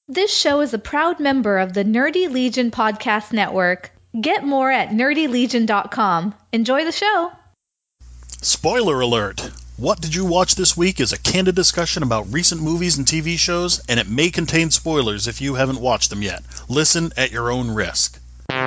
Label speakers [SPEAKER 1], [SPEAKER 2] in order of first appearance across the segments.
[SPEAKER 1] This show is a proud member of the Nerdy Legion Podcast Network. Get more at nerdylegion.com. Enjoy the show.
[SPEAKER 2] Spoiler alert! What Did You Watch This Week is a candid discussion about recent movies and TV shows, and it may contain spoilers if you haven't watched them yet. Listen at your own risk.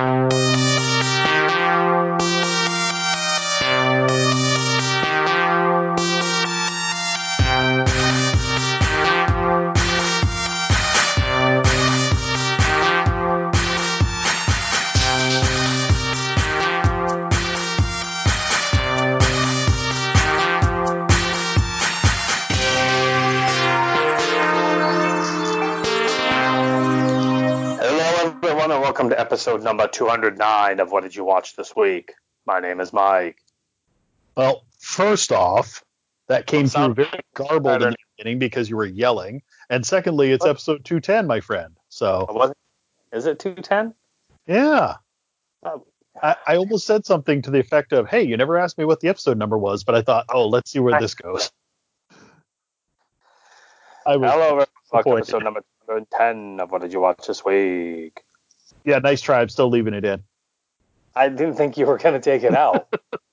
[SPEAKER 3] Welcome to episode number 209 of What Did You Watch This Week? My name is Mike.
[SPEAKER 2] Well, first off, that came through very garbled in the beginning because you were yelling. And secondly, it's episode 210, my friend. So,
[SPEAKER 3] is it 210?
[SPEAKER 2] Yeah. I almost said something to the effect of, hey, you never asked me what the episode number was, but I thought, let's see where this goes.
[SPEAKER 3] Hello, welcome to episode number 210 of What Did You Watch This Week?
[SPEAKER 2] Yeah, nice try. I'm still leaving it in.
[SPEAKER 3] I didn't think you were going to take it out.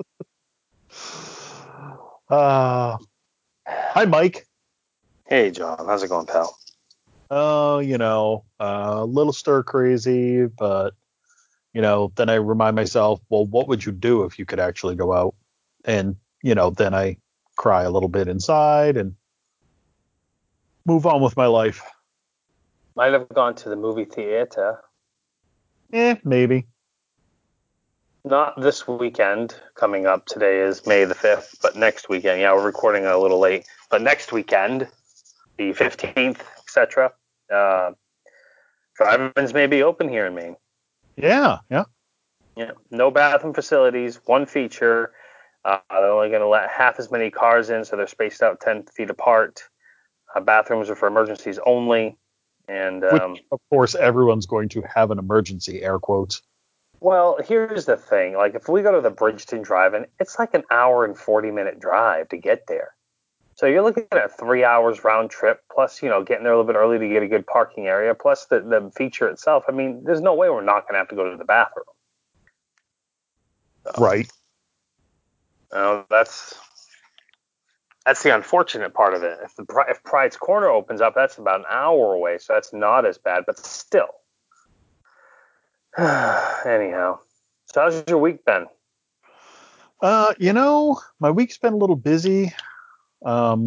[SPEAKER 2] Hi, Mike.
[SPEAKER 3] Hey, John. How's it going, pal?
[SPEAKER 2] Oh, a little stir crazy, but, then I remind myself, well, what would you do if you could actually go out? And, then I cry a little bit inside and move on with my life.
[SPEAKER 3] Might have gone to the movie theater.
[SPEAKER 2] Maybe.
[SPEAKER 3] Not this weekend coming up. Today is May the 5th, but next weekend. Yeah, we're recording a little late. But next weekend, the 15th, etc., drive-ins may be open here in Maine.
[SPEAKER 2] Yeah.
[SPEAKER 3] No bathroom facilities, one feature. They're only going to let half as many cars in, so they're spaced out 10 feet apart. Bathrooms are for emergencies only. And
[SPEAKER 2] which, of course, everyone's going to have an emergency, air quotes.
[SPEAKER 3] Well, here's the thing. Like, if we go to the Bridgeton Drive-In, it's like an hour and 40-minute drive to get there. So you're looking at 3 hours round trip, plus, getting there a little bit early to get a good parking area, plus the feature itself. I mean, there's no way we're not going to have to go to the bathroom. So,
[SPEAKER 2] right.
[SPEAKER 3] That's the unfortunate part of it. If Pride's Corner opens up, that's about an hour away, so that's not as bad, but still. Anyhow, so how's your week been?
[SPEAKER 2] My week's been a little busy. I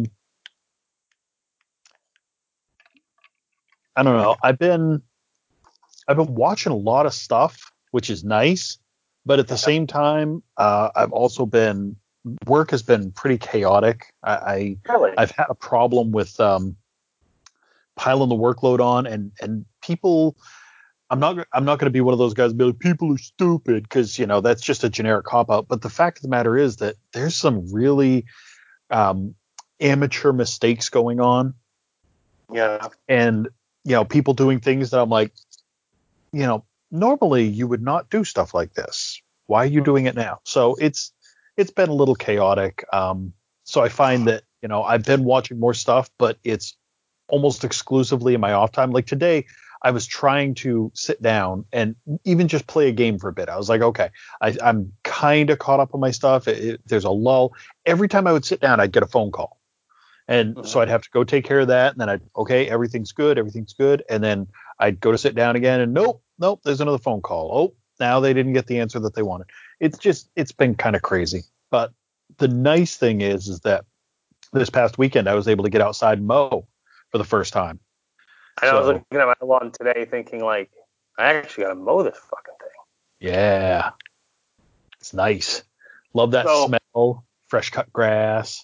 [SPEAKER 2] don't know. I've been watching a lot of stuff, which is nice, but at the same time, I've also been work has been pretty chaotic.
[SPEAKER 3] Really?
[SPEAKER 2] I've had a problem with piling the workload on, and people. I'm not going to be one of those guys and be like, people are stupid, because that's just a generic cop out. But the fact of the matter is that there's some really amateur mistakes going on.
[SPEAKER 3] Yeah.
[SPEAKER 2] And people doing things that I'm like, normally you would not do stuff like this. Why are you doing it now? So it's been a little chaotic. So I find that, I've been watching more stuff, but it's almost exclusively in my off time. Like today, I was trying to sit down and even just play a game for a bit. I was like, okay, I'm kind of caught up on my stuff. There's a lull. Every time I would sit down, I'd get a phone call. And so I'd have to go take care of that. And then everything's good. And then I'd go to sit down again and nope, there's another phone call. Oh, now they didn't get the answer that they wanted. It's been kind of crazy. But the nice thing is that this past weekend, I was able to get outside and mow for the first time.
[SPEAKER 3] I was looking at my lawn today thinking, like, I actually got to mow this fucking thing.
[SPEAKER 2] Yeah. It's nice. Love that smell. Fresh cut grass.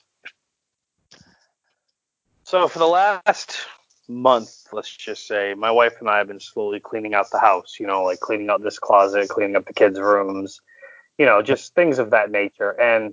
[SPEAKER 3] So for the last month, let's just say, my wife and I have been slowly cleaning out the house, like cleaning out this closet, cleaning up the kids' rooms, just things of that nature. And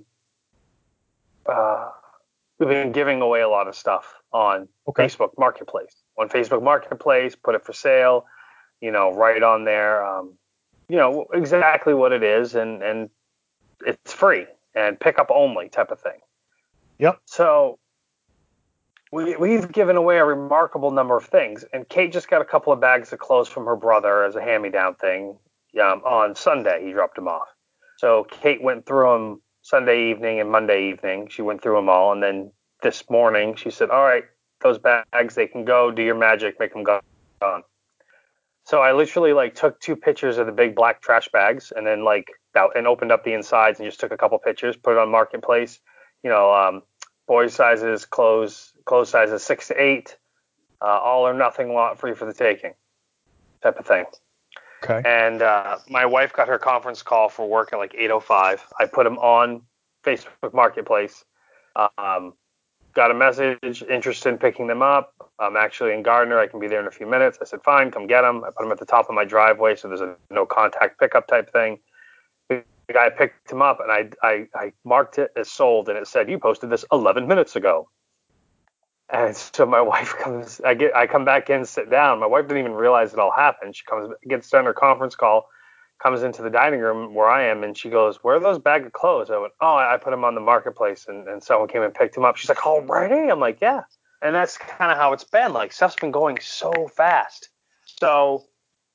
[SPEAKER 3] we've been giving away a lot of stuff on Facebook Marketplace. On Facebook Marketplace, put it for sale, right on there, exactly what it is, and it's free and pickup only type of thing.
[SPEAKER 2] Yep.
[SPEAKER 3] So we've given away a remarkable number of things, and Kate just got a couple of bags of clothes from her brother as a hand-me-down thing on Sunday. He dropped them off. So Kate went through them Sunday evening and Monday evening. She went through them all, and then this morning she said, all right, those bags, they can go. Do your magic. Make them gone. So I literally took 2 pictures of the big black trash bags and then and opened up the insides and just took a couple pictures, put it on Marketplace. Boys sizes, clothes sizes 6 to 8, all or nothing lot free for the taking type of thing.
[SPEAKER 2] Okay.
[SPEAKER 3] And my wife got her conference call for work at 8:05. I put them on Facebook Marketplace. Got a message, interested in picking them up. I'm actually in Gardner. I can be there in a few minutes. I said, fine, come get them. I put them at the top of my driveway, so there's a no contact pickup type thing. The guy picked them up, and I marked it as sold, and it said, you posted this 11 minutes ago. And so my wife comes, I come back in, sit down. My wife didn't even realize it all happened. She gets done her conference call, comes into the dining room where I am, and she goes, where are those bag of clothes? I went, oh, I put them on the Marketplace, and someone came and picked them up. She's like, already? I'm like, yeah. And that's kind of how it's been. Stuff's been going so fast. So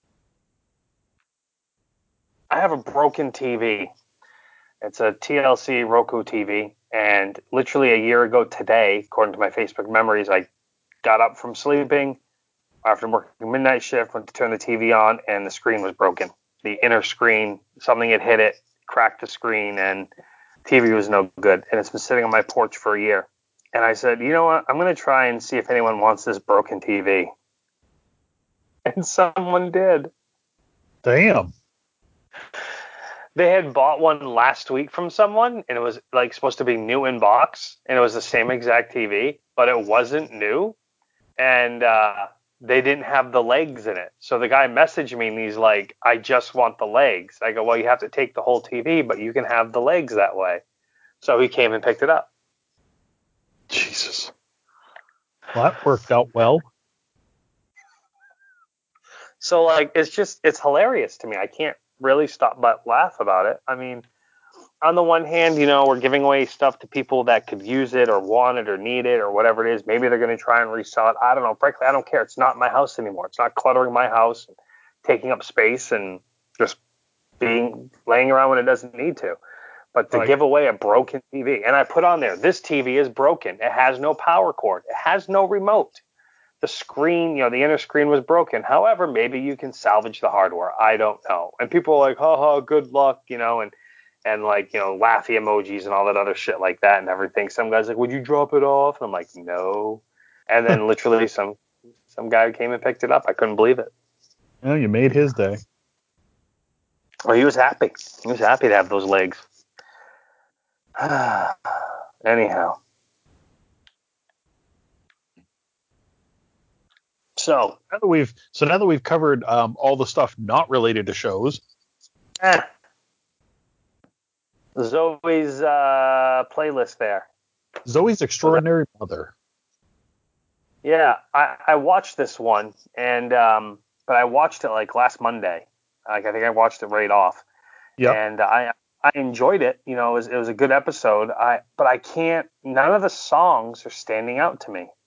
[SPEAKER 3] I have a broken TV. It's a TLC Roku TV. And literally a year ago today, according to my Facebook memories, I got up from sleeping after working midnight shift, went to turn the TV on, and the screen was broken. The inner screen, something had hit it, cracked the screen, and TV was no good. And it's been sitting on my porch for a year. And I said, you know what? I'm going to try and see if anyone wants this broken TV. And someone did.
[SPEAKER 2] Damn.
[SPEAKER 3] They had bought one last week from someone, and it was supposed to be new in box, and it was the same exact TV, but it wasn't new. And they didn't have the legs in it. So the guy messaged me, and he's like, I just want the legs. I go, well, you have to take the whole TV, but you can have the legs that way. So he came and picked it up.
[SPEAKER 2] Jesus. Well, that worked out well.
[SPEAKER 3] So it's hilarious to me. I can't really stop but laugh about it. I mean, on the one hand, we're giving away stuff to people that could use it or want it or need it or whatever it is. Maybe they're going to try and resell it. I don't know. Frankly, I don't care. It's not my house anymore. It's not cluttering my house and taking up space and just laying around when it doesn't need to. But to give away a broken TV, and I put on there, this TV is broken. It has no power cord. It has no remote. The screen, the inner screen was broken. However, maybe you can salvage the hardware. I don't know. And people are like, haha, good luck, and laughy emojis and all that other shit like that and everything. Some guy's like, would you drop it off? And I'm like, no. And then literally some guy came and picked it up. I couldn't believe it.
[SPEAKER 2] Well, you made his day.
[SPEAKER 3] Well, he was happy. He was happy to have those legs. Anyhow. So
[SPEAKER 2] now that we've covered all the stuff not related to shows.
[SPEAKER 3] Zoe's playlist there.
[SPEAKER 2] Zoe's Extraordinary Mother.
[SPEAKER 3] Yeah, I watched this one, and but I watched it last Monday. I think I watched it right off.
[SPEAKER 2] Yeah.
[SPEAKER 3] And I enjoyed it. It was a good episode. But I can't. None of the songs are standing out to me.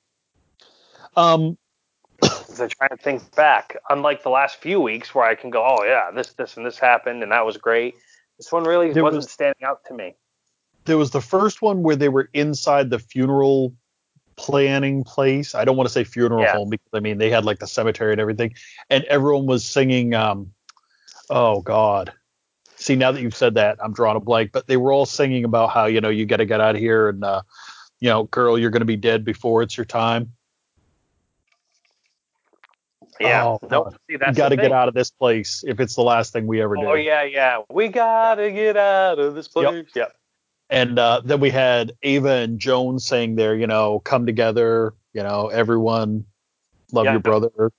[SPEAKER 3] As I try to think back, unlike the last few weeks where I can go, oh yeah, this and this happened and that was great. This one really wasn't standing out to me.
[SPEAKER 2] There was the first one where they were inside the funeral planning place. I don't want to say funeral home because they had the cemetery and everything, and everyone was singing. Oh God. See, now that you've said that, I'm drawing a blank. But they were all singing about how you got to get out of here and girl, you're going to be dead before it's your time.
[SPEAKER 3] Yeah.
[SPEAKER 2] Oh, nope. We got to get out of this place if it's the last thing we ever do.
[SPEAKER 3] Oh, yeah. We got to get out of this place. Yep.
[SPEAKER 2] And then we had Ava and Joan saying there, come together, everyone love your brother.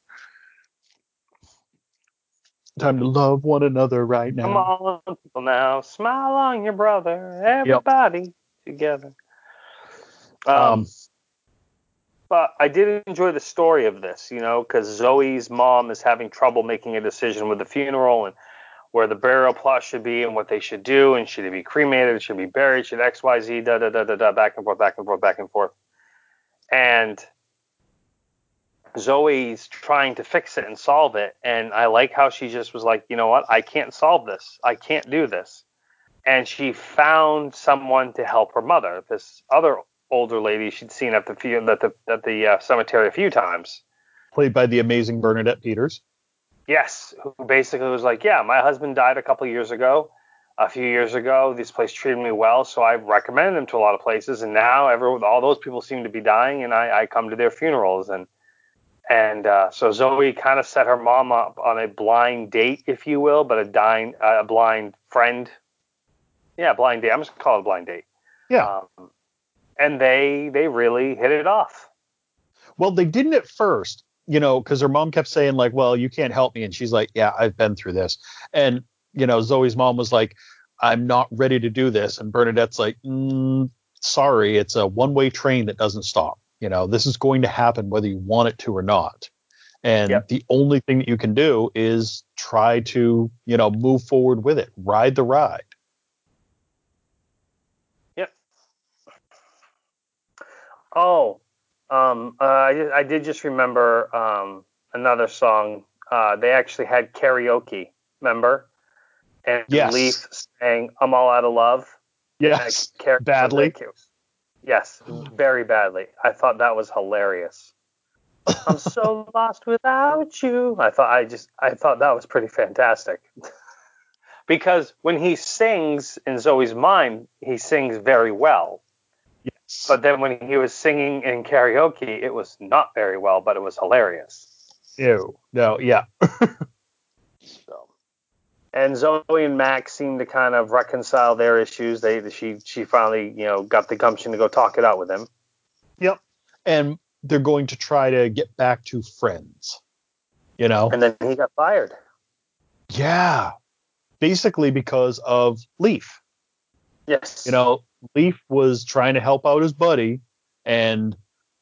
[SPEAKER 2] Time to love one another right now.
[SPEAKER 3] Come on, people now. Smile on your brother. Everybody together. But I did enjoy the story of this, because Zoe's mom is having trouble making a decision with the funeral and where the burial plot should be and what they should do, and should it be cremated, should it be buried, should X, Y, Z, back and forth. and Zoe's trying to fix it and solve it. And I like how she just was like, you know what? I can't solve this. I can't do this. And she found someone to help her mother, this other older lady she'd seen at the cemetery a few times.
[SPEAKER 2] Played by the amazing Bernadette Peters.
[SPEAKER 3] Yes, who basically was like, yeah, my husband died a couple years ago. A few years ago, this place treated me well, so I recommended them to a lot of places. And now all those people seem to be dying, and I come to their funerals. And so Zoe kind of set her mom up on a blind date, if you will, but a blind friend. Yeah, blind date. I'm just going to call it a blind date.
[SPEAKER 2] Yeah.
[SPEAKER 3] And they really hit it off.
[SPEAKER 2] Well, they didn't at first, because her mom kept saying like, well, you can't help me. And she's like, yeah, I've been through this. And, Zoe's mom was like, I'm not ready to do this. And Bernadette's like, sorry, it's a one-way train that doesn't stop. This is going to happen whether you want it to or not. And The only thing that you can do is try to, move forward with it, ride the ride.
[SPEAKER 3] Yep. Oh, I did just remember another song. They actually had karaoke, remember? And
[SPEAKER 2] yes.
[SPEAKER 3] Leaf sang "I'm All Out of Love."
[SPEAKER 2] Yes, badly.
[SPEAKER 3] Yes, very badly. I thought that was hilarious. I'm so lost without you. I thought that was pretty fantastic. Because when he sings in Zoe's mind, he sings very well.
[SPEAKER 2] Yes.
[SPEAKER 3] But then when he was singing in karaoke, it was not very well, but it was hilarious.
[SPEAKER 2] Ew. No, yeah.
[SPEAKER 3] And Zoe and Max seem to kind of reconcile their issues. She finally, got the gumption to go talk it out with him.
[SPEAKER 2] Yep. And they're going to try to get back to friends.
[SPEAKER 3] And then he got fired.
[SPEAKER 2] Yeah. Basically because of Leaf.
[SPEAKER 3] Yes.
[SPEAKER 2] Leaf was trying to help out his buddy and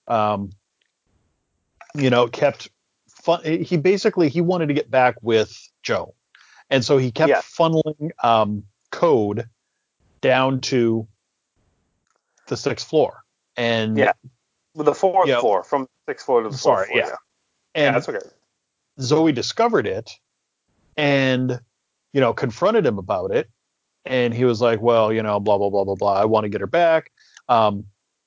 [SPEAKER 2] kept fun. He wanted to get back with Joe. And so he kept funneling code down to the 6th floor. And
[SPEAKER 3] the 4th floor, from 6th floor to the 4th floor.
[SPEAKER 2] Yeah. And
[SPEAKER 3] that's okay.
[SPEAKER 2] Zoe discovered it and, confronted him about it. And he was like, well, blah, blah, blah, blah, blah. I want to get her back. And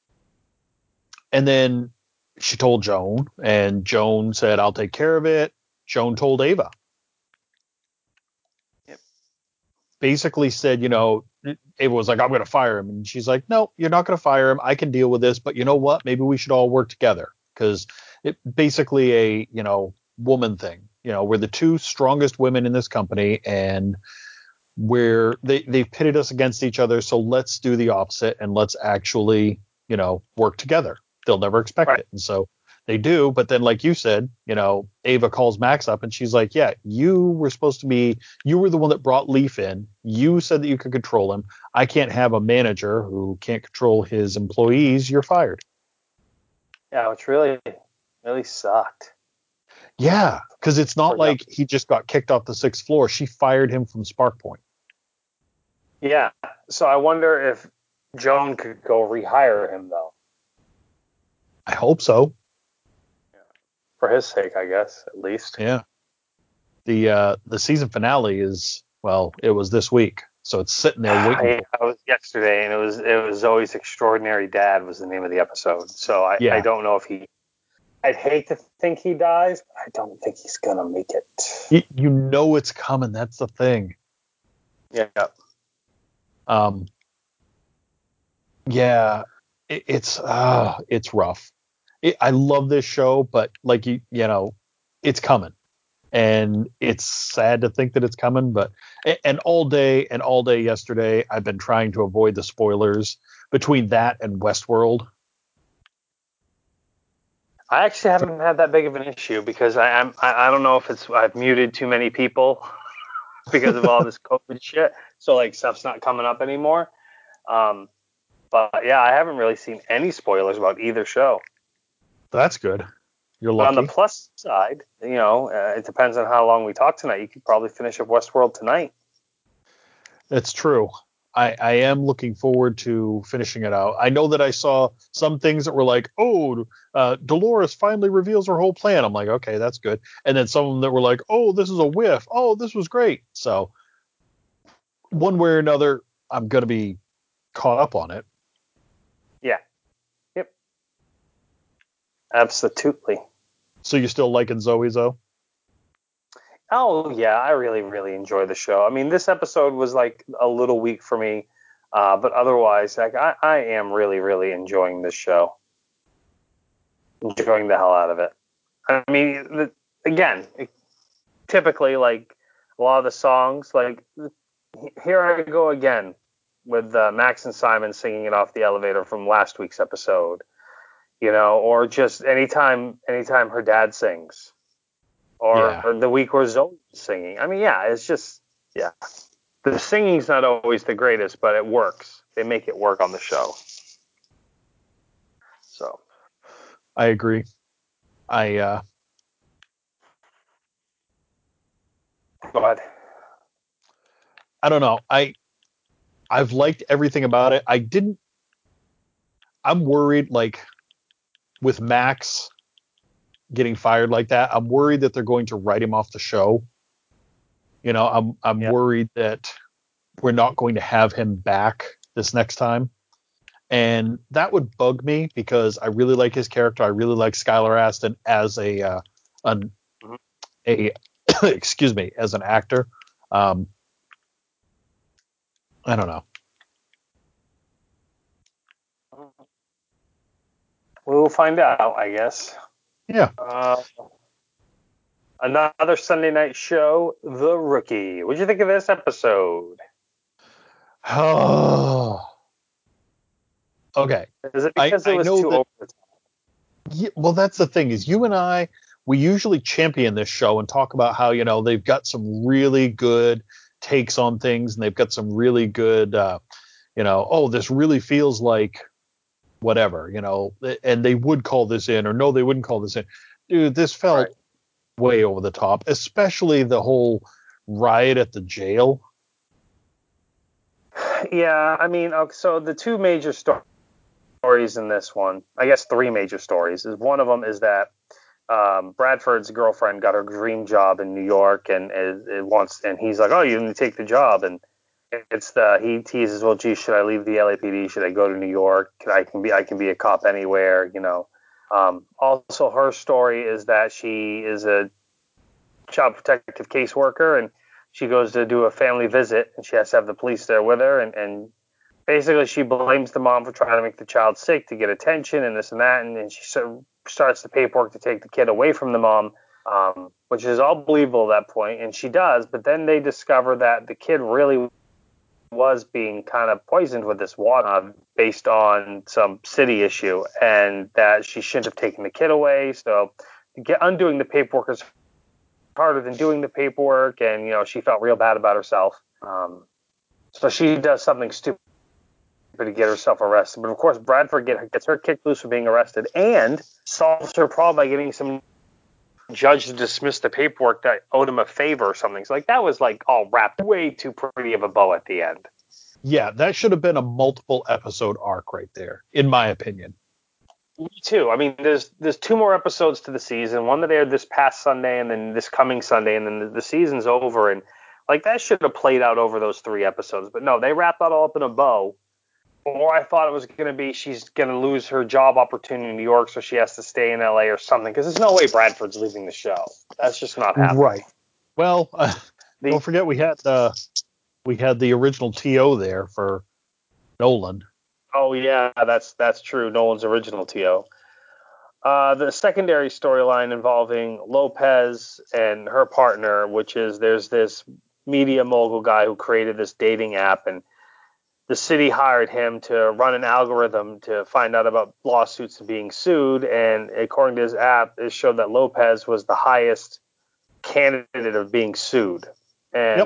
[SPEAKER 2] then she told Joan, and Joan said, I'll take care of it. Joan told Ava. Basically said, Ava was like, I'm going to fire him. And she's like, no, you're not going to fire him. I can deal with this. But you know what? Maybe we should all work together, because it basically a, woman thing. We're the two strongest women in this company, and they've pitted us against each other. So let's do the opposite and let's actually, work together. They'll never expect it. And so they do. But then, like you said, Ava calls Max up and she's like, yeah, you were the one that brought Leaf in. You said that you could control him. I can't have a manager who can't control his employees. You're fired.
[SPEAKER 3] Yeah, which really, really sucked.
[SPEAKER 2] Yeah, because it's not like he just got kicked off the 6th floor. She fired him from Spark Point.
[SPEAKER 3] Yeah. So I wonder if Joan could go rehire him, though.
[SPEAKER 2] I hope so.
[SPEAKER 3] For his sake, I guess, at least.
[SPEAKER 2] Yeah. The season finale is, it was this week, so it's sitting there waiting.
[SPEAKER 3] It was yesterday, and it was Zoe's Extraordinary Dad was the name of the episode. So I don't know if I'd hate to think he dies, but I don't think he's gonna make it.
[SPEAKER 2] It's coming. That's the thing.
[SPEAKER 3] Yeah.
[SPEAKER 2] Yeah. It's rough. I love this show, but like it's coming, and it's sad to think that it's coming. But and all day yesterday, I've been trying to avoid the spoilers between that and Westworld.
[SPEAKER 3] I actually haven't had that big of an issue because I don't know if I've muted too many people because of all this COVID shit. So like stuff's not coming up anymore. But yeah, I haven't really seen any spoilers about either show.
[SPEAKER 2] That's good. You're lucky.
[SPEAKER 3] But on the plus side, it depends on how long we talk tonight. You could probably finish up Westworld tonight.
[SPEAKER 2] That's true. I am looking forward to finishing it out. I know that I saw some things that were like, oh, Dolores finally reveals her whole plan. I'm like, okay, that's good. And then some of them that were like, oh, this is a whiff. Oh, this was great. So one way or another, I'm going to be caught up on it.
[SPEAKER 3] Yeah. Yep. Absolutely.
[SPEAKER 2] So you're still liking Zoe, though?
[SPEAKER 3] Oh, yeah, I really, really enjoy the show. I mean, this episode was like a little weak for me, but otherwise, like I am really, really enjoying this show. Enjoying the hell out of it. I mean, again, typically, like a lot of the songs, like Here I Go Again with Max and Simon singing it off the elevator from last week's episode, or just anytime her dad sings. Or the week where Zoe's singing. I mean, yeah, it's just, yeah. The singing's not always the greatest, but it works. They make it work on the show. So.
[SPEAKER 2] I agree.
[SPEAKER 3] Go ahead.
[SPEAKER 2] I don't know. I've liked everything about it. I'm worried, like, with Max getting fired like that, I'm worried that they're going to write him off the show. I'm worried that we're not going to have him back this next time. And that would bug me because I really like his character. I really like Skylar Astin as excuse me, as an actor. I don't know.
[SPEAKER 3] We'll find out, I guess.
[SPEAKER 2] Yeah.
[SPEAKER 3] Another Sunday night show, The Rookie. What'd you think of this episode?
[SPEAKER 2] Okay.
[SPEAKER 3] Is it because it was too over the top?
[SPEAKER 2] Yeah, well, that's the thing is you and I, we usually champion this show and talk about how, they've got some really good takes on things and they've got some really good, this really feels like whatever, and they would call this in or no, they wouldn't call this in. Dude, this felt way over the top, especially the whole riot at the jail.
[SPEAKER 3] Yeah, I mean, so the two major stories in this one, I guess three major stories, is one of them is that Bradford's girlfriend got her dream job in New York and he's like, oh, you didn't take the job, and he teases, well, gee, should I leave the LAPD? Should I go to New York? I can be a cop anywhere, Also, her story is that she is a child protective caseworker, and she goes to do a family visit, and she has to have the police there with her, and basically she blames the mom for trying to make the child sick to get attention and this and that, and she starts the paperwork to take the kid away from the mom, which is all believable at that point, and she does, but then they discover that the kid really was being kind of poisoned with this water based on some city issue, and that she shouldn't have taken the kid away. So undoing the paperwork is harder than doing the paperwork, and she felt real bad about herself. So she does something stupid to get herself arrested. But of course, Bradford gets her kicked loose for being arrested and solves her problem by getting some judge to dismiss the paperwork that owed him a favor or something. So that was all wrapped way too pretty of a bow at the end.
[SPEAKER 2] Yeah, that should have been a multiple episode arc right there, in my opinion.
[SPEAKER 3] Me too. I mean, there's two more episodes to the season. One that aired this past Sunday, and then this coming Sunday, and then the season's over. And that should have played out over those 3 episodes. But no, they wrapped that all up in a bow. Or I thought it was going to be she's going to lose her job opportunity in New York, so she has to stay in LA or something. Because there's no way Bradford's leaving the show. That's just not happening.
[SPEAKER 2] Right. Well, don't forget we had the original TO there for Nolan.
[SPEAKER 3] Oh yeah, that's true. Nolan's original TO. The secondary storyline involving Lopez and her partner, which is there's this media mogul guy who created this dating app, and the city hired him to run an algorithm to find out about lawsuits and being sued. And according to his app, it showed that Lopez was the highest candidate of being sued. And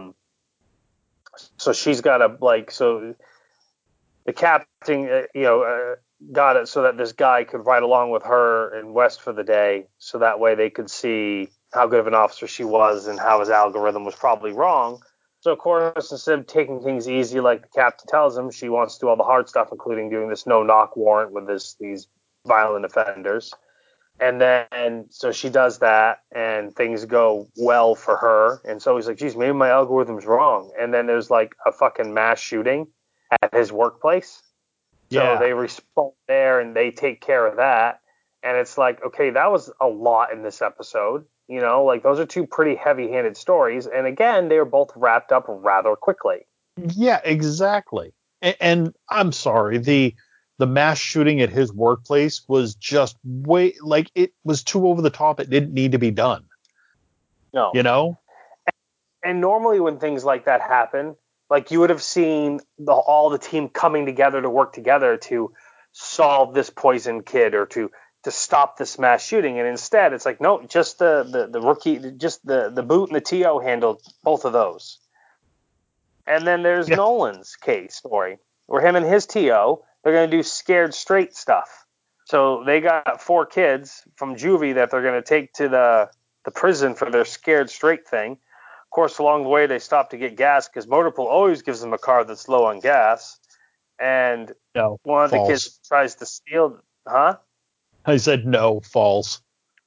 [SPEAKER 3] so she's got so the captain, got it so that this guy could ride along with her in West for the day. So that way they could see how good of an officer she was and how his algorithm was probably wrong. So, of course, instead of taking things easy like the captain tells him, she wants to do all the hard stuff, including doing this no-knock warrant with these violent offenders. And then, so she does that, and things go well for her. And so he's like, geez, maybe my algorithm's wrong. And then there's like a fucking mass shooting at his workplace. So they respond there, and they take care of that. And it's like, okay, that was a lot in this episode. You know, like those are two pretty heavy-handed stories. And again, they were both wrapped up rather quickly.
[SPEAKER 2] Yeah, exactly. And I'm sorry, the mass shooting at his workplace was just way, like, it was too over the top. It didn't need to be done.
[SPEAKER 3] No.
[SPEAKER 2] You know?
[SPEAKER 3] And normally when things like that happen, like you would have seen all the team coming together to work together to solve this poison kid or to stop this mass shooting. And instead, it's like, no, just the rookie, just the boot and the TO handled both of those. And then there's Nolan's case story where him and his TO, they're going to do scared straight stuff. So they got 4 kids from juvie that they're going to take to the prison for their scared straight thing. Of course, along the way, they stop to get gas because Motorpool always gives them a car that's low on gas. And one of the kids tries to steal. Huh?
[SPEAKER 2] I said no, false.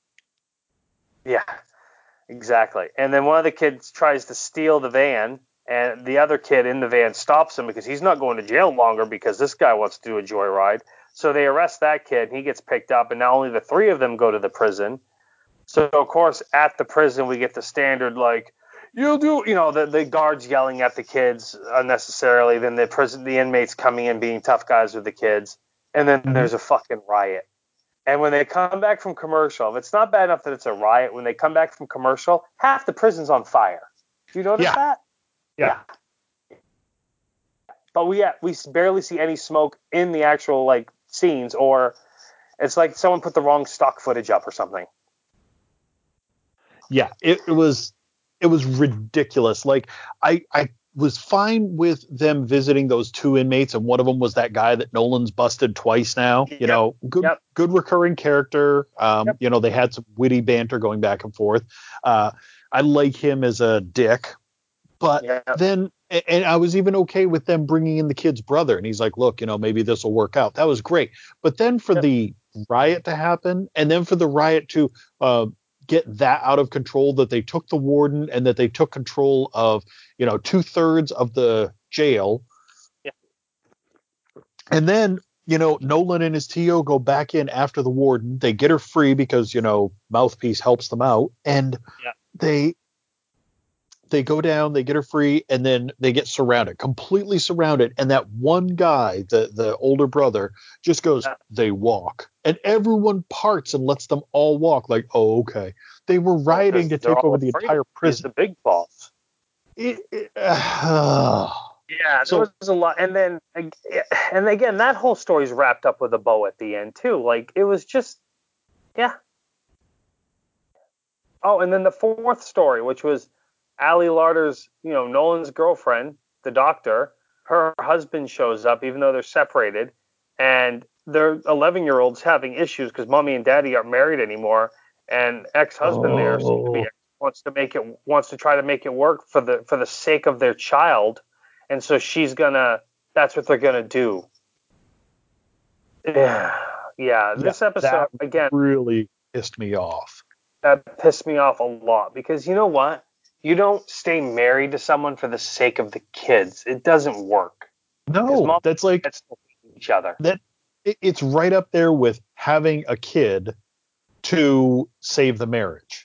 [SPEAKER 3] Yeah, exactly. And then one of the kids tries to steal the van, and the other kid in the van stops him because he's not going to jail longer because this guy wants to do a joyride. So they arrest that kid, and he gets picked up, and now only the 3 of them go to the prison. So, of course, at the prison, we get the standard, like, the guards yelling at the kids unnecessarily, then the inmates coming in being tough guys with the kids, and then there's a fucking riot. And when they come back from commercial, if it's not bad enough that it's a riot, when they come back from commercial, half the prison's on fire. Do you notice that?
[SPEAKER 2] Yeah.
[SPEAKER 3] But we barely see any smoke in the actual, like, scenes, or it's like someone put the wrong stock footage up or something.
[SPEAKER 2] Yeah, it was ridiculous. Like, I was fine with them visiting those 2 inmates, and one of them was that guy that Nolan's busted twice now. You know, good recurring character. You know, they had some witty banter going back and forth. I like him as a dick, but then, and I was even okay with them bringing in the kid's brother, and he's like, look, you know, maybe this will work out. That was great. But then for the riot to happen, and then for the riot to get that out of control, that they took the warden and that they took control of, you know, 2/3 of the jail.
[SPEAKER 3] Yeah.
[SPEAKER 2] And then, you know, Nolan and his TO go back in after the warden. They get her free because, you know, Mouthpiece helps them out. And they go down, they get her free, and then they get surrounded, completely surrounded. And that one guy, the older brother, just goes, they walk. And everyone parts and lets them all walk. Like, oh, okay. They were rioting to take over the entire prison.
[SPEAKER 3] He's the big boss.
[SPEAKER 2] Yeah,
[SPEAKER 3] there was a lot. And then, and again, that whole story's wrapped up with a bow at the end, too. Like, it was just, Oh, and then the 4th story, which was Ali Larter's, you know, Nolan's girlfriend, the doctor. Her husband shows up, even though they're separated, and their 11-year-old's having issues because mommy and daddy aren't married anymore, and ex-husband there wants to try to make it work for the sake of their child, and so that's what they're gonna do. This episode again
[SPEAKER 2] really pissed me off.
[SPEAKER 3] That pissed me off a lot because you know what? You don't stay married to someone for the sake of the kids. It doesn't work.
[SPEAKER 2] No, that's like
[SPEAKER 3] each other.
[SPEAKER 2] It's right up there with having a kid to save the marriage.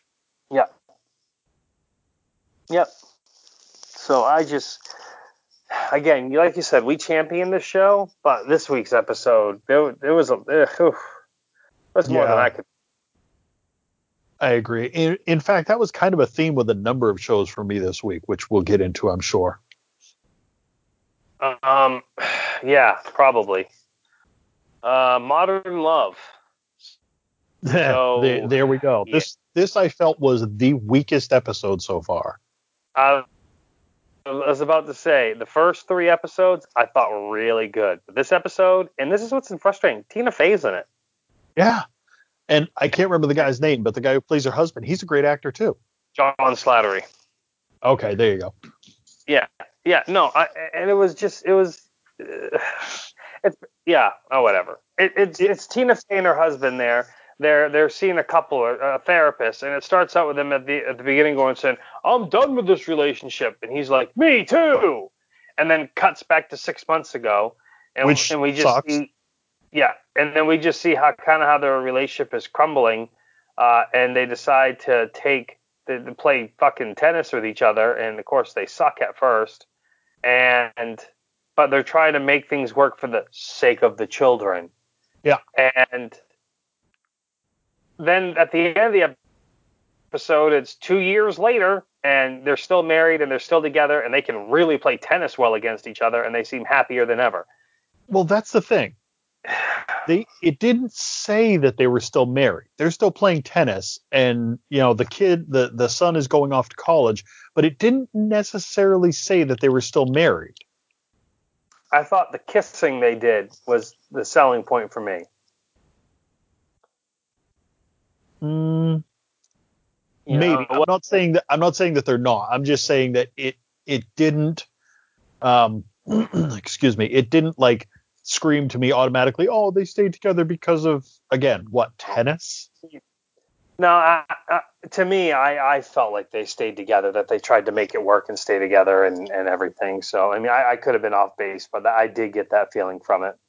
[SPEAKER 3] Yep. So I just, again, like you said, we championed the show, but this week's episode, there was more than I could.
[SPEAKER 2] I agree. In fact, that was kind of a theme with a number of shows for me this week, which we'll get into, I'm sure.
[SPEAKER 3] Yeah, probably. Modern Love. So,
[SPEAKER 2] there we go. Yeah. This I felt was the weakest episode so far.
[SPEAKER 3] I was about to say, the first 3 episodes I thought were really good. But this episode, and this is what's frustrating, Tina Fey's in it.
[SPEAKER 2] Yeah. And I can't remember the guy's name, but the guy who plays her husband, he's a great actor too.
[SPEAKER 3] John Slattery.
[SPEAKER 2] Okay, there you go.
[SPEAKER 3] And it was just, whatever. It's Tina Fey and her husband there. They're seeing a therapist, and it starts out with them at the beginning saying, "I'm done with this relationship," and he's like, "Me too," and then cuts back to 6 months ago, and we just
[SPEAKER 2] sucks.
[SPEAKER 3] see, and then we just see how their relationship is crumbling, and they decide to play fucking tennis with each other, and of course they suck at first, but they're trying to make things work for the sake of the children.
[SPEAKER 2] Yeah.
[SPEAKER 3] And then at the end of the episode, it's 2 years later, and they're still married, and they're still together, and they can really play tennis well against each other, and they seem happier than ever.
[SPEAKER 2] Well, that's the thing. It didn't say that they were still married. They're still playing tennis, and the son is going off to college, but it didn't necessarily say that they were still married.
[SPEAKER 3] I thought the kissing they did was the selling point for me.
[SPEAKER 2] Maybe. I'm not saying that they're not. I'm just saying that it didn't excuse me, it didn't like scream to me automatically, oh, they stayed together because of, again, what, tennis?
[SPEAKER 3] No, to me, I felt like they stayed together, that they tried to make it work and stay together and everything. So, I mean, I could have been off base, but I did get that feeling from it.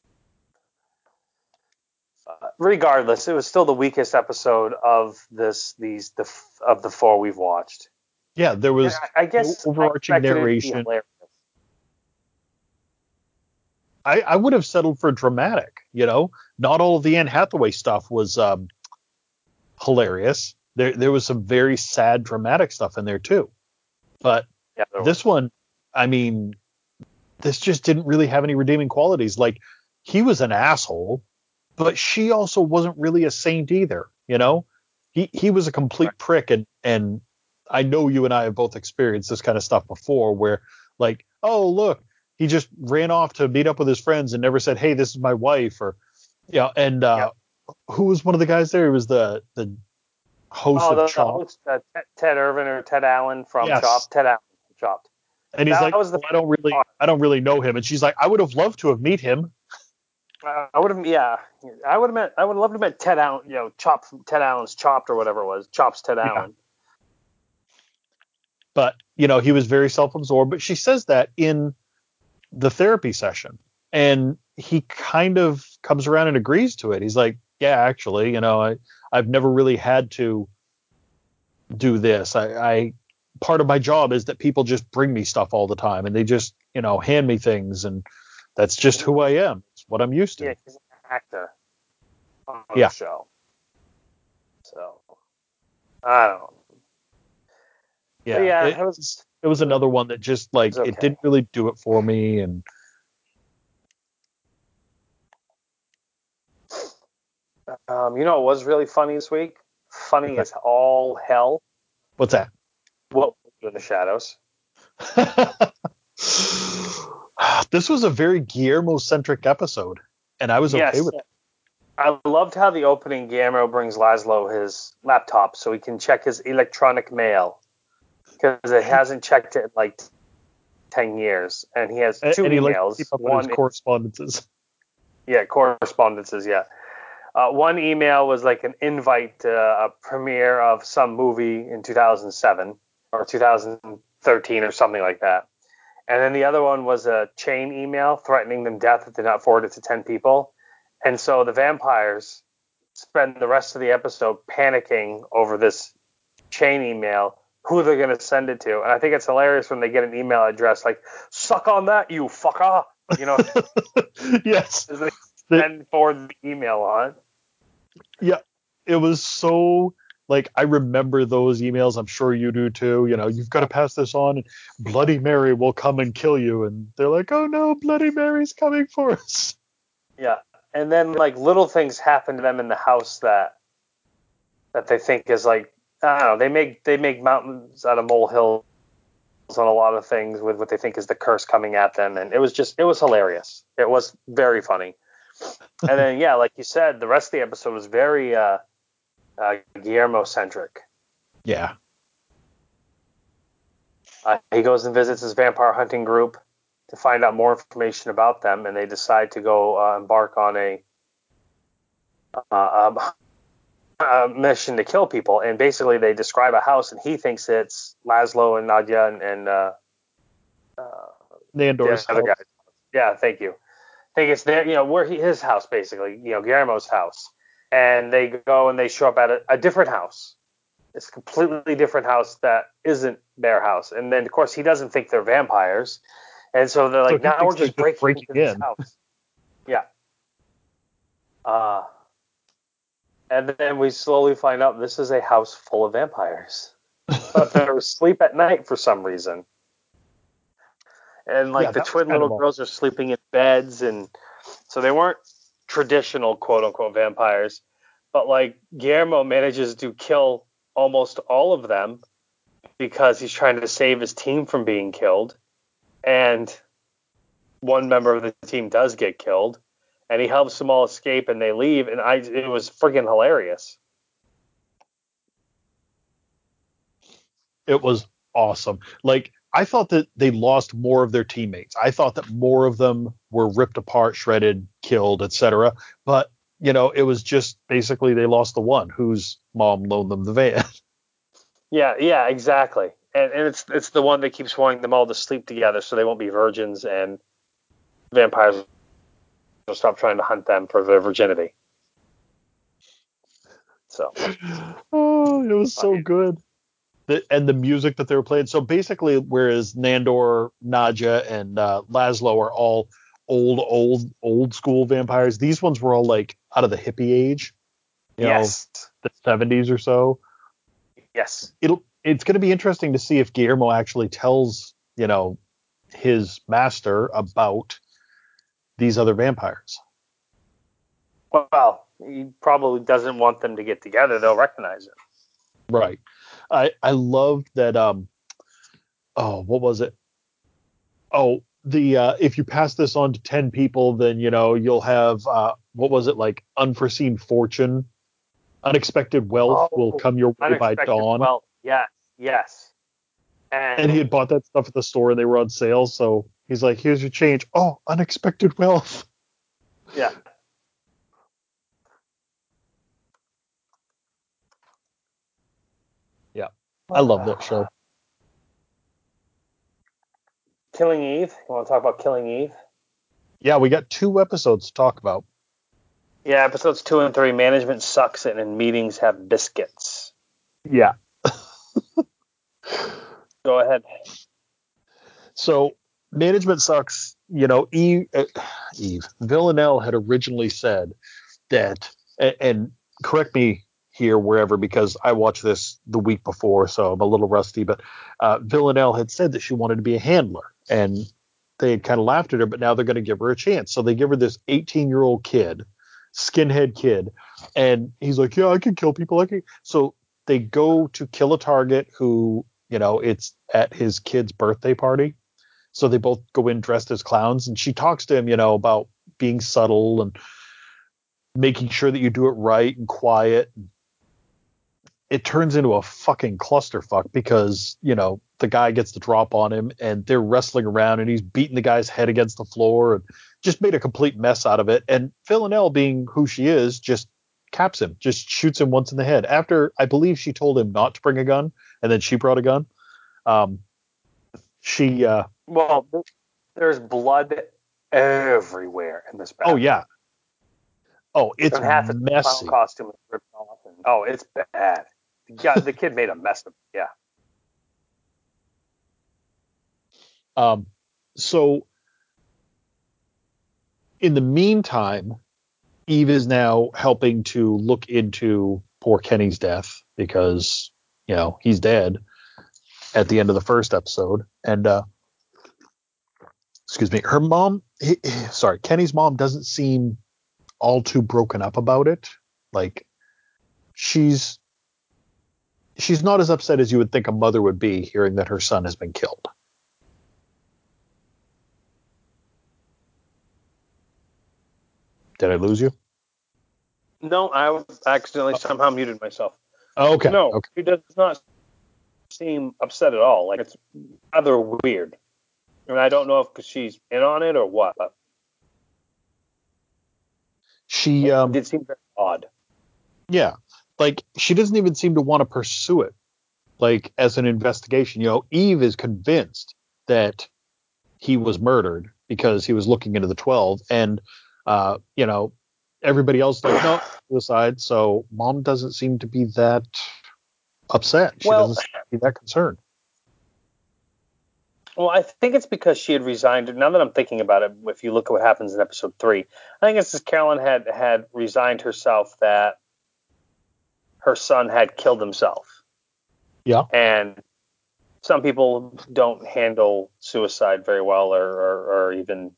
[SPEAKER 3] Regardless, it was still the weakest episode of of the four we've watched.
[SPEAKER 2] Yeah, there was
[SPEAKER 3] I guess
[SPEAKER 2] no overarching narration. I would have settled for dramatic, Not all of the Anne Hathaway stuff was hilarious. There was some very sad, dramatic stuff in there too. But this one, I mean, this just didn't really have any redeeming qualities. Like, he was an asshole, but she also wasn't really a saint either, He was a complete prick, and I know you and I have both experienced this kind of stuff before, where like, oh, look, he just ran off to meet up with his friends and never said, hey, this is my wife, or who was one of the guys there? He was the host of Chopped.
[SPEAKER 3] Ted Irvin or Ted Allen from Chopped. Ted Allen from Chopped.
[SPEAKER 2] And he's like, I don't really know him. And she's like, I would have loved to have met him.
[SPEAKER 3] I would have loved to have met Ted Allen, Ted Allen's Chopped or whatever it was. Chopp's Ted Allen.
[SPEAKER 2] But, he was very self-absorbed. But she says that in the therapy session. And he kind of comes around and agrees to it. He's like, yeah, actually, I've never really had to do this. I part of my job is that people just bring me stuff all the time, and they just, hand me things, and that's just who I am. It's what I'm used to.
[SPEAKER 3] Yeah, he's an actor on the show. So, I don't know.
[SPEAKER 2] Yeah, it was another one that just like it didn't really do it for me. And
[SPEAKER 3] it was really funny this week. Funny as all hell.
[SPEAKER 2] What's that?
[SPEAKER 3] What in the shadows?
[SPEAKER 2] This was a very Guillermo-centric episode, and I was okay with it.
[SPEAKER 3] I loved how the opening Guillermo brings Laszlo his laptop so he can check his electronic mail, because it hasn't checked it in like 10 years, and he has two emails.
[SPEAKER 2] Keep up with his correspondences.
[SPEAKER 3] Yeah, correspondences. Yeah. One email was like an invite to a premiere of some movie in 2007 or 2013 or something like that. And then the other one was a chain email threatening them death if they not forward it to 10 people. And so the vampires spend the rest of the episode panicking over this chain email, who they're going to send it to. And I think it's hilarious when they get an email address like, suck on that, you fucker.
[SPEAKER 2] Yes.
[SPEAKER 3] And forward the email on.
[SPEAKER 2] Yeah. It was so, like, I remember those emails. I'm sure you do too. You've got to pass this on, and Bloody Mary will come and kill you. And they're like, oh no, Bloody Mary's coming for us.
[SPEAKER 3] Yeah. And then like little things happen to them in the house that they think is like, I don't know, they make mountains out of molehills on a lot of things with what they think is the curse coming at them. And it was hilarious. It was very funny. And then, like you said, the rest of the episode was very Guillermo-centric.
[SPEAKER 2] Yeah.
[SPEAKER 3] He goes and visits his vampire hunting group to find out more information about them, and they decide to go embark on a mission to kill people. And basically, they describe a house, and he thinks it's Laszlo and Nadia and
[SPEAKER 2] Nandor's
[SPEAKER 3] the other
[SPEAKER 2] house.
[SPEAKER 3] guy. Yeah, thank you. I think it's there, where his house, basically, Guillermo's house. And they go and they show up at a different house. It's a completely different house that isn't their house. And then, of course, he doesn't think they're vampires. And so they're like,
[SPEAKER 2] So he
[SPEAKER 3] now we're
[SPEAKER 2] thinks
[SPEAKER 3] just
[SPEAKER 2] they're
[SPEAKER 3] breaking into this
[SPEAKER 2] in.
[SPEAKER 3] house. Yeah. And then we slowly find out this is a house full of vampires. But they're asleep at night for some reason. And the twin little girls are sleeping in beds, and so they weren't traditional quote unquote vampires. But Guillermo manages to kill almost all of them because he's trying to save his team from being killed. And one member of the team does get killed, and he helps them all escape, and they leave. And it was friggin' hilarious.
[SPEAKER 2] It was awesome. I thought that they lost more of their teammates. I thought that more of them were ripped apart, shredded, killed, etc. But, it was just basically they lost the one whose mom loaned them the van.
[SPEAKER 3] Yeah, exactly. And it's the one that keeps wanting them all to sleep together so they won't be virgins, and vampires will stop trying to hunt them for their virginity. So.
[SPEAKER 2] Oh, it was so good. And the music that they were playing. So basically, whereas Nandor, Nadja, and Laszlo are all old school vampires, these ones were all out of the hippie age.
[SPEAKER 3] Yes.
[SPEAKER 2] The 70s or so.
[SPEAKER 3] Yes.
[SPEAKER 2] It's going to be interesting to see if Guillermo actually tells, his master about these other vampires.
[SPEAKER 3] Well, he probably doesn't want them to get together. They'll recognize it.
[SPEAKER 2] Right. I loved that. What was it? Oh, if you pass this on to 10 people, then you'll have what was it, unforeseen fortune, unexpected wealth will come your way by dawn.
[SPEAKER 3] Wealth. Yes.
[SPEAKER 2] And he had bought that stuff at the store and they were on sale, so he's like, "Here's your change." Oh, unexpected wealth.
[SPEAKER 3] Yeah.
[SPEAKER 2] Yeah, I love that show.
[SPEAKER 3] Killing Eve. You want to talk about Killing Eve?
[SPEAKER 2] Yeah, we got 2 episodes to talk about.
[SPEAKER 3] Yeah, episodes 2 and 3. Management sucks and meetings have biscuits.
[SPEAKER 2] Yeah.
[SPEAKER 3] Go ahead.
[SPEAKER 2] So management sucks. Eve Villanelle had originally said that, and correct me here wherever because I watched this the week before, so I'm a little rusty. But Villanelle had said that she wanted to be a handler, and they had kind of laughed at her. But now they're going to give her a chance. So they give her this 18-year-old kid, skinhead kid, and he's like, "Yeah, I can kill people." So they go to kill a target who, it's at his kid's birthday party. So they both go in dressed as clowns, and she talks to him, about being subtle and making sure that you do it right and quiet. It turns into a fucking clusterfuck because, the guy gets the drop on him and they're wrestling around and he's beating the guy's head against the floor and just made a complete mess out of it. And Villanelle, being who she is, just caps him, just shoots him once in the head after I believe she told him not to bring a gun. And then she brought a gun.
[SPEAKER 3] Well, there's blood everywhere in this bathroom.
[SPEAKER 2] Oh yeah. Oh, it's
[SPEAKER 3] half his
[SPEAKER 2] messy.
[SPEAKER 3] clown costume is ripped off. It's bad. The kid made a mess of it.
[SPEAKER 2] Yeah. So in the meantime, Eve is now helping to look into poor Kenny's death because, he's dead at the end of the first episode. And, excuse me, Kenny's mom doesn't seem all too broken up about it. She's not as upset as you would think a mother would be hearing that her son has been killed. Did I lose you?
[SPEAKER 3] No, I accidentally somehow muted myself.
[SPEAKER 2] Oh, okay.
[SPEAKER 3] No,
[SPEAKER 2] okay.
[SPEAKER 3] She does not seem upset at all. Like, it's rather weird. And I don't know if because she's in on it or what, but it did seem very odd.
[SPEAKER 2] Yeah. Like, she doesn't even seem to want to pursue it, like, as an investigation. Eve is convinced that he was murdered because he was looking into the 12. And, everybody else like, no, suicide. So Mom doesn't seem to be that upset. She doesn't seem to be that concerned.
[SPEAKER 3] Well, I think it's because she had resigned. Now that I'm thinking about it, if you look at what happens in episode 3, I think it's because Carolyn had resigned herself that her son had killed himself.
[SPEAKER 2] Yeah.
[SPEAKER 3] And some people don't handle suicide very well, or even.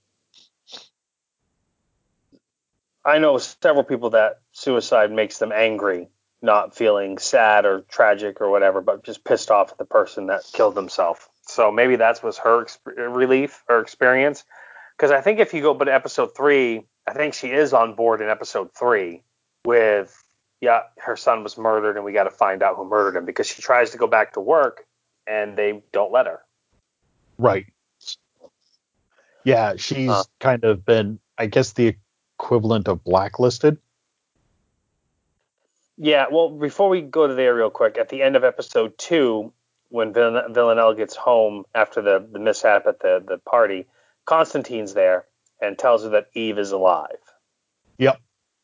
[SPEAKER 3] I know several people that suicide makes them angry, not feeling sad or tragic or whatever, but just pissed off at the person that killed themselves. So maybe that was her relief or experience. Because I think if you go to episode 3, I think she is on board in episode 3 with, her son was murdered and we got to find out who murdered him, because she tries to go back to work and they don't let her.
[SPEAKER 2] Right. Yeah, she's kind of been, I guess, the equivalent of blacklisted.
[SPEAKER 3] Yeah, well, before we go to there real quick, at the end of episode 2, when Villanelle gets home after the mishap at the party, Constantine's there and tells her that Eve is alive.
[SPEAKER 2] Yep.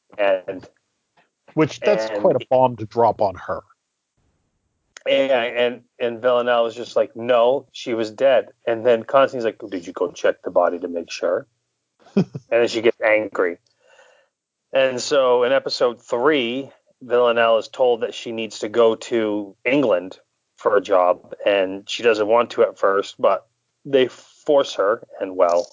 [SPEAKER 3] Which
[SPEAKER 2] that's quite a bomb to drop on her.
[SPEAKER 3] And Villanelle is just like, no, she was dead. And then Constantine's like, did you go check the body to make sure? And then she gets angry. And so in episode 3, Villanelle is told that she needs to go to England for a job, and she doesn't want to at first, but they force her, and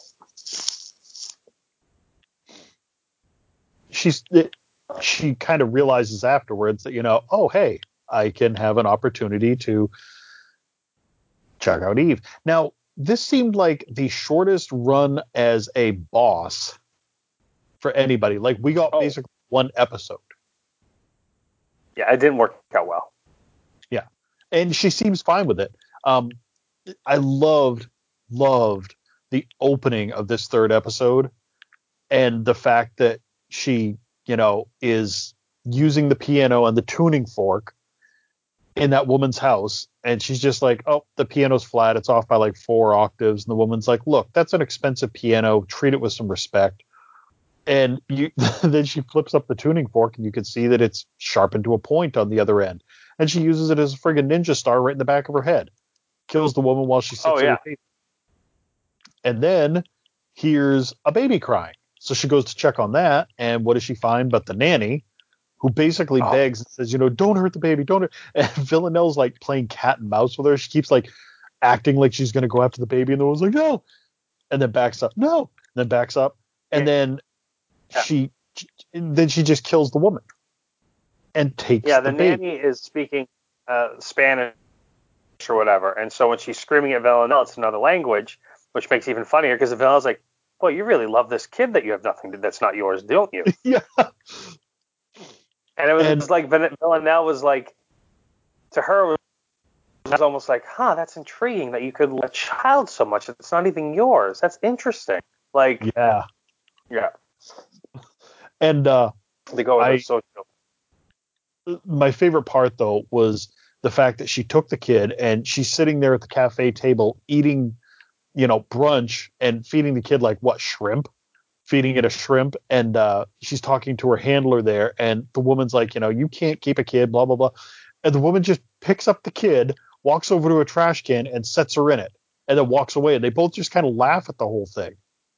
[SPEAKER 2] she kind of realizes afterwards that, oh, hey, I can have an opportunity to check out Eve. Now, this seemed like the shortest run as a boss for anybody. Like, we got basically one episode.
[SPEAKER 3] Yeah, it didn't work out well.
[SPEAKER 2] Yeah. And she seems fine with it. I loved the opening of this 3rd episode, and the fact that she, is using the piano and the tuning fork in that woman's house, and she's just like, oh, the piano's flat, it's off by like 4 octaves, and the woman's like, look, that's an expensive piano, treat it with some respect. And then she flips up the tuning fork, and you can see that it's sharpened to a point on the other end. And she uses it as a friggin' ninja star right in the back of her head. Kills the woman while she sits at her table. And then here's a baby crying. So she goes to check on that, and what does she find but the nanny, who basically begs and says, don't hurt the baby, don't hurt. And Villanelle's like playing cat and mouse with her. She keeps like acting like she's going to go after the baby, and the woman's like, no. And then backs up, no. And then backs up. And then she just kills the woman and takes the baby.
[SPEAKER 3] Yeah, the nanny is speaking Spanish or whatever. And so when she's screaming at Villanelle, it's another language, which makes it even funnier because Villanelle's like, boy, you really love this kid that you have nothing to, that's not yours, don't you?
[SPEAKER 2] Yeah.
[SPEAKER 3] And it was like Villanelle was like, to her, it was almost like, that's intriguing that you could love a child so much. It's not even yours. That's interesting. Like,
[SPEAKER 2] yeah. And
[SPEAKER 3] they go with social.
[SPEAKER 2] My favorite part, though, was the fact that she took the kid and she's sitting there at the cafe table eating, brunch and feeding the kid like shrimp, feeding it a shrimp. And she's talking to her handler there. And the woman's like, you can't keep a kid, blah, blah, blah. And the woman just picks up the kid, walks over to a trash can and sets her in it, and then walks away. And they both just kind of laugh at the whole thing.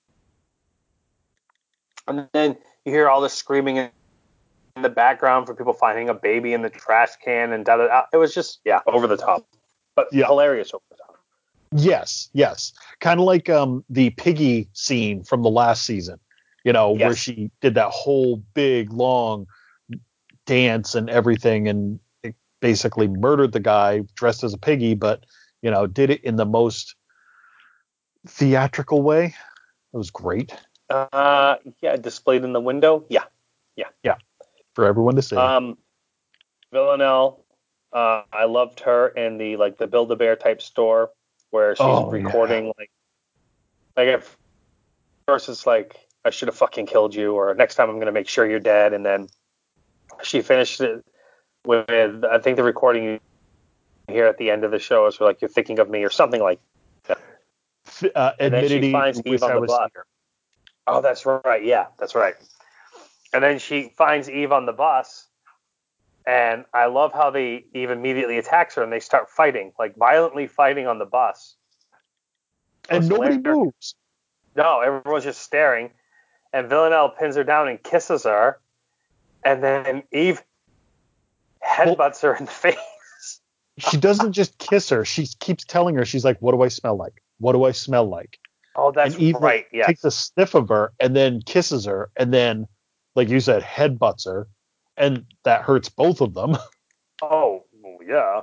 [SPEAKER 3] And then you hear all this screaming in the background for people finding a baby in the trash can and da-da-da. It was just, over the top. But hilarious over the top.
[SPEAKER 2] Yes. Kind of like the Piggy scene from the last season, where she did that whole big, long dance and everything, and it basically murdered the guy dressed as a piggy, but, did it in the most theatrical way. It was great.
[SPEAKER 3] Displayed in the window. Yeah.
[SPEAKER 2] For everyone to see.
[SPEAKER 3] Villanelle I loved her in the Build-A-Bear type store where she's recording like at first it's like I should have fucking killed you, or next time I'm gonna make sure you're dead, and then she finished it with I think the recording you hear at the end of the show is like you're thinking of me or something like that. And then she finds Eve on the bus. Oh, that's right. Yeah, that's right. And then she finds Eve on the bus. And I love how Eve immediately attacks her and they start fighting, like violently fighting on the bus.
[SPEAKER 2] And nobody moves.
[SPEAKER 3] No, everyone's just staring. And Villanelle pins her down and kisses her. And then Eve headbutts her in the face.
[SPEAKER 2] She doesn't just kiss her. She keeps telling her, she's like, what do I smell like? What do I smell like?
[SPEAKER 3] Oh, that's
[SPEAKER 2] and Eve
[SPEAKER 3] right. Yeah.
[SPEAKER 2] Takes a sniff of her and then kisses her. And then, like you said, headbutts her. And that hurts both of them.
[SPEAKER 3] Oh, yeah.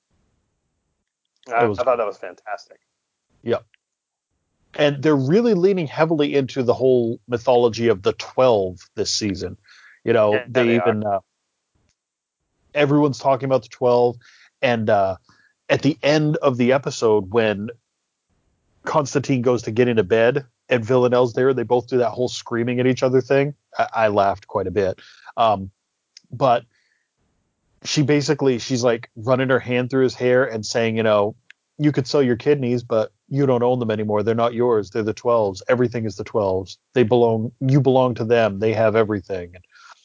[SPEAKER 3] I thought that was fantastic.
[SPEAKER 2] Yep. And they're really leaning heavily into the whole mythology of the 12 this season. You know,
[SPEAKER 3] Yeah,
[SPEAKER 2] they even everyone's talking about the 12. And at the end of the episode, when Constantine goes to get into bed and Villanelle's there, they both do that whole screaming at each other thing. I laughed quite a bit. But she's like running her hand through his hair and saying, you know, you could sell your kidneys, but you don't own them anymore. They're not yours. They're the 12s. Everything is the 12s. You belong to them. They have everything.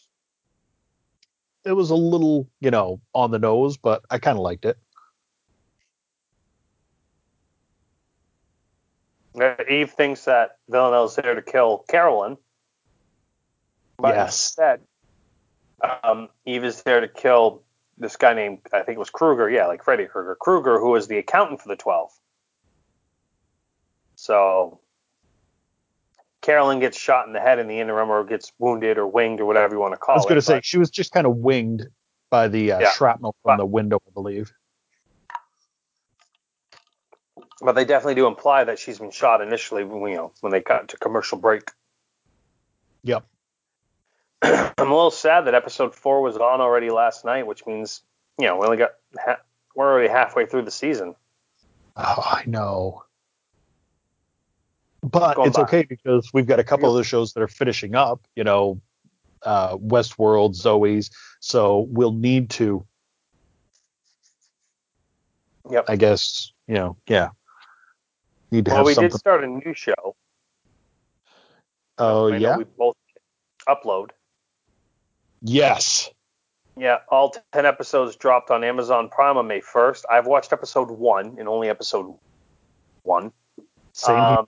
[SPEAKER 2] It was a little, you know, on the nose, but I kind of liked it.
[SPEAKER 3] Eve thinks that Villanelle's there to kill Carolyn. But instead, Eve is there to kill this guy named, I think it was Kruger. Yeah, like Freddy Krueger. Kruger, who is the accountant for the 12. So Carolyn gets shot in the head in the interim, or gets wounded or winged or whatever you want to call it.
[SPEAKER 2] I was going to say, she was just kind of winged by the shrapnel from the window, I believe.
[SPEAKER 3] But they definitely do imply that she's been shot initially, when they cut to commercial break.
[SPEAKER 2] Yep.
[SPEAKER 3] I'm a little sad that episode 4 was on already last night, which means, we're already halfway through the season.
[SPEAKER 2] Oh, I know. But it's okay because we've got a couple of the shows that are finishing up, you know, Westworld, Zoe's. So we'll need to, I guess, you know, need to have something.
[SPEAKER 3] We did start a new show.
[SPEAKER 2] Oh, yeah?
[SPEAKER 3] We both upload.
[SPEAKER 2] Yes.
[SPEAKER 3] Yeah, all 10 episodes dropped on Amazon Prime on May 1st. I've watched episode 1 and only episode 1.
[SPEAKER 2] Same here.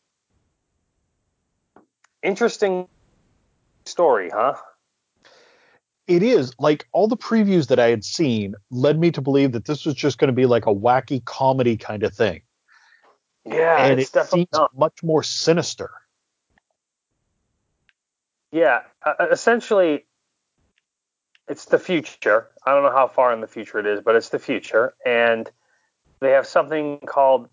[SPEAKER 3] Interesting story, huh?
[SPEAKER 2] It is. Like, all the previews that I had seen led me to believe that this was just going to be like a wacky comedy kind of thing.
[SPEAKER 3] Yeah,
[SPEAKER 2] and
[SPEAKER 3] it's
[SPEAKER 2] it seems much more sinister.
[SPEAKER 3] Yeah, essentially, it's the future. I don't know how far in the future it is, but it's the future. And they have something called,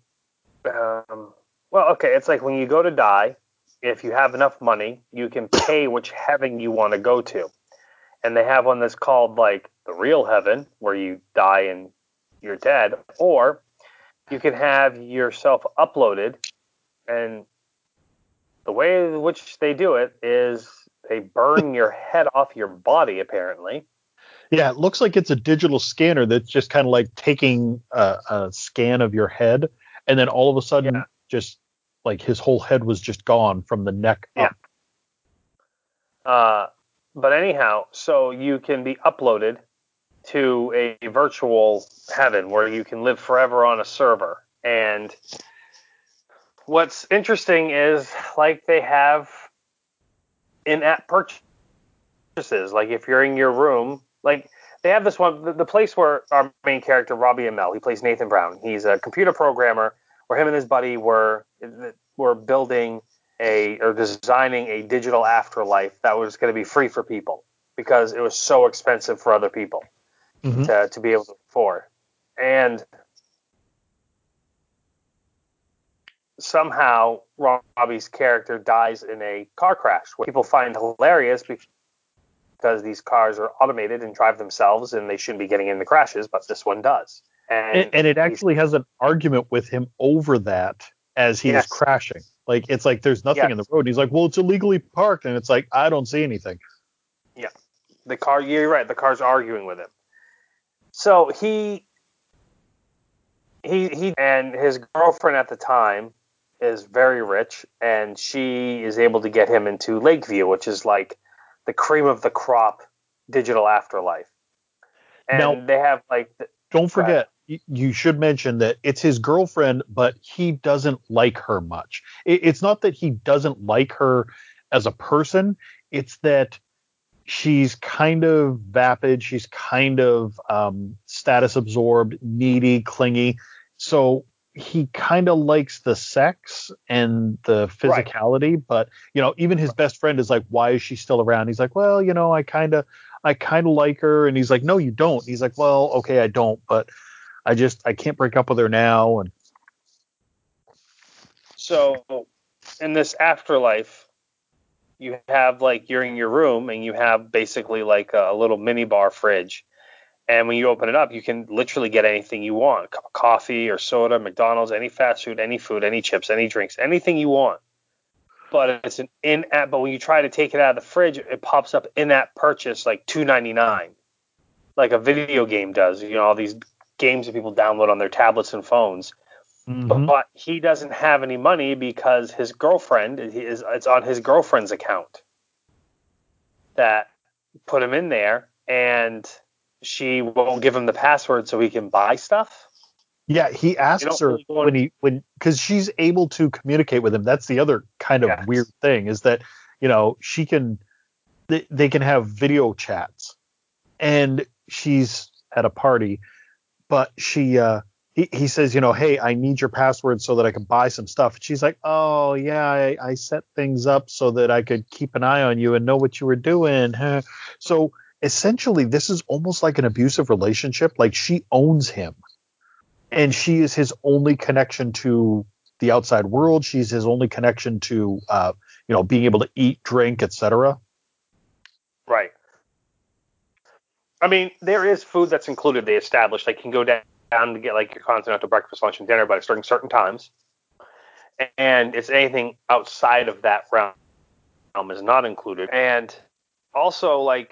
[SPEAKER 3] it's like when you go to die, if you have enough money, you can pay which heaven you want to go to. And they have one that's called like the real heaven, where you die and you're dead, or you can have yourself uploaded. And the way in which they do it is they burn your head off your body, apparently.
[SPEAKER 2] Yeah, it looks like it's a digital scanner that's just kind of like taking a scan of your head, and then all of a sudden, just like his whole head was just gone from the neck up.
[SPEAKER 3] But anyhow, so you can be uploaded to a virtual heaven where you can live forever on a server. And what's interesting is, like, they have in-app purchases. Like, if you're in your room, like, they have this one, the place where our main character, Robbie Amell, he plays Nathan Brown. He's a computer programmer, where him and his buddy were building or designing a digital afterlife that was going to be free for people because it was so expensive for other people to be able to afford. And somehow Robbie's character dies in a car crash, which people find hilarious because these cars are automated and drive themselves, and they shouldn't be getting in the crashes, but this one does.
[SPEAKER 2] And it actually has an argument with him over that as he is crashing. Like, it's like there's nothing in the road. And he's like, well, it's illegally parked. And it's like, I don't see anything.
[SPEAKER 3] Yeah. You're right. The car's arguing with him. So he and his girlfriend at the time is very rich, and she is able to get him into Lakeview, which is like the cream of the crop digital afterlife. And now, they have like...
[SPEAKER 2] Don't forget, you should mention that it's his girlfriend, but he doesn't like her much. It's not that he doesn't like her as a person. It's that she's kind of vapid. She's kind of status absorbed, needy, clingy. So he kind of likes the sex and the physicality. Right. But, even his best friend is like, why is she still around? He's like, well, I kind of like her. And he's like, no, you don't. He's like, well, okay, I don't, but I can't break up with her now. And
[SPEAKER 3] so in this afterlife, you have like, you're in your room and you have basically like a little mini bar fridge. And when you open it up, you can literally get anything you want. A cup of coffee or soda, McDonald's, any fast food, any chips, any drinks, anything you want. But it's an in-app. But when you try to take it out of the fridge, it pops up in-app purchase like $2.99, like a video game does. All these games that people download on their tablets and phones. Mm-hmm. But he doesn't have any money because his girlfriend it's on his girlfriend's account that put him in there, and she won't give him the password so he can buy stuff.
[SPEAKER 2] Yeah, he asks her because she's able to communicate with him. That's the other kind of weird thing, is that she can they can have video chats, and she's at a party, but he says, hey, I need your password so that I can buy some stuff. And she's like, oh yeah, I set things up so that I could keep an eye on you and know what you were doing. So essentially, this is almost like an abusive relationship. Like, she owns him, and she is his only connection to the outside world. She's his only connection to, being able to eat, drink, etc.
[SPEAKER 3] Right. I mean, there is food that's included. They established, like, you can go down to get like your continental breakfast, lunch, and dinner, but it's during certain times. And it's anything outside of that realm is not included. And also, like,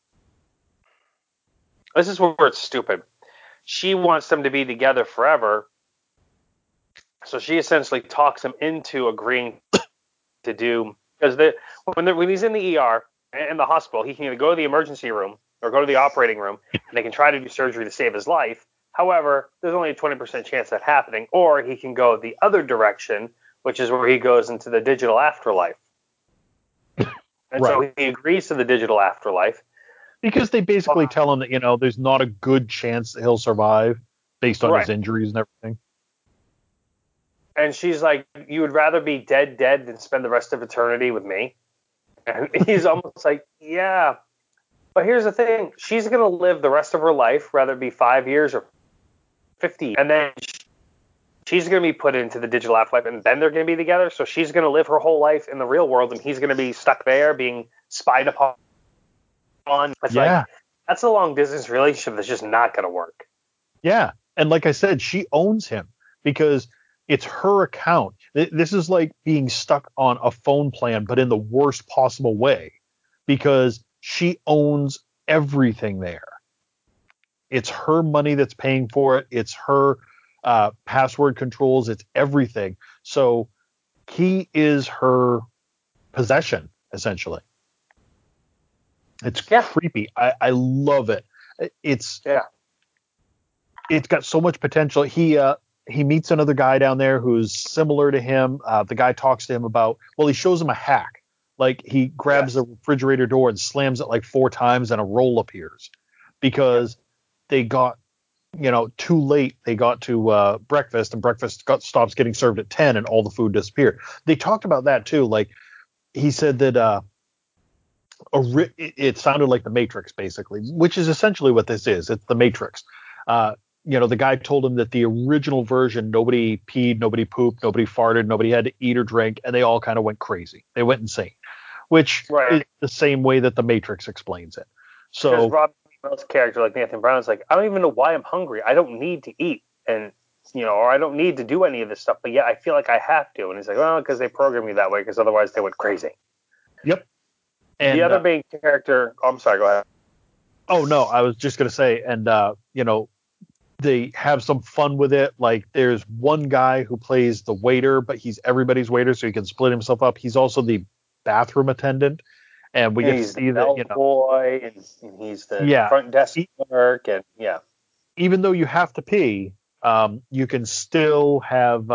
[SPEAKER 3] this is where it's stupid. She wants them to be together forever. So she essentially talks him into agreeing to do, because when he's in the ER in the hospital, he can either go to the emergency room or go to the operating room, and they can try to do surgery to save his life. However, there's only a 20% chance of that happening, or he can go the other direction, which is where he goes into the digital afterlife. And so he agrees to the digital afterlife.
[SPEAKER 2] Because they basically tell him that, there's not a good chance that he'll survive based on his injuries and everything.
[SPEAKER 3] And she's like, you would rather be dead than spend the rest of eternity with me? And he's almost like, yeah. But here's the thing. She's going to live the rest of her life, whether it be 5 years or 50. And then she's going to be put into the digital afterlife, and then they're going to be together. So she's going to live her whole life in the real world, and he's going to be stuck there being spied upon. It's like, that's a long distance relationship that's just not going to work.
[SPEAKER 2] Yeah. And like I said, she owns him because it's her account. This is like being stuck on a phone plan, but in the worst possible way, because she owns everything there. It's her money that's paying for it. It's her password controls. It's everything. So he is her possession, essentially. It's creepy. I love it. It's got so much potential. He meets another guy down there who's similar to him. The guy talks to him about, he shows him a hack. Like, he grabs the refrigerator door and slams it like 4 times, and a roll appears because they got, too late. They got to breakfast, and breakfast stops getting served at 10, and all the food disappeared. They talked about that too. Like, he said that it sounded like the Matrix, basically, which is essentially what this is. It's the Matrix. The guy told him that the original version, nobody peed, nobody pooped, nobody farted, nobody had to eat or drink, and they all kind of went crazy. They went insane. which
[SPEAKER 3] Right.
[SPEAKER 2] is the same way that the Matrix explains it.
[SPEAKER 3] Because
[SPEAKER 2] So
[SPEAKER 3] Robbie Amell's character, like Nathan Brown, is like, I don't even know why I'm hungry. I don't need to eat, and or I don't need to do any of this stuff, but yet I feel like I have to. And he's like, well, because they programmed me that way, because otherwise they went crazy.
[SPEAKER 2] yep. And
[SPEAKER 3] The other main character, I'm sorry, go ahead.
[SPEAKER 2] oh no, I was just gonna say, and they have some fun with it. Like there's one guy who plays the waiter, but he's everybody's waiter, so he can split himself up. He's also the bathroom attendant, and we get to
[SPEAKER 3] He's
[SPEAKER 2] see
[SPEAKER 3] the
[SPEAKER 2] that
[SPEAKER 3] bellboy, and he's the
[SPEAKER 2] yeah,
[SPEAKER 3] front desk clerk, and yeah.
[SPEAKER 2] even though you have to pee, you can still have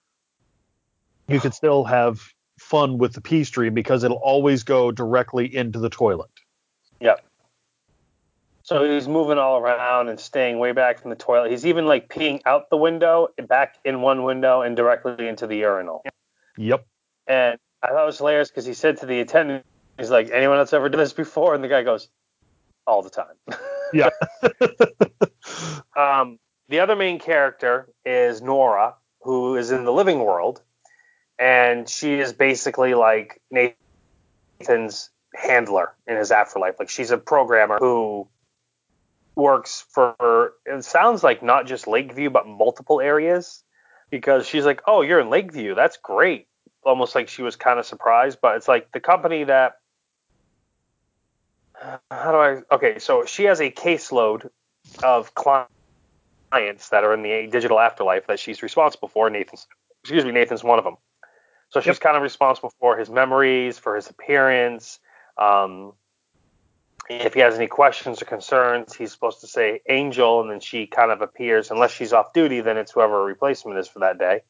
[SPEAKER 2] fun with the pee stream because it'll always go directly into the toilet.
[SPEAKER 3] Yep. So he's moving all around and staying way back from the toilet. He's even like peeing out the window, back in one window, and directly into the urinal.
[SPEAKER 2] Yep.
[SPEAKER 3] And I thought it was hilarious because he said to the attendant, he's like, anyone else ever done this before? And the guy goes, all the time.
[SPEAKER 2] Yeah.
[SPEAKER 3] The other main character is Nora, who is in the living world. And she is basically like Nathan's handler in his afterlife. Like she's a programmer who works for, it sounds like not just Lakeview, but multiple areas. Because she's like, oh, you're in Lakeview. That's great. Almost like she was kind of surprised. But it's like the company that, okay, so she has a caseload of clients that are in the digital afterlife that she's responsible for. Nathan's one of them. So she's kind of responsible for his memories, for his appearance. If he has any questions or concerns, he's supposed to say Angel, and then she kind of appears. Unless she's off duty, then it's whoever her replacement is for that day.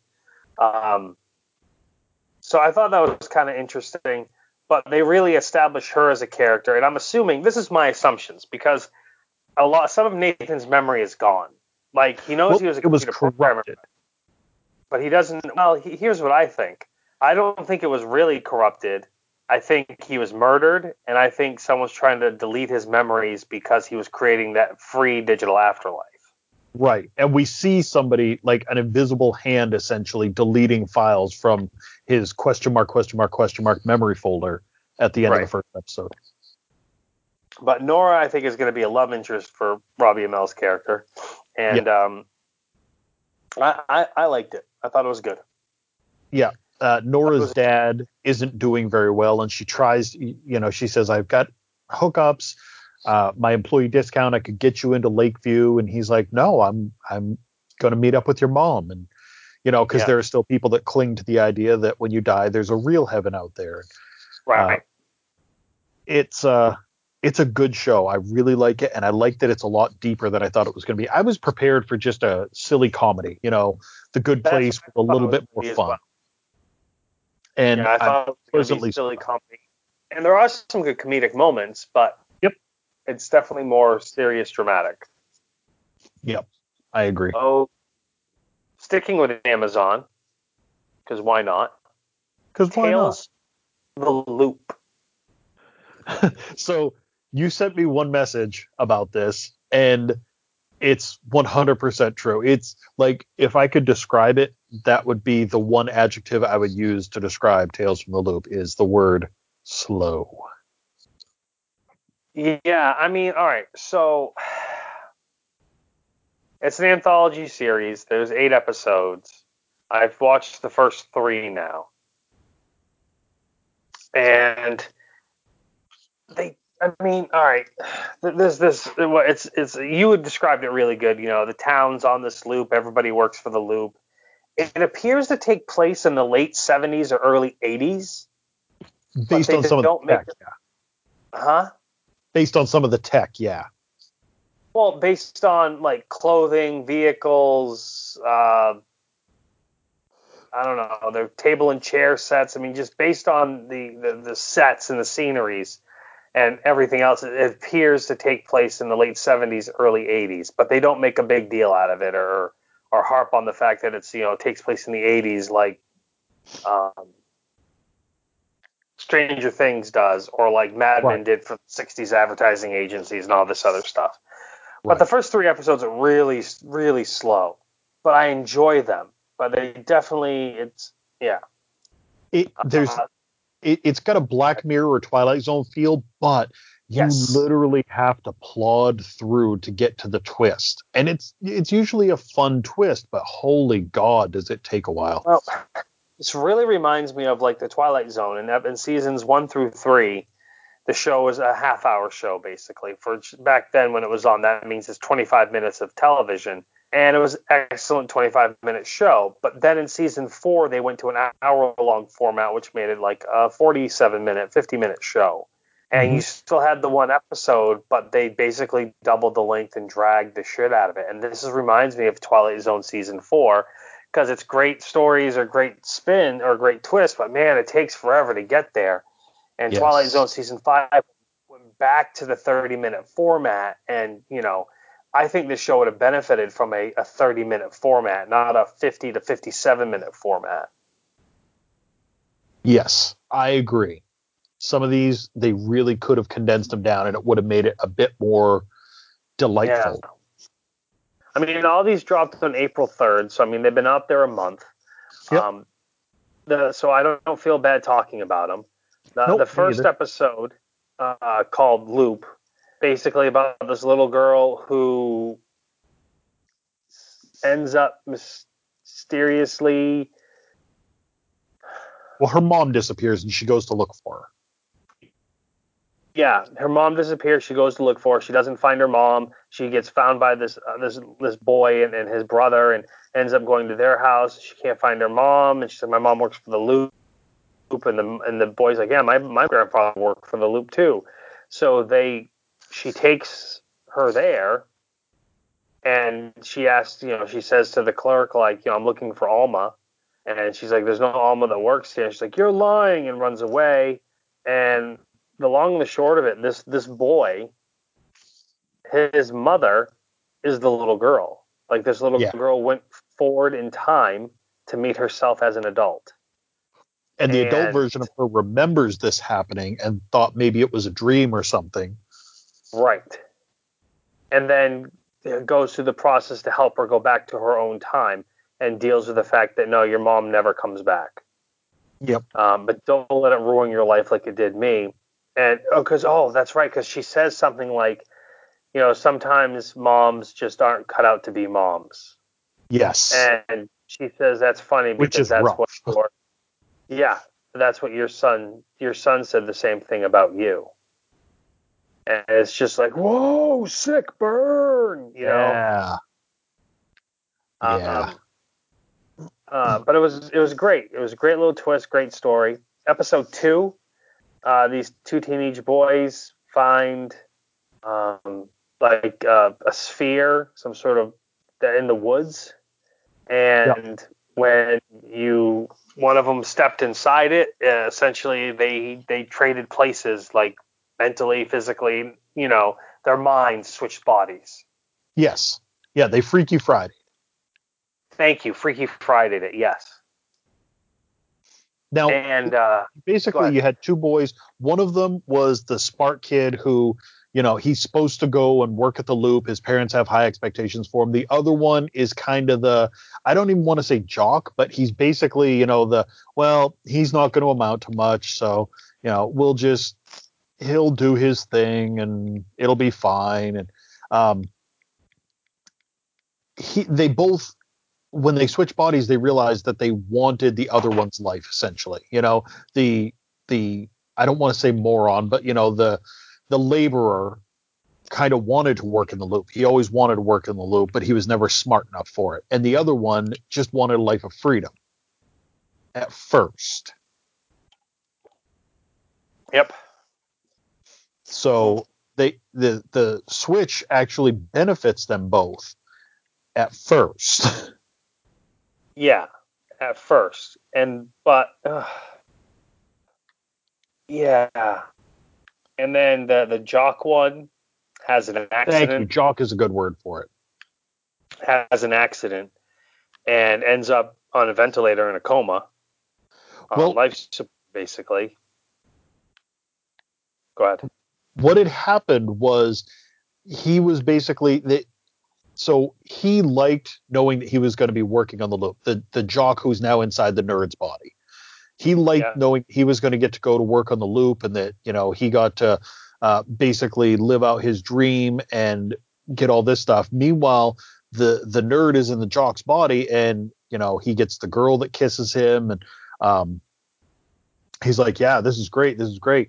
[SPEAKER 3] So I thought that was kind of interesting. But they really establish her as a character, and I'm assuming, this is my assumptions, because some of Nathan's memory is gone. Like, he knows he was a computer programmer, but he doesn't. Well, here's what I think. I don't think it was really corrupted. I think he was murdered, and I think someone's trying to delete his memories because he was creating that free digital afterlife.
[SPEAKER 2] Right. And we see somebody, like an invisible hand, essentially deleting files from his ? Memory folder at the end of the first episode.
[SPEAKER 3] But Nora, I think, is going to be a love interest for Robbie Amell's character. And I liked it. I thought it was good.
[SPEAKER 2] Yeah. Nora's dad isn't doing very well, and she tries, she says, I've got hookups, my employee discount, I could get you into Lakeview. And he's like, no, I'm going to meet up with your mom. And, because there are still people that cling to the idea that when you die, there's a real heaven out there.
[SPEAKER 3] Right.
[SPEAKER 2] It's a good show. I really like it. And I like that it's a lot deeper than I thought it was going to be. I was prepared for just a silly comedy, The Good Place with a little bit more fun.
[SPEAKER 3] Well.
[SPEAKER 2] And
[SPEAKER 3] I thought it was going to be silly comedy. And there are some good comedic moments, but it's definitely more serious, dramatic.
[SPEAKER 2] Yep, I agree.
[SPEAKER 3] Oh, sticking with Amazon, because why not?
[SPEAKER 2] Because why
[SPEAKER 3] Tales the Loop.
[SPEAKER 2] So you sent me one message about this, and it's 100% true. It's like, if I could describe it, that would be the one adjective I would use to describe Tales from the Loop, is the word slow.
[SPEAKER 3] Yeah, I mean, all right. So it's an anthology series. There's 8 episodes. I've watched the first 3 now. And all right. There's this. It's you had described it really good. The town's on this loop. Everybody works for the loop. It appears to take place in the late 70s or early 80s.
[SPEAKER 2] Based on some of the tech,
[SPEAKER 3] Huh?
[SPEAKER 2] Based on some of the tech, yeah.
[SPEAKER 3] Well, based on like clothing, vehicles, I don't know, their table and chair sets. I mean, just based on the sets and the sceneries and everything else, it appears to take place in the late 70s, early 80s. But they don't make a big deal out of it or harp on the fact that it's takes place in the 80s, like Stranger Things does, or like Mad Men did for the 60s advertising agencies and all this other stuff. Right. But the first 3 episodes are really, really slow. But I enjoy them. But they definitely,
[SPEAKER 2] it's got a Black Mirror or Twilight Zone feel, but you
[SPEAKER 3] Yes.
[SPEAKER 2] literally have to plod through to get to the twist. And it's usually a fun twist, but holy God, does it take a while.
[SPEAKER 3] Well, this really reminds me of like the Twilight Zone. And in seasons 1 through 3, the show was a half-hour show, basically. For back then when it was on, that means it's 25 minutes of television. And it was an excellent 25-minute show. But then in season 4, they went to an hour-long format, which made it like a 47-minute, 50-minute show. And you still had the one episode, but they basically doubled the length and dragged the shit out of it. And this reminds me of Twilight Zone season 4, because it's great stories or great spin or great twist, but man, it takes forever to get there. And
[SPEAKER 2] Yes.
[SPEAKER 3] Twilight Zone season 5 went back to the 30-minute format, and I think this show would have benefited from a 30-minute format, not a 50 to 57-minute format.
[SPEAKER 2] Yes, I agree. Some of these, they really could have condensed them down, and it would have made it a bit more delightful.
[SPEAKER 3] Yeah. I mean, all these dropped on April 3rd, so I mean, they've been out there a month.
[SPEAKER 2] Yep.
[SPEAKER 3] So I don't feel bad talking about them.
[SPEAKER 2] Nope,
[SPEAKER 3] the first
[SPEAKER 2] neither.
[SPEAKER 3] episode, called Loop, basically about this little girl who ends up mysteriously.
[SPEAKER 2] Well, her mom disappears, and she goes to look for her.
[SPEAKER 3] Yeah, her mom disappears. She goes to look for her. She doesn't find her mom. She gets found by this boy and his brother, and ends up going to their house. She can't find her mom, and she said, "My mom works for the Loop." And the boy's like, "Yeah, my grandfather worked for the Loop too." So she takes her there, and she asks, she says to the clerk, like, "I'm looking for Alma," and she's like, "There's no Alma that works here." She's like, "You're lying," and runs away. And the long and the short of it, this boy, his mother is the little girl. Like, this little girl went forward in time to meet herself as an adult.
[SPEAKER 2] And the adult version of her remembers this happening and thought maybe it was a dream or something.
[SPEAKER 3] Right. And then goes through the process to help her go back to her own time, and deals with the fact that, no, your mom never comes back.
[SPEAKER 2] Yep.
[SPEAKER 3] But don't let it ruin your life like it did me. And that's right, because she says something like, sometimes moms just aren't cut out to be moms.
[SPEAKER 2] Yes.
[SPEAKER 3] And she says that's funny because that's
[SPEAKER 2] rough.
[SPEAKER 3] that's what your son said the same thing about you. And it's just like, whoa, sick burn,
[SPEAKER 2] Yeah. Yeah.
[SPEAKER 3] But it was great. It was a great little twist, great story. Episode 2, these two teenage boys find a sphere, some sort of, in the woods, and when one of them stepped inside it, essentially they traded places, like mentally, physically, their minds switched bodies.
[SPEAKER 2] Yes. Yeah, they Freaky Friday.
[SPEAKER 3] Thank you, Freaky Friday it, yes.
[SPEAKER 2] Now,
[SPEAKER 3] and
[SPEAKER 2] basically, you had two boys. One of them was the smart kid who, he's supposed to go and work at the Loop. His parents have high expectations for him. The other one is kind of I don't even want to say jock, but he's basically, he's not going to amount to much. So, he'll do his thing and it'll be fine. And they both, when they switch bodies, they realized that they wanted the other one's life, essentially. The I don't want to say moron, but the laborer kind of wanted to work in the Loop. He always wanted to work in the Loop, but he was never smart enough for it. And the other one just wanted a life of freedom at first.
[SPEAKER 3] Yep.
[SPEAKER 2] So the switch actually benefits them both at first.
[SPEAKER 3] Yeah, at first. Yeah. And then the jock one has an accident.
[SPEAKER 2] Thank you. Jock is a good word for it.
[SPEAKER 3] Has an accident and ends up on a ventilator in a coma. Life support, basically. Go ahead.
[SPEAKER 2] What had happened was he was basically so he liked knowing that he was going to be working on the Loop. The jock who's now inside the nerd's body. He liked knowing he was going to get to go to work on the loop, and that, he got to basically live out his dream and get all this stuff. Meanwhile, the nerd is in the jock's body, and he gets the girl that kisses him, and he's like, yeah, this is great.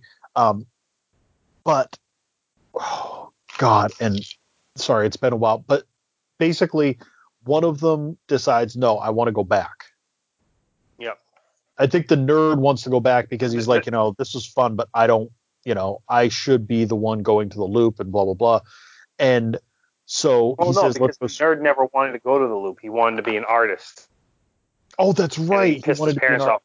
[SPEAKER 2] But oh God, and sorry, it's been a while, but basically one of them decides, no, I want to go back.
[SPEAKER 3] Yep.
[SPEAKER 2] I think the nerd wants to go back because he's like, this was fun, but I don't, I should be the one going to the loop and blah, blah, blah. And so he says,
[SPEAKER 3] because the nerd never wanted to go to the loop. He wanted to be an artist.
[SPEAKER 2] Oh, that's right.
[SPEAKER 3] He pissed his parents off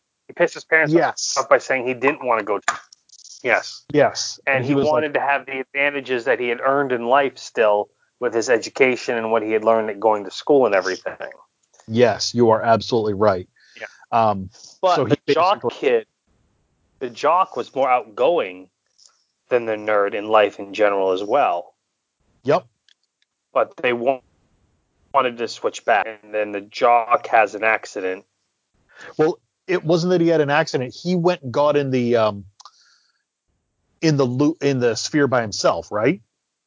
[SPEAKER 3] by saying he didn't want to go to. Yes.
[SPEAKER 2] Yes.
[SPEAKER 3] And he wanted to have the advantages that he had earned in life still with his education and what he had learned at going to school and everything.
[SPEAKER 2] Yes, you are absolutely right.
[SPEAKER 3] Yeah. But so the jock was more outgoing than the nerd in life in general as well.
[SPEAKER 2] Yep.
[SPEAKER 3] But they wanted to switch back, and then the jock has an accident.
[SPEAKER 2] Well, it wasn't that he had an accident. He went and got in the sphere by himself, right?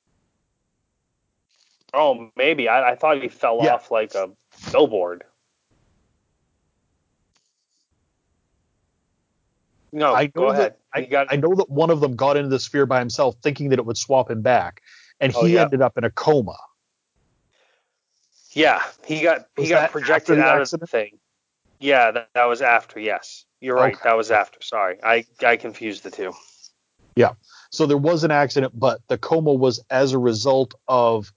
[SPEAKER 3] Oh, maybe. I thought he fell off like a billboard. No, go ahead.
[SPEAKER 2] I know that one of them got into the sphere by himself, thinking that it would swap him back, and he ended up in a coma.
[SPEAKER 3] Yeah, he got projected out of the thing. Yeah, that was after. Yes, you're right. Okay. That was after. Sorry, I confused the two.
[SPEAKER 2] Yeah. So there was an accident, but the coma was as a result of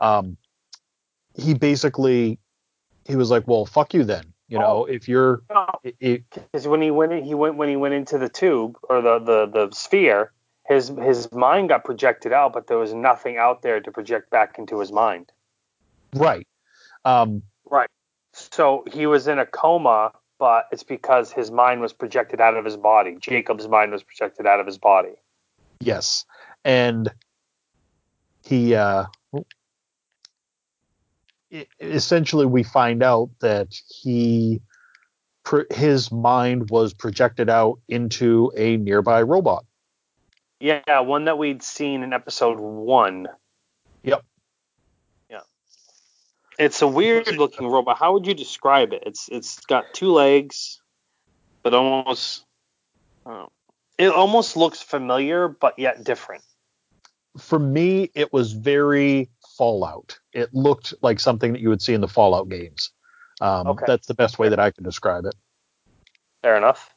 [SPEAKER 2] he was like, well, fuck you then. If you're
[SPEAKER 3] because when he went into the tube or the sphere, his mind got projected out, but there was nothing out there to project back into his mind.
[SPEAKER 2] Right.
[SPEAKER 3] Right. So he was in a coma, but it's because his mind was projected out of his body. Jacob's mind was projected out of his body.
[SPEAKER 2] Yes. And he essentially we find out that his mind was projected out into a nearby robot.
[SPEAKER 3] Yeah, one that we'd seen in episode 1.
[SPEAKER 2] Yep.
[SPEAKER 3] Yeah. It's a weird looking robot. How would you describe it? It's got 2 legs, but it almost looks familiar, but yet different.
[SPEAKER 2] For me, it was very Fallout. It looked like something that you would see in the Fallout games. Okay. That's the best way that I can describe it.
[SPEAKER 3] Fair enough.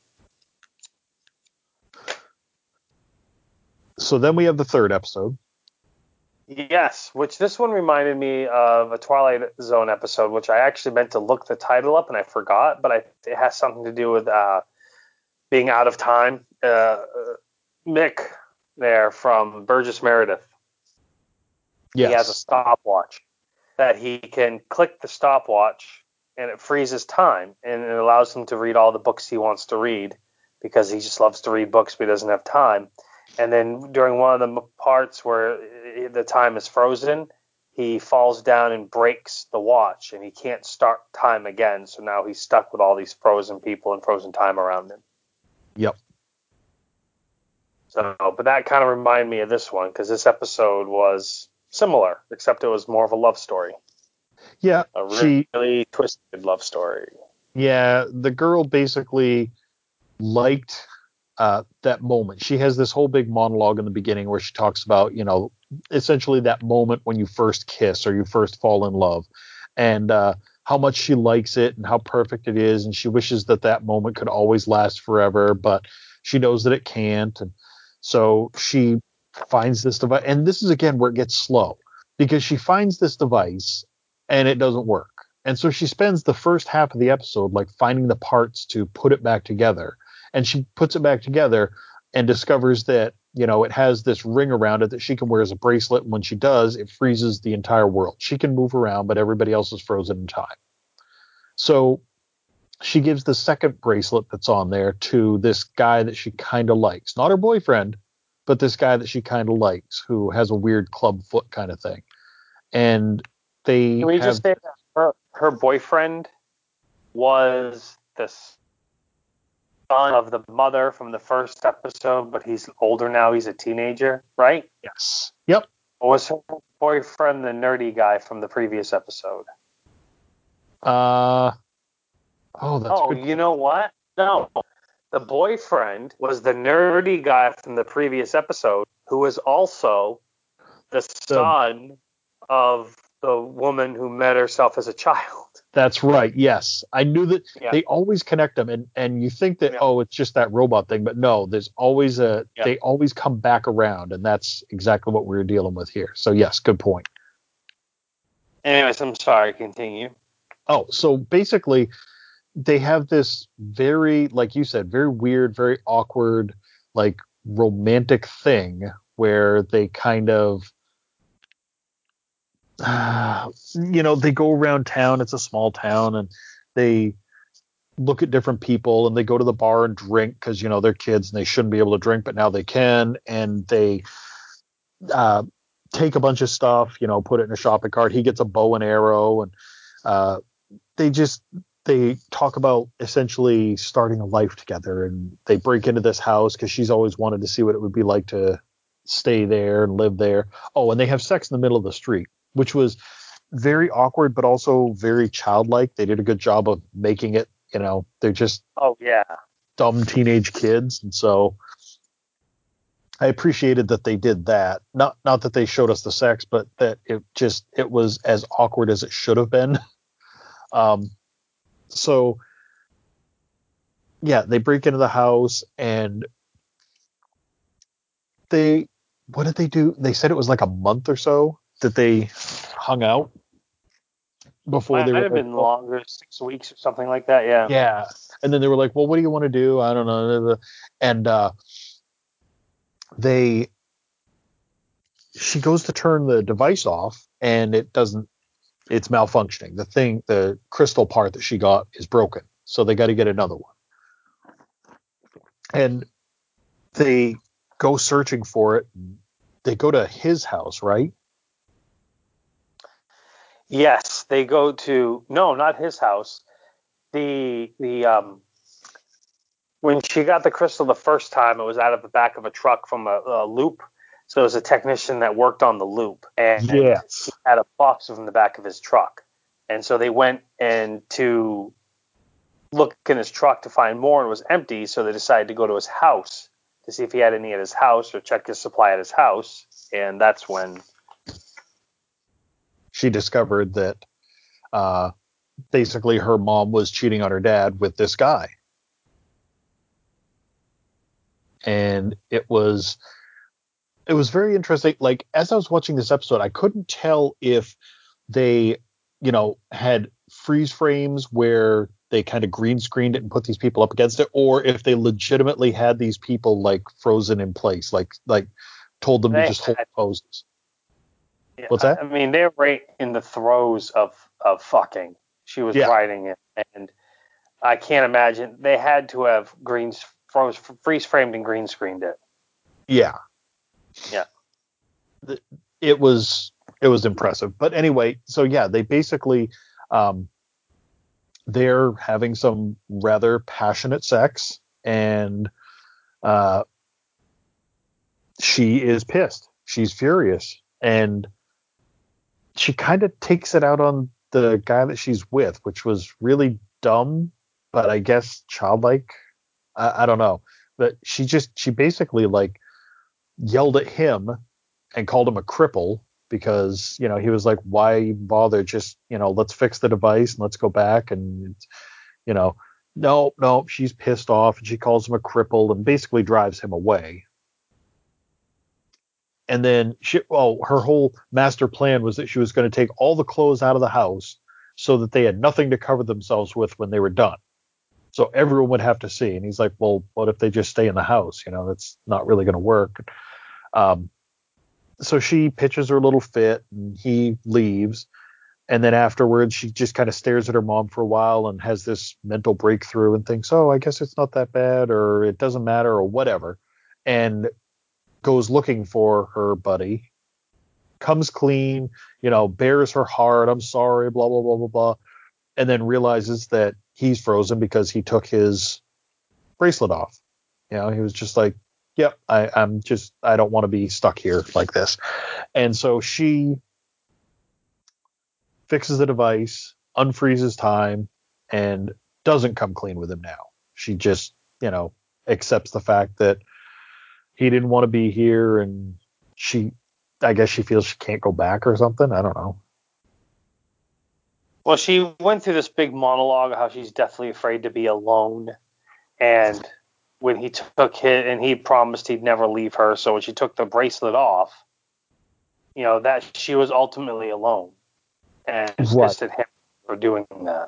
[SPEAKER 2] So then we have the 3rd episode.
[SPEAKER 3] Yes, which this one reminded me of a Twilight Zone episode, which I actually meant to look the title up and I forgot, but it has something to do with being out of time. Mick there from Burgess Meredith. Yes. He has a stopwatch that he can click the stopwatch and it freezes time and it allows him to read all the books he wants to read because he just loves to read books but he doesn't have time. And then during one of the parts where the time is frozen, he falls down and breaks the watch and he can't start time again. So now he's stuck with all these frozen people and frozen time around him.
[SPEAKER 2] Yep.
[SPEAKER 3] So, but that kind of reminded me of this one because this episode was similar, except it was more of a love story.
[SPEAKER 2] Yeah.
[SPEAKER 3] A really twisted love story.
[SPEAKER 2] Yeah. The girl basically liked that moment. She has this whole big monologue in the beginning where she talks about, essentially that moment when you first kiss or you first fall in love and how much she likes it and how perfect it is. And she wishes that moment could always last forever, but she knows that it can't. And so she finds this device. And this is, again, where it gets slow because she finds this device and it doesn't work. And so she spends the first half of the episode like finding the parts to put it back together. And she puts it back together and discovers that, it has this ring around it that she can wear as a bracelet. And when she does, it freezes the entire world. She can move around, but everybody else is frozen in time. So she gives the second bracelet that's on there to this guy that she kind of likes. Not her boyfriend, but this guy that she kind of likes who has a weird club foot kind of thing. And they
[SPEAKER 3] Can we just say that her boyfriend was this son of the mother from the first episode, but he's older now. He's a teenager, right?
[SPEAKER 2] Yes. Yep.
[SPEAKER 3] Or was her boyfriend the nerdy guy from the previous episode?
[SPEAKER 2] That's good.
[SPEAKER 3] You know what? No. The boyfriend was the nerdy guy from the previous episode who was also the son of the woman who met herself as a child.
[SPEAKER 2] That's right. Yes. I knew that.
[SPEAKER 3] Yeah.
[SPEAKER 2] They always connect them, and you think that, it's just that robot thing, but no, there's always they always come back around, and that's exactly what we were dealing with here. So yes, good point.
[SPEAKER 3] Anyways, I'm sorry, continue.
[SPEAKER 2] Oh, so basically they have this very, like you said, very weird, very awkward, like romantic thing where they kind of they go around town. It's a small town, and they look at different people, and they go to the bar and drink because they're kids and they shouldn't be able to drink, but now they can. And they take a bunch of stuff, put it in a shopping cart. He gets a bow and arrow, and they talk about essentially starting a life together. And they break into this house because she's always wanted to see what it would be like to stay there and live there. Oh, and they have sex in the middle of the street, which was very awkward, but also very childlike. They did a good job of making it, they're just dumb teenage kids. And so I appreciated that they did that. Not that they showed us the sex, but that it was as awkward as it should have been. So they break into the house, and what did they do? They said it was like a month or so that they hung out before they
[SPEAKER 3] might have been longer, 6 weeks or something like that.
[SPEAKER 2] Yeah. And then they were like, well, what do you want to do? I don't know. And she goes to turn the device off, and it's malfunctioning. The crystal part that she got is broken. So they got to get another one. And they go searching for it. They go to his house, right?
[SPEAKER 3] Yes, they go to not his house. The when she got the crystal the first time, it was out of the back of a truck from a loop. So it was a technician that worked on the loop, and he had a box in the back of his truck. And so they went to look in his truck to find more, and it was empty. So they decided to go to his house to see if he had any at his house or check his supply at his house. And that's when
[SPEAKER 2] she discovered that basically her mom was cheating on her dad with this guy. And it was very interesting. Like, as I was watching this episode, I couldn't tell if they, had freeze frames where they kind of green screened it and put these people up against it, or if they legitimately had these people like frozen in place, like told them to just hold poses.
[SPEAKER 3] Yeah,
[SPEAKER 2] what's that?
[SPEAKER 3] I mean, they're right in the throes of fucking. She was writing it, and I can't imagine they had to have freeze framed and green screened it.
[SPEAKER 2] Yeah.
[SPEAKER 3] Yeah.
[SPEAKER 2] It was impressive. But anyway, so they basically they're having some rather passionate sex, and she is pissed. She's furious, and she kind of takes it out on the guy that she's with, which was really dumb, but I guess childlike. I don't know. But she basically like yelled at him and called him a cripple because, he was like, why bother? Just, let's fix the device and let's go back. And, no, she's pissed off, and she calls him a cripple and basically drives him away. And then her whole master plan was that she was going to take all the clothes out of the house so that they had nothing to cover themselves with when they were done. So everyone would have to see. And he's like, well, what if they just stay in the house? That's not really going to work. So she pitches her little fit, and he leaves. And then afterwards, she just kind of stares at her mom for a while and has this mental breakthrough and thinks, oh, I guess it's not that bad, or it doesn't matter, or whatever. And goes looking for her buddy, comes clean, bears her heart. I'm sorry, blah, blah, blah, blah, blah. And then realizes that he's frozen because he took his bracelet off. You know, he was just like, yep, I don't want to be stuck here like this. And so she fixes the device, unfreezes time, and doesn't come clean with him now. She just, accepts the fact that he didn't want to be here, and I guess she feels she can't go back or something. I don't know.
[SPEAKER 4] Well, she went through this big monologue of how she's deathly afraid to be alone. And when he took it, and he promised he'd never leave her, so when she took the bracelet off, that she was ultimately alone. And pissed at him for doing that.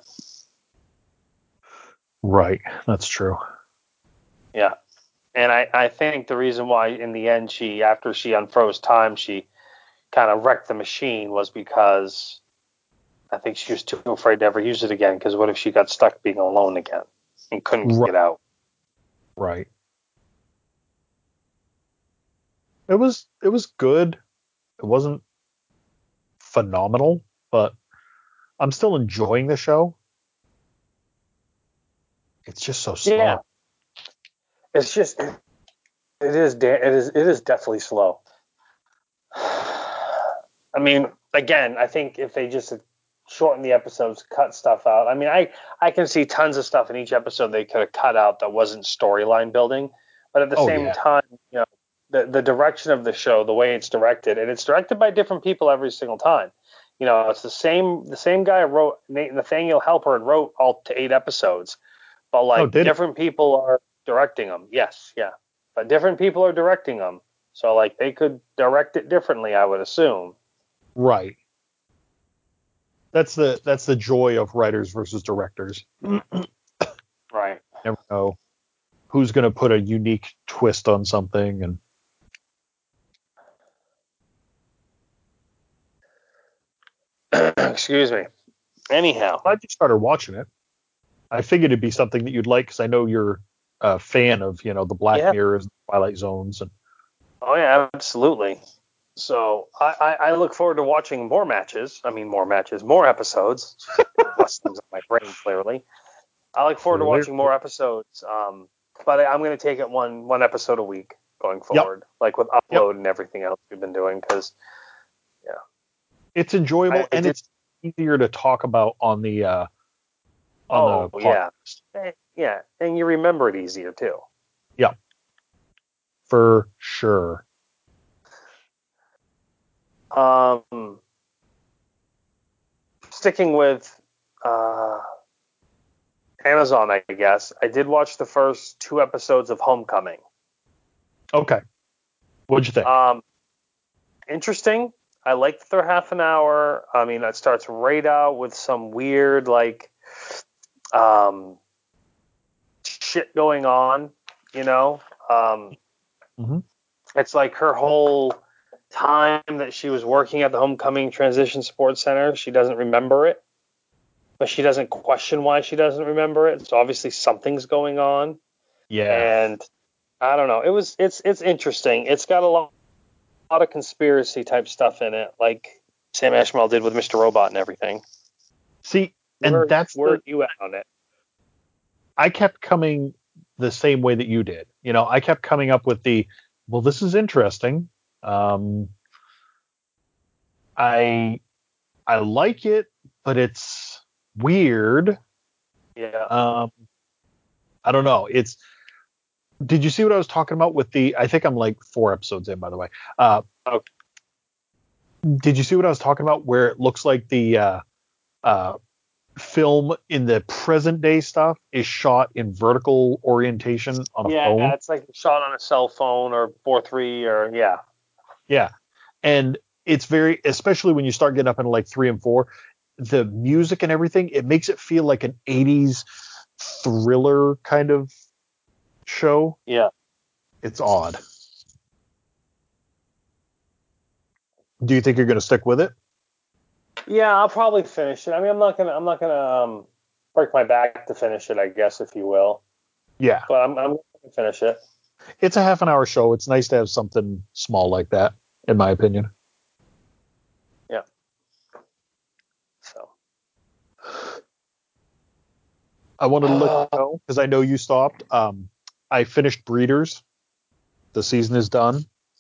[SPEAKER 2] Right. That's true.
[SPEAKER 4] Yeah. And I think the reason why in the end after she unfroze time, she kind of wrecked the machine was because I think she was too afraid to ever use it again. Because what if she got stuck being alone again and couldn't get out?
[SPEAKER 2] Right. It was good. It wasn't phenomenal, but I'm still enjoying the show. It's just so slow.
[SPEAKER 4] Yeah. It's just it is definitely slow. I mean, again, I think if they just shorten the episodes, cut stuff out. I mean, I can see tons of stuff in each episode they could have cut out that wasn't storyline building, but at the same time, the direction of the show, the way it's directed, and it's directed by different people every single time. It's the same guy wrote, Nathaniel Halpern wrote all to 8 episodes, but different people are directing them. Yes, yeah, but different people are directing them, so they could direct it differently, I would assume.
[SPEAKER 2] Right. That's the joy of writers versus directors.
[SPEAKER 4] Right.
[SPEAKER 2] You never know who's going to put a unique twist on something. And
[SPEAKER 4] excuse me. Anyhow,
[SPEAKER 2] glad you started watching it. I figured it'd be something that you'd like because I know you're a fan of the Black Mirrors, Twilight Zones, and.
[SPEAKER 4] Oh yeah, absolutely. So I look forward to watching more matches. I mean, more episodes. Bust things up my brain, clearly. I look forward to watching more episodes. But I'm going to take it one episode a week going forward, like with upload and everything else we've been doing. Because
[SPEAKER 2] it's enjoyable and it's easier to talk about on the podcast.
[SPEAKER 4] Yeah, and you remember it easier too.
[SPEAKER 2] Yeah, for sure.
[SPEAKER 4] Sticking with Amazon, I guess. I did watch the first 2 episodes of Homecoming.
[SPEAKER 2] Okay. What'd you think?
[SPEAKER 4] Interesting. I like that they're half an hour. I mean, it starts right out with some weird, shit going on, It's like her whole time that she was working at the Homecoming Transition Sports Center, she doesn't remember it. But she doesn't question why she doesn't remember it. So obviously something's going on.
[SPEAKER 2] Yeah.
[SPEAKER 4] And I don't know. It's interesting. It's got a lot of conspiracy type stuff in it, like Sam Ashmore did with Mr. Robot and everything.
[SPEAKER 2] See, and
[SPEAKER 4] where are you at on it?
[SPEAKER 2] I kept coming the same way that you did. I kept coming up with well, this is interesting. I like it, but it's weird.
[SPEAKER 4] Yeah.
[SPEAKER 2] I don't know. Did you see what I was talking about with I think I'm like 4 episodes in, by the way.
[SPEAKER 4] Okay.
[SPEAKER 2] Did you see what I was talking about where it looks like the film in the present day stuff is shot in vertical orientation on a phone?
[SPEAKER 4] Yeah, it's like shot on a cell phone or 4:3 or yeah.
[SPEAKER 2] Yeah. And it's very, especially when you start getting up into like 3 and 4, the music and everything, it makes it feel like an 80s thriller kind of show.
[SPEAKER 4] Yeah.
[SPEAKER 2] It's odd. Do you think you're going to stick with it?
[SPEAKER 4] Yeah, I'll probably finish it. I mean, I'm not gonna break my back to finish it, I guess, if you will.
[SPEAKER 2] Yeah.
[SPEAKER 4] But I'm gonna finish it.
[SPEAKER 2] It's a half an hour show. It's nice to have something small like that, in my opinion.
[SPEAKER 4] Yeah. So.
[SPEAKER 2] I wanted to let you know, because I know you stopped. I finished Breeders. The season is done.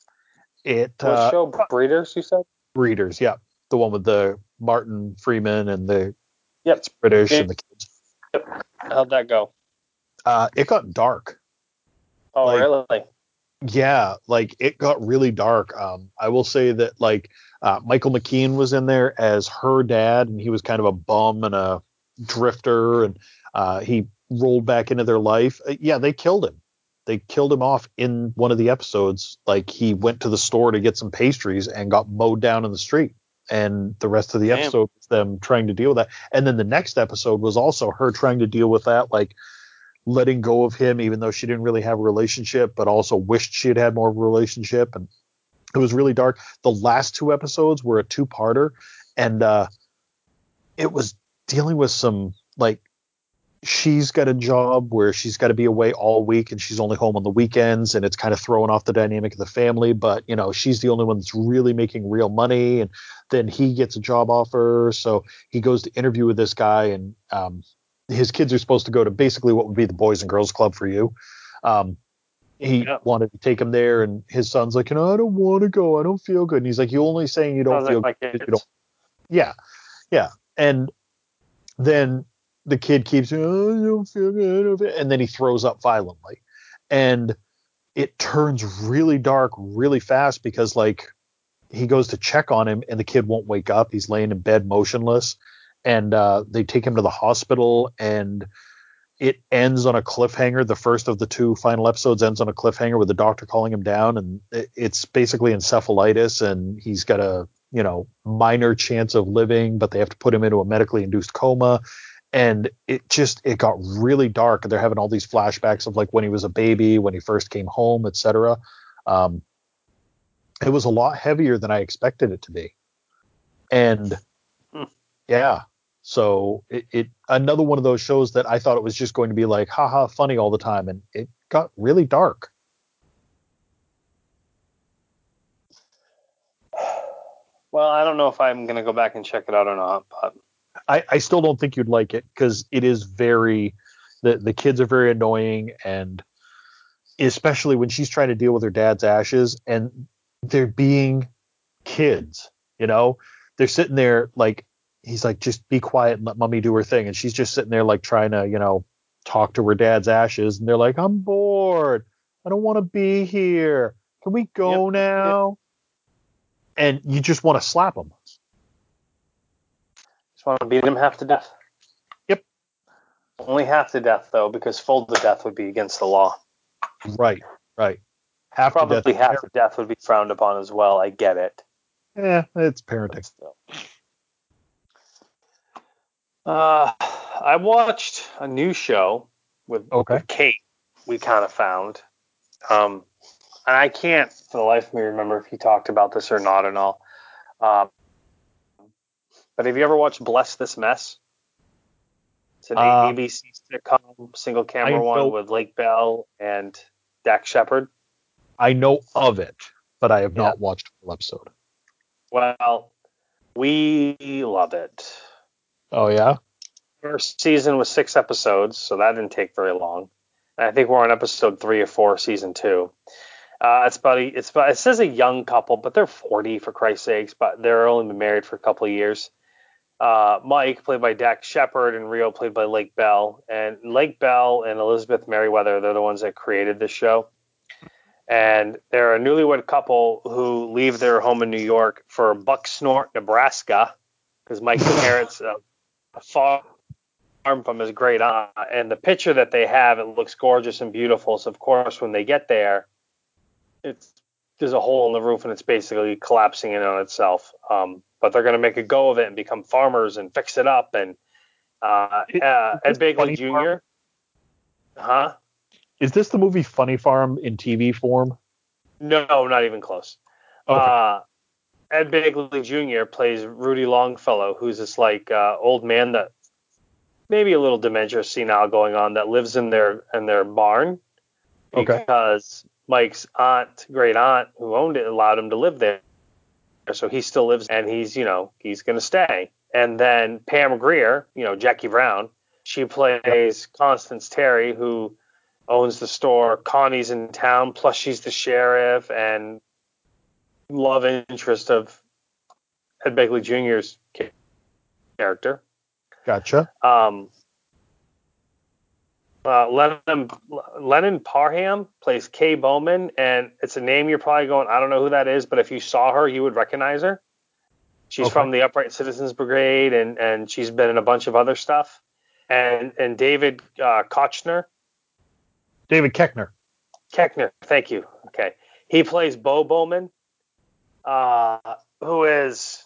[SPEAKER 4] What show? Breeders, you said?
[SPEAKER 2] Breeders, yeah. The one with the Martin Freeman and the
[SPEAKER 4] It's
[SPEAKER 2] British and the kids.
[SPEAKER 4] Yep. How'd that go?
[SPEAKER 2] It got dark.
[SPEAKER 4] Oh, really?
[SPEAKER 2] Yeah, it got really dark. I will say that Michael McKean was in there as her dad, and he was kind of a bum and a drifter, and he rolled back into their life. Yeah, they killed him. They killed him off in one of the episodes. He went to the store to get some pastries and got mowed down in the street. And the rest of the episode was them trying to deal with that. And then the next episode was also her trying to deal with that, letting go of him, even though she didn't really have a relationship, but also wished she had more of a relationship. And it was really dark. The last 2 episodes were a 2-parter, and it was dealing with some she's got a job where she's got to be away all week and she's only home on the weekends, and it's kind of throwing off the dynamic of the family. But she's the only one that's really making real money, and then he gets a job offer, so he goes to interview with this guy, and his kids are supposed to go to basically what would be the Boys and Girls Club for you. He wanted to take him there, and his son's like, I don't want to go, I don't feel good. And he's like, you're only saying you don't feel good. You don't. Yeah. And then the kid keeps, I don't feel good, and then he throws up violently, and it turns really dark really fast because he goes to check on him, and the kid won't wake up. He's laying in bed motionless, and they take him to the hospital, and it ends on a cliffhanger. The first of the 2 final episodes ends on a cliffhanger with the doctor calling him down, and it's basically encephalitis, and he's got a minor chance of living, but they have to put him into a medically induced coma. And it got really dark. They're having all these flashbacks of when he was a baby, when he first came home, etc. It was a lot heavier than I expected it to be. And yeah, so it another one of those shows that I thought it was just going to be haha funny all the time, and it got really dark.
[SPEAKER 4] Well, I don't know if I'm going to go back and check it out or not, but
[SPEAKER 2] I still don't think you'd like it because it is very the kids are very annoying, and especially when she's trying to deal with her dad's ashes, and they're being kids, they're sitting there he's like, just be quiet and let mommy do her thing, and she's just sitting there trying to talk to her dad's ashes, and they're like, I'm bored, I don't want to be here, can we go now? And you just want to slap them.
[SPEAKER 4] Just want to beat him half to death.
[SPEAKER 2] Yep.
[SPEAKER 4] Only half to death, though, because full to death would be against the law.
[SPEAKER 2] Right.
[SPEAKER 4] Probably half to death would be frowned upon as well. I get it.
[SPEAKER 2] Yeah, it's parenting.
[SPEAKER 4] I watched a new show with Kate. We kind of found. And I can't for the life of me remember if he talked about this or not and all. But have you ever watched Bless This Mess? It's an ABC sitcom, single camera one with Lake Bell and Dax Shepard.
[SPEAKER 2] I know of it, but I have not watched a full episode.
[SPEAKER 4] Well, we love it.
[SPEAKER 2] Oh, yeah?
[SPEAKER 4] First season was 6 episodes, so that didn't take very long. And I think we're on episode 3 or 4, season 2. It says a young couple, but they're 40 for Christ's sakes, but they're only been married for a couple of years. Mike, played by Dax Shepard, and Rio, played by Lake Bell. And Lake Bell and Elizabeth Merriweather, they're the ones that created this show. And they're a newlywed couple who leave their home in New York for Bucksnort, Nebraska, because Mike inherits a farm from his great aunt. And the picture that they have, it looks gorgeous and beautiful. So, of course, when they get there, there's a hole in the roof and it's basically collapsing in on itself. But they're going to make a go of it and become farmers and fix it up. And Ed Begley Jr. Huh?
[SPEAKER 2] Is this the movie Funny Farm in TV form?
[SPEAKER 4] No, not even close.
[SPEAKER 2] Okay.
[SPEAKER 4] Ed Begley Jr. plays Rudy Longfellow, who's this old man that maybe a little dementia senile going on that lives in their barn because Mike's great aunt who owned it allowed him to live there. So he still lives, and he's going to stay. And then Pam Grier, Jackie Brown, she plays Constance Terry, who owns the store. Connie's in town, plus she's the sheriff and love interest of Ed Begley Jr.'s character.
[SPEAKER 2] Gotcha.
[SPEAKER 4] Lennon Parham plays Kay Bowman, and it's a name you're probably going, I don't know who that is, but if you saw her, you would recognize her. She's from the Upright Citizens Brigade, and she's been in a bunch of other stuff. And David Koechner.
[SPEAKER 2] David Koechner.
[SPEAKER 4] Koechner, thank you. Okay. He plays Bo Bowman, who is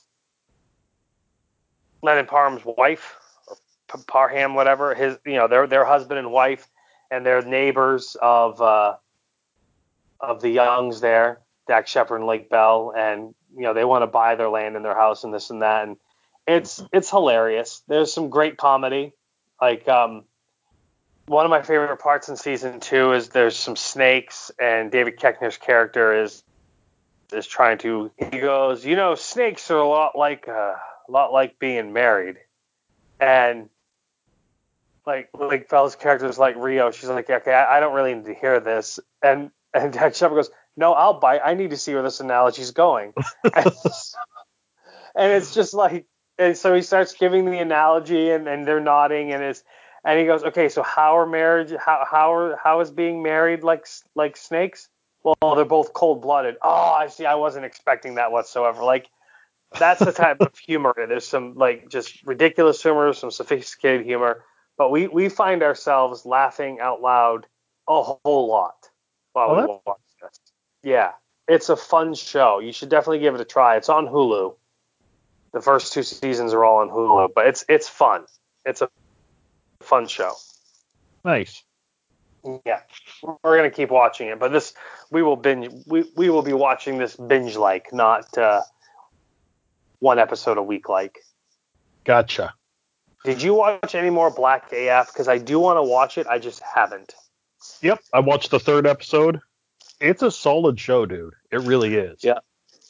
[SPEAKER 4] Lennon Parham's wife, or Parham, whatever. They're husband and wife, and they're neighbors of the Youngs there, Dax Shepard and Lake Bell, and they want to buy their land and their house and this and that, and it's hilarious. There's some great comedy, like one of my favorite parts in season 2 is there's some snakes, and David Koechner's character is trying to. He goes, snakes are a lot like being married, and like Bella's character is like Rio. She's like, okay, I don't really need to hear this, and Dax Shepard goes, no, I'll bite. I need to see where this analogy's going. And it's just like, and so he starts giving the analogy, and they're nodding, and he goes, okay, so how is being married like snakes? Well, they're both cold-blooded. Oh, I see. I wasn't expecting that whatsoever. Like, that's the type of humor. There's some like just ridiculous humor, some sophisticated humor, but we find ourselves laughing out loud a whole lot while we watch this. Yeah, it's a fun show. You should definitely give it a try. It's on Hulu. The first 2 seasons are all on Hulu, but it's fun. It's a fun show.
[SPEAKER 2] Nice.
[SPEAKER 4] Yeah, we're gonna keep watching it, but we will be watching this binge like, not one episode a week like.
[SPEAKER 2] Gotcha.
[SPEAKER 4] Did you watch any more Black AF? Because I do want to watch it. I just haven't.
[SPEAKER 2] Yep, I watched the 3rd episode. It's a solid show, dude. It really is.
[SPEAKER 4] Yeah.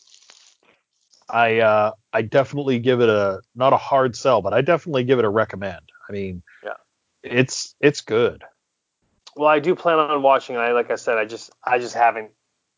[SPEAKER 2] I definitely give it not a hard sell, but I definitely give it a recommend. I mean,
[SPEAKER 4] yeah,
[SPEAKER 2] it's good.
[SPEAKER 4] Well, I do plan on watching it. Like I said, I just haven't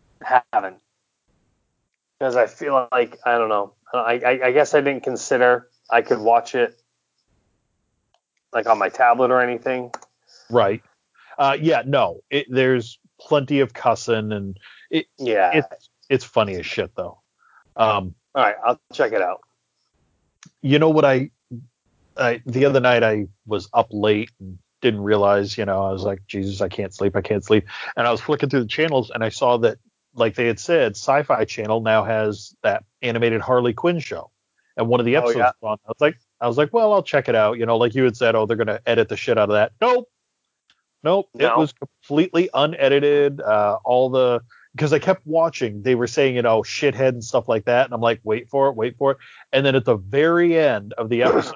[SPEAKER 4] because I feel like, I don't know. I guess I didn't consider I could watch it like on my tablet or anything.
[SPEAKER 2] Right. Yeah. No. There's plenty of cussing, and it's funny as shit though.
[SPEAKER 4] All right, I'll check it out.
[SPEAKER 2] You know what? The other night I was up late and didn't realize, I was like, Jesus, I can't sleep. And I was flicking through the channels, and I saw that, like they had said, Sci-Fi Channel now has that animated Harley Quinn show. And one of the episodes was on. I was like, well, I'll check it out. Like you had said, they're going to edit the shit out of that. Nope. No. It was completely unedited. Because I kept watching, they were saying, shithead and stuff like that. And I'm like, wait for it. And then at the very end of the episode,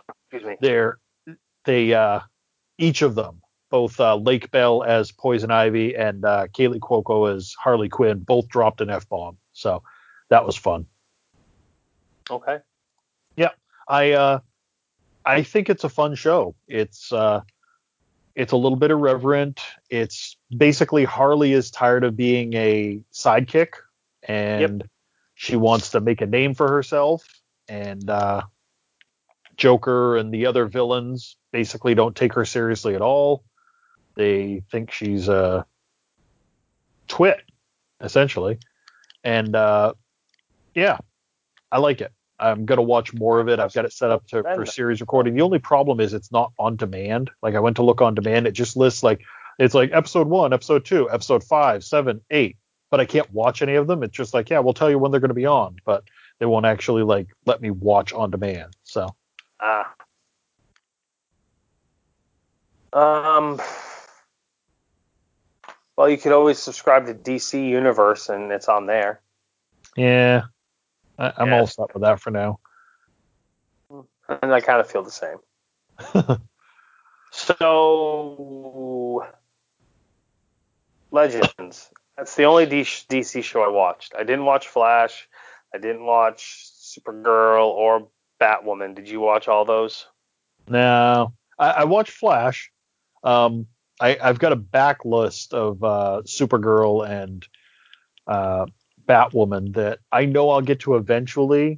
[SPEAKER 2] each of them, both Lake Bell as Poison Ivy and Kaylee Cuoco as Harley Quinn, both dropped an F-bomb. So that was fun.
[SPEAKER 4] Okay.
[SPEAKER 2] Yeah. I think it's a fun show. It's a little bit irreverent. It's basically Harley is tired of being a sidekick, and she wants to make a name for herself. And Joker and the other villains basically don't take her seriously at all. They think she's a twit, essentially. And yeah, I like it. I'm going to watch more of it. I've got it set up for series recording. The only problem is it's not on demand. Like, I went to look on demand. It just lists it's like episode 1, episode 2, episode 5, 7, 8. But I can't watch any of them. It's just like, yeah, we'll tell you when they're going to be on. But they won't actually let me watch on demand. So.
[SPEAKER 4] Well, you could always subscribe to DC Universe, and it's on there.
[SPEAKER 2] Yeah. I'm all set with that for now.
[SPEAKER 4] And I kind of feel the same. So, Legends. That's the only DC show I watched. I didn't watch Flash. I didn't watch Supergirl or Batwoman. Did you watch all those?
[SPEAKER 2] No. I watched Flash. I've got a backlist of Supergirl and Batwoman that I know I'll get to eventually,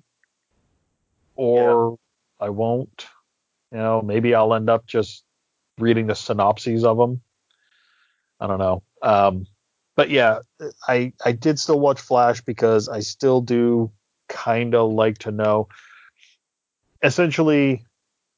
[SPEAKER 2] or I won't. Maybe I'll end up just reading the synopses of them. I don't know. But yeah, I did still watch Flash because I still do kind of like to know. Essentially,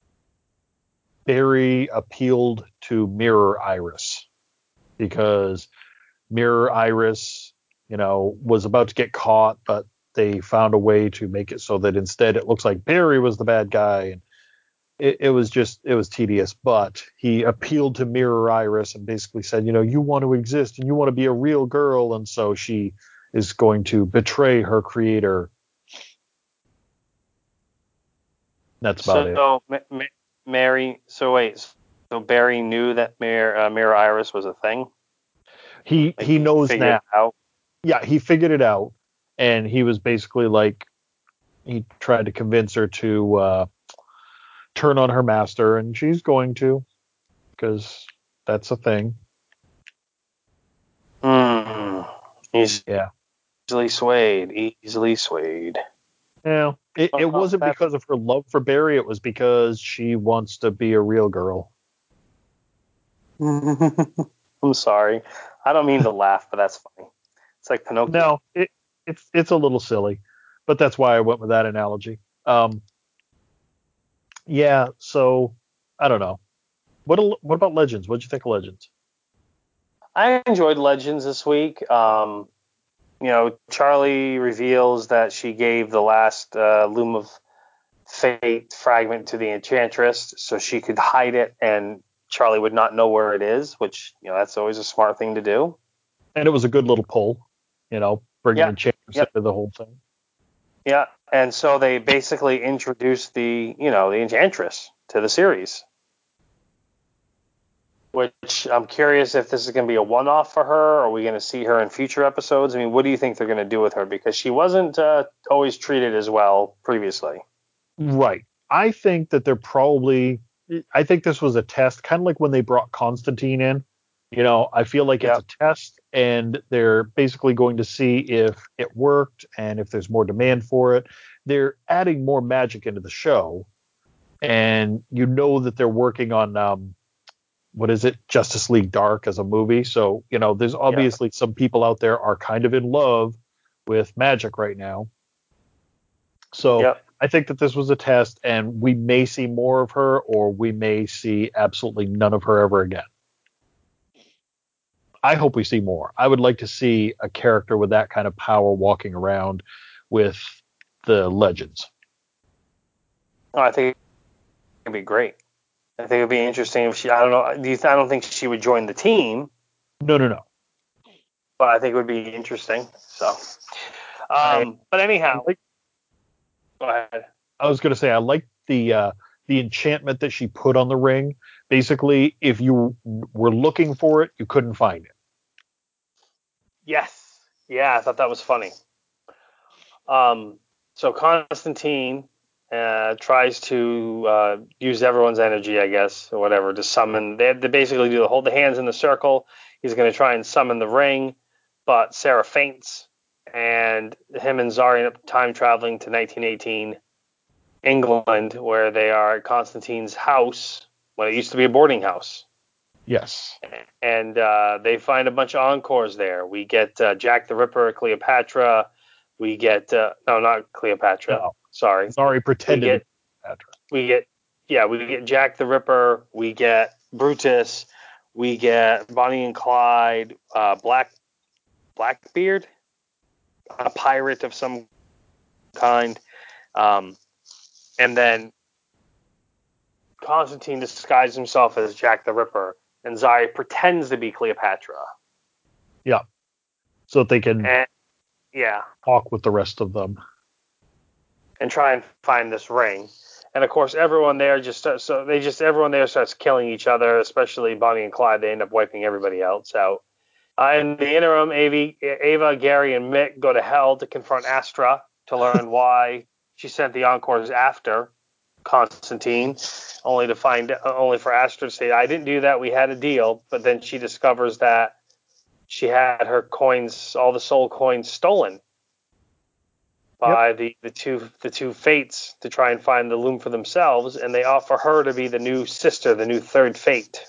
[SPEAKER 2] Barry appealed to Mirror Iris because Mirror Iris, was about to get caught, but they found a way to make it so that instead it looks like Barry was the bad guy. And it was tedious, but he appealed to Mirror Iris and basically said, you want to exist and you want to be a real girl. And so she is going to betray her creator. That's about it.
[SPEAKER 4] So Barry knew that Mirror Iris was a thing?
[SPEAKER 2] He knows now. Yeah, he figured it out. And he was basically like, he tried to convince her to turn on her master, and she's going to, because that's a thing.
[SPEAKER 4] Easily swayed.
[SPEAKER 2] Yeah, it wasn't because of her love for Barry. It was because she wants to be a real girl.
[SPEAKER 4] I'm sorry. I don't mean to laugh, but that's funny. It's like Pinocchio.
[SPEAKER 2] No, it's a little silly, but that's why I went with that analogy. Yeah, so I don't know. What about Legends? What'd you think of Legends?
[SPEAKER 4] I enjoyed Legends this week. Charlie reveals that she gave the last Loom of Fate fragment to the Enchantress so she could hide it and Charlie would not know where it is, which, that's always a smart thing to do.
[SPEAKER 2] And it was a good little pull, bringing Enchantress into the whole thing.
[SPEAKER 4] Yeah, and so they basically introduced the Enchantress to the series. Which I'm curious if this is going to be a one-off for her. Or are we going to see her in future episodes? I mean, what do you think they're going to do with her? Because she wasn't always treated as well previously.
[SPEAKER 2] Right. I think that I think this was a test, kind of like when they brought Constantine in. I feel like it's a test, and they're basically going to see if it worked and if there's more demand for it. They're adding more magic into the show, and that they're working on what is it, Justice League Dark as a movie. So, there's obviously some people out there are kind of in love with magic right now. So I think that this was a test, and we may see more of her, or we may see absolutely none of her ever again. I hope we see more. I would like to see a character with that kind of power walking around with the Legends.
[SPEAKER 4] Oh, I think it'd be great. I think it'd be interesting if she. I don't know. I don't think she would join the team.
[SPEAKER 2] No.
[SPEAKER 4] But I think it would be interesting. So, but anyhow, go ahead.
[SPEAKER 2] I was going to say I like the enchantment that she put on the ring. Basically, if you were looking for it, you couldn't find it.
[SPEAKER 4] Yes. Yeah, I thought that was funny. So Constantine tries to use everyone's energy, I guess, or whatever, to summon. They basically do hold the hands in the circle. He's going to try and summon the ring, but Sarah faints, and him and Zari end up time traveling to 1918 England, where they are at Constantine's house when it used to be a boarding house.
[SPEAKER 2] Yes.
[SPEAKER 4] And they find a bunch of encores there. We get Jack the Ripper, Cleopatra. We get no, not Cleopatra. No. Sorry.
[SPEAKER 2] Sorry, pretended.
[SPEAKER 4] We get Jack the Ripper. We get Brutus. We get Bonnie and Clyde. Blackbeard, a pirate of some kind. And then Constantine disguises himself as Jack the Ripper, and Zari pretends to be Cleopatra.
[SPEAKER 2] Yeah. So that they can talk with the rest of them.
[SPEAKER 4] And try and find this ring. And of course, everyone there everyone there starts killing each other, especially Bonnie and Clyde. They end up wiping everybody else out. In the interim, Ava, Gary, and Mick go to Hell to confront Astra to learn why she sent the Encores after Constantine, only for Astra to say, "I didn't do that. We had a deal." But then she discovers that she had her coins, all the soul coins, stolen by the two fates to try and find the loom for themselves, and they offer her to be the new sister, the new third fate.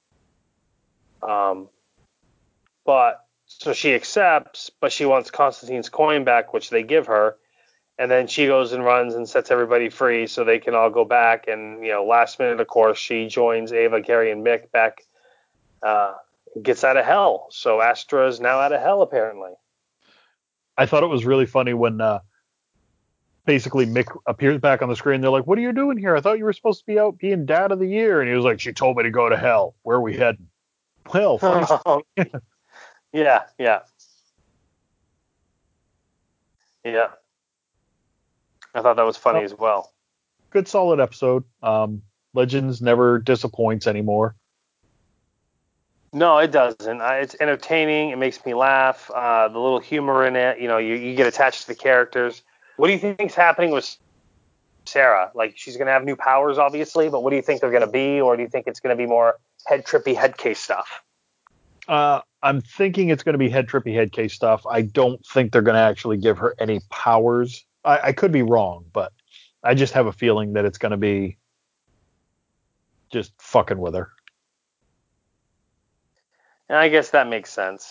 [SPEAKER 4] But so she accepts, but she wants Constantine's coin back, which they give her, and then she goes and runs and sets everybody free so they can all go back. And last minute, of course, she joins Ava, Gary, and Mick back, gets out of hell. So Astra is now out of hell, apparently.
[SPEAKER 2] I thought it was really funny when basically Mick appears back on the screen. They're like, "What are you doing here? I thought you were supposed to be out being Dad of the Year." And he was like, "She told me to go to hell. Where are we heading?" Well, funny.
[SPEAKER 4] Yeah. I thought that was funny as well.
[SPEAKER 2] Good, solid episode. Legends never disappoints anymore.
[SPEAKER 4] No, it doesn't. It's entertaining. It makes me laugh. The little humor in it. You get attached to the characters. What do you think's happening with Sarah? Like, she's going to have new powers, obviously, but what do you think they're going to be? Or do you think it's going to be more trippy head case stuff?
[SPEAKER 2] I'm thinking it's going to be trippy head case stuff. I don't think they're going to actually give her any powers. I could be wrong, but I just have a feeling that it's going to be just fucking with her.
[SPEAKER 4] And I guess that makes sense.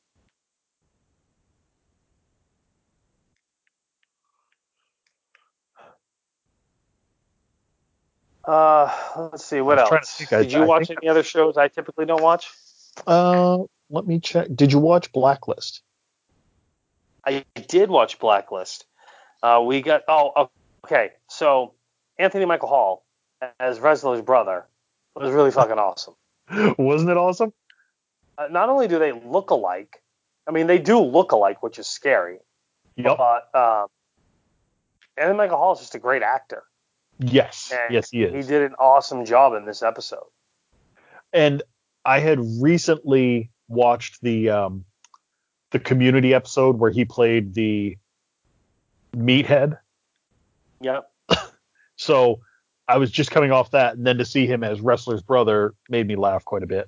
[SPEAKER 4] Let's see, what else? Did you watch any other shows I typically don't watch?
[SPEAKER 2] Let me check. Did you watch Blacklist?
[SPEAKER 4] I did watch Blacklist. Okay. So Anthony Michael Hall as Ressler's brother was really fucking awesome.
[SPEAKER 2] Wasn't it awesome?
[SPEAKER 4] Not only do they look alike, I mean, they do look alike, which is scary.
[SPEAKER 2] Yep.
[SPEAKER 4] But Anthony Michael Hall is just a great actor.
[SPEAKER 2] Yes.
[SPEAKER 4] And
[SPEAKER 2] yes, he is.
[SPEAKER 4] He did an awesome job in this episode.
[SPEAKER 2] And I had recently watched the Community episode where he played the meathead.
[SPEAKER 4] Yep.
[SPEAKER 2] So I was just coming off that, and then to see him as Ressler's brother made me laugh quite a bit.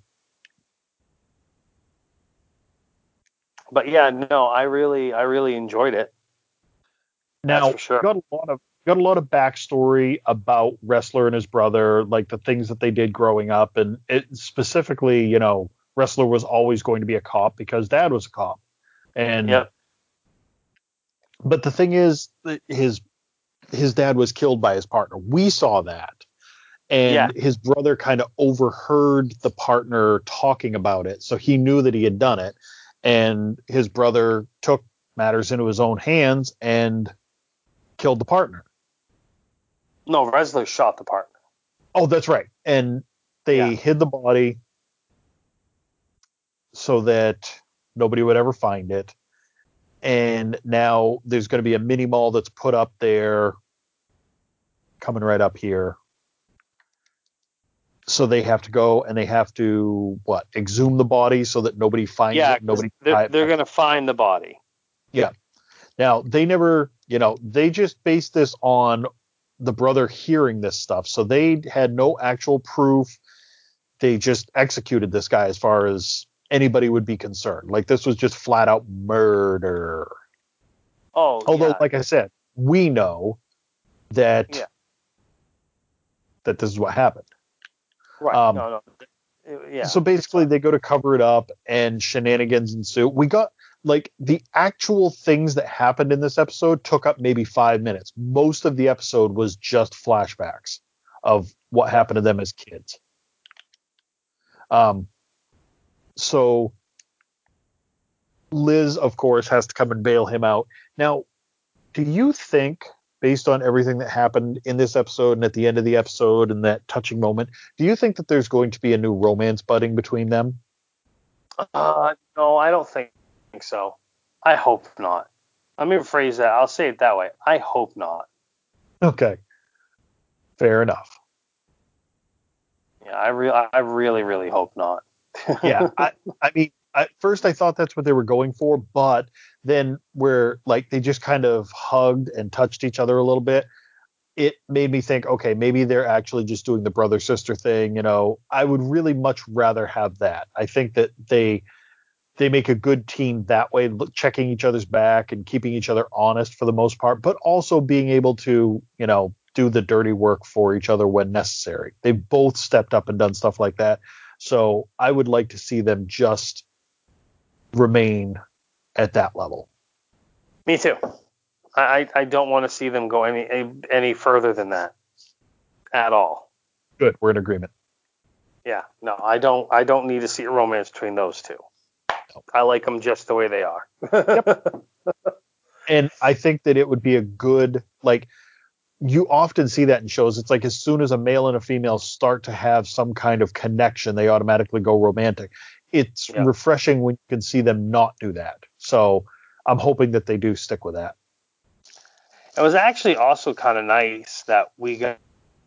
[SPEAKER 4] But yeah, no, I really enjoyed it.
[SPEAKER 2] Now,
[SPEAKER 4] for sure.
[SPEAKER 2] got a lot of backstory about Ressler and his brother, like the things that they did growing up, and it specifically, Ressler was always going to be a cop because Dad was a cop, and
[SPEAKER 4] yep.
[SPEAKER 2] But the thing is, his dad was killed by his partner. We saw that, and his brother kind of overheard the partner talking about it, so he knew that he had done it, and his brother took matters into his own hands and killed the partner.
[SPEAKER 4] No, Ressler shot the partner.
[SPEAKER 2] Oh, that's right. And they hid the body so that nobody would ever find it. And now there's going to be a mini mall that's put up there, coming right up here. So they have to go and they have to exhume the body so that nobody finds it. Nobody.
[SPEAKER 4] They're going to find the body.
[SPEAKER 2] Yeah. Now they never, they just based this on the brother hearing this stuff. So they had no actual proof. They just executed this guy as far as anybody would be concerned. Like, this was just flat out murder. Although, like I said, we know that this is what happened.
[SPEAKER 4] Right.
[SPEAKER 2] So basically they go to cover it up and shenanigans ensue. We got the actual things that happened in this episode took up maybe 5 minutes. Most of the episode was just flashbacks of what happened to them as kids. So Liz, of course, has to come and bail him out. Now, do you think, based on everything that happened in this episode and at the end of the episode and that touching moment, do you think that there's going to be a new romance budding between them?
[SPEAKER 4] No, I don't think so. I hope not. Let me rephrase that. I'll say it that way. I hope not.
[SPEAKER 2] Okay. Fair enough.
[SPEAKER 4] Yeah, I really, really hope not.
[SPEAKER 2] Yeah, I mean, at first I thought that's what they were going for, but then where they just kind of hugged and touched each other a little bit, it made me think, okay, maybe they're actually just doing the brother sister thing. I would really much rather have that. I think that they make a good team that way, checking each other's back and keeping each other honest for the most part, but also being able to, do the dirty work for each other when necessary. They've both stepped up and done stuff like that. So I would like to see them just remain at that level.
[SPEAKER 4] Me too. I don't want to see them go any further than that at all.
[SPEAKER 2] Good. We're in agreement.
[SPEAKER 4] Yeah. No, I don't need to see a romance between those two. I like them just the way they are.
[SPEAKER 2] Yep. And I think that it would be a good, you often see that in shows. It's like as soon as a male and a female start to have some kind of connection, they automatically go romantic. It's refreshing when you can see them not do that. So I'm hoping that they do stick with that.
[SPEAKER 4] It was actually also kind of nice that we got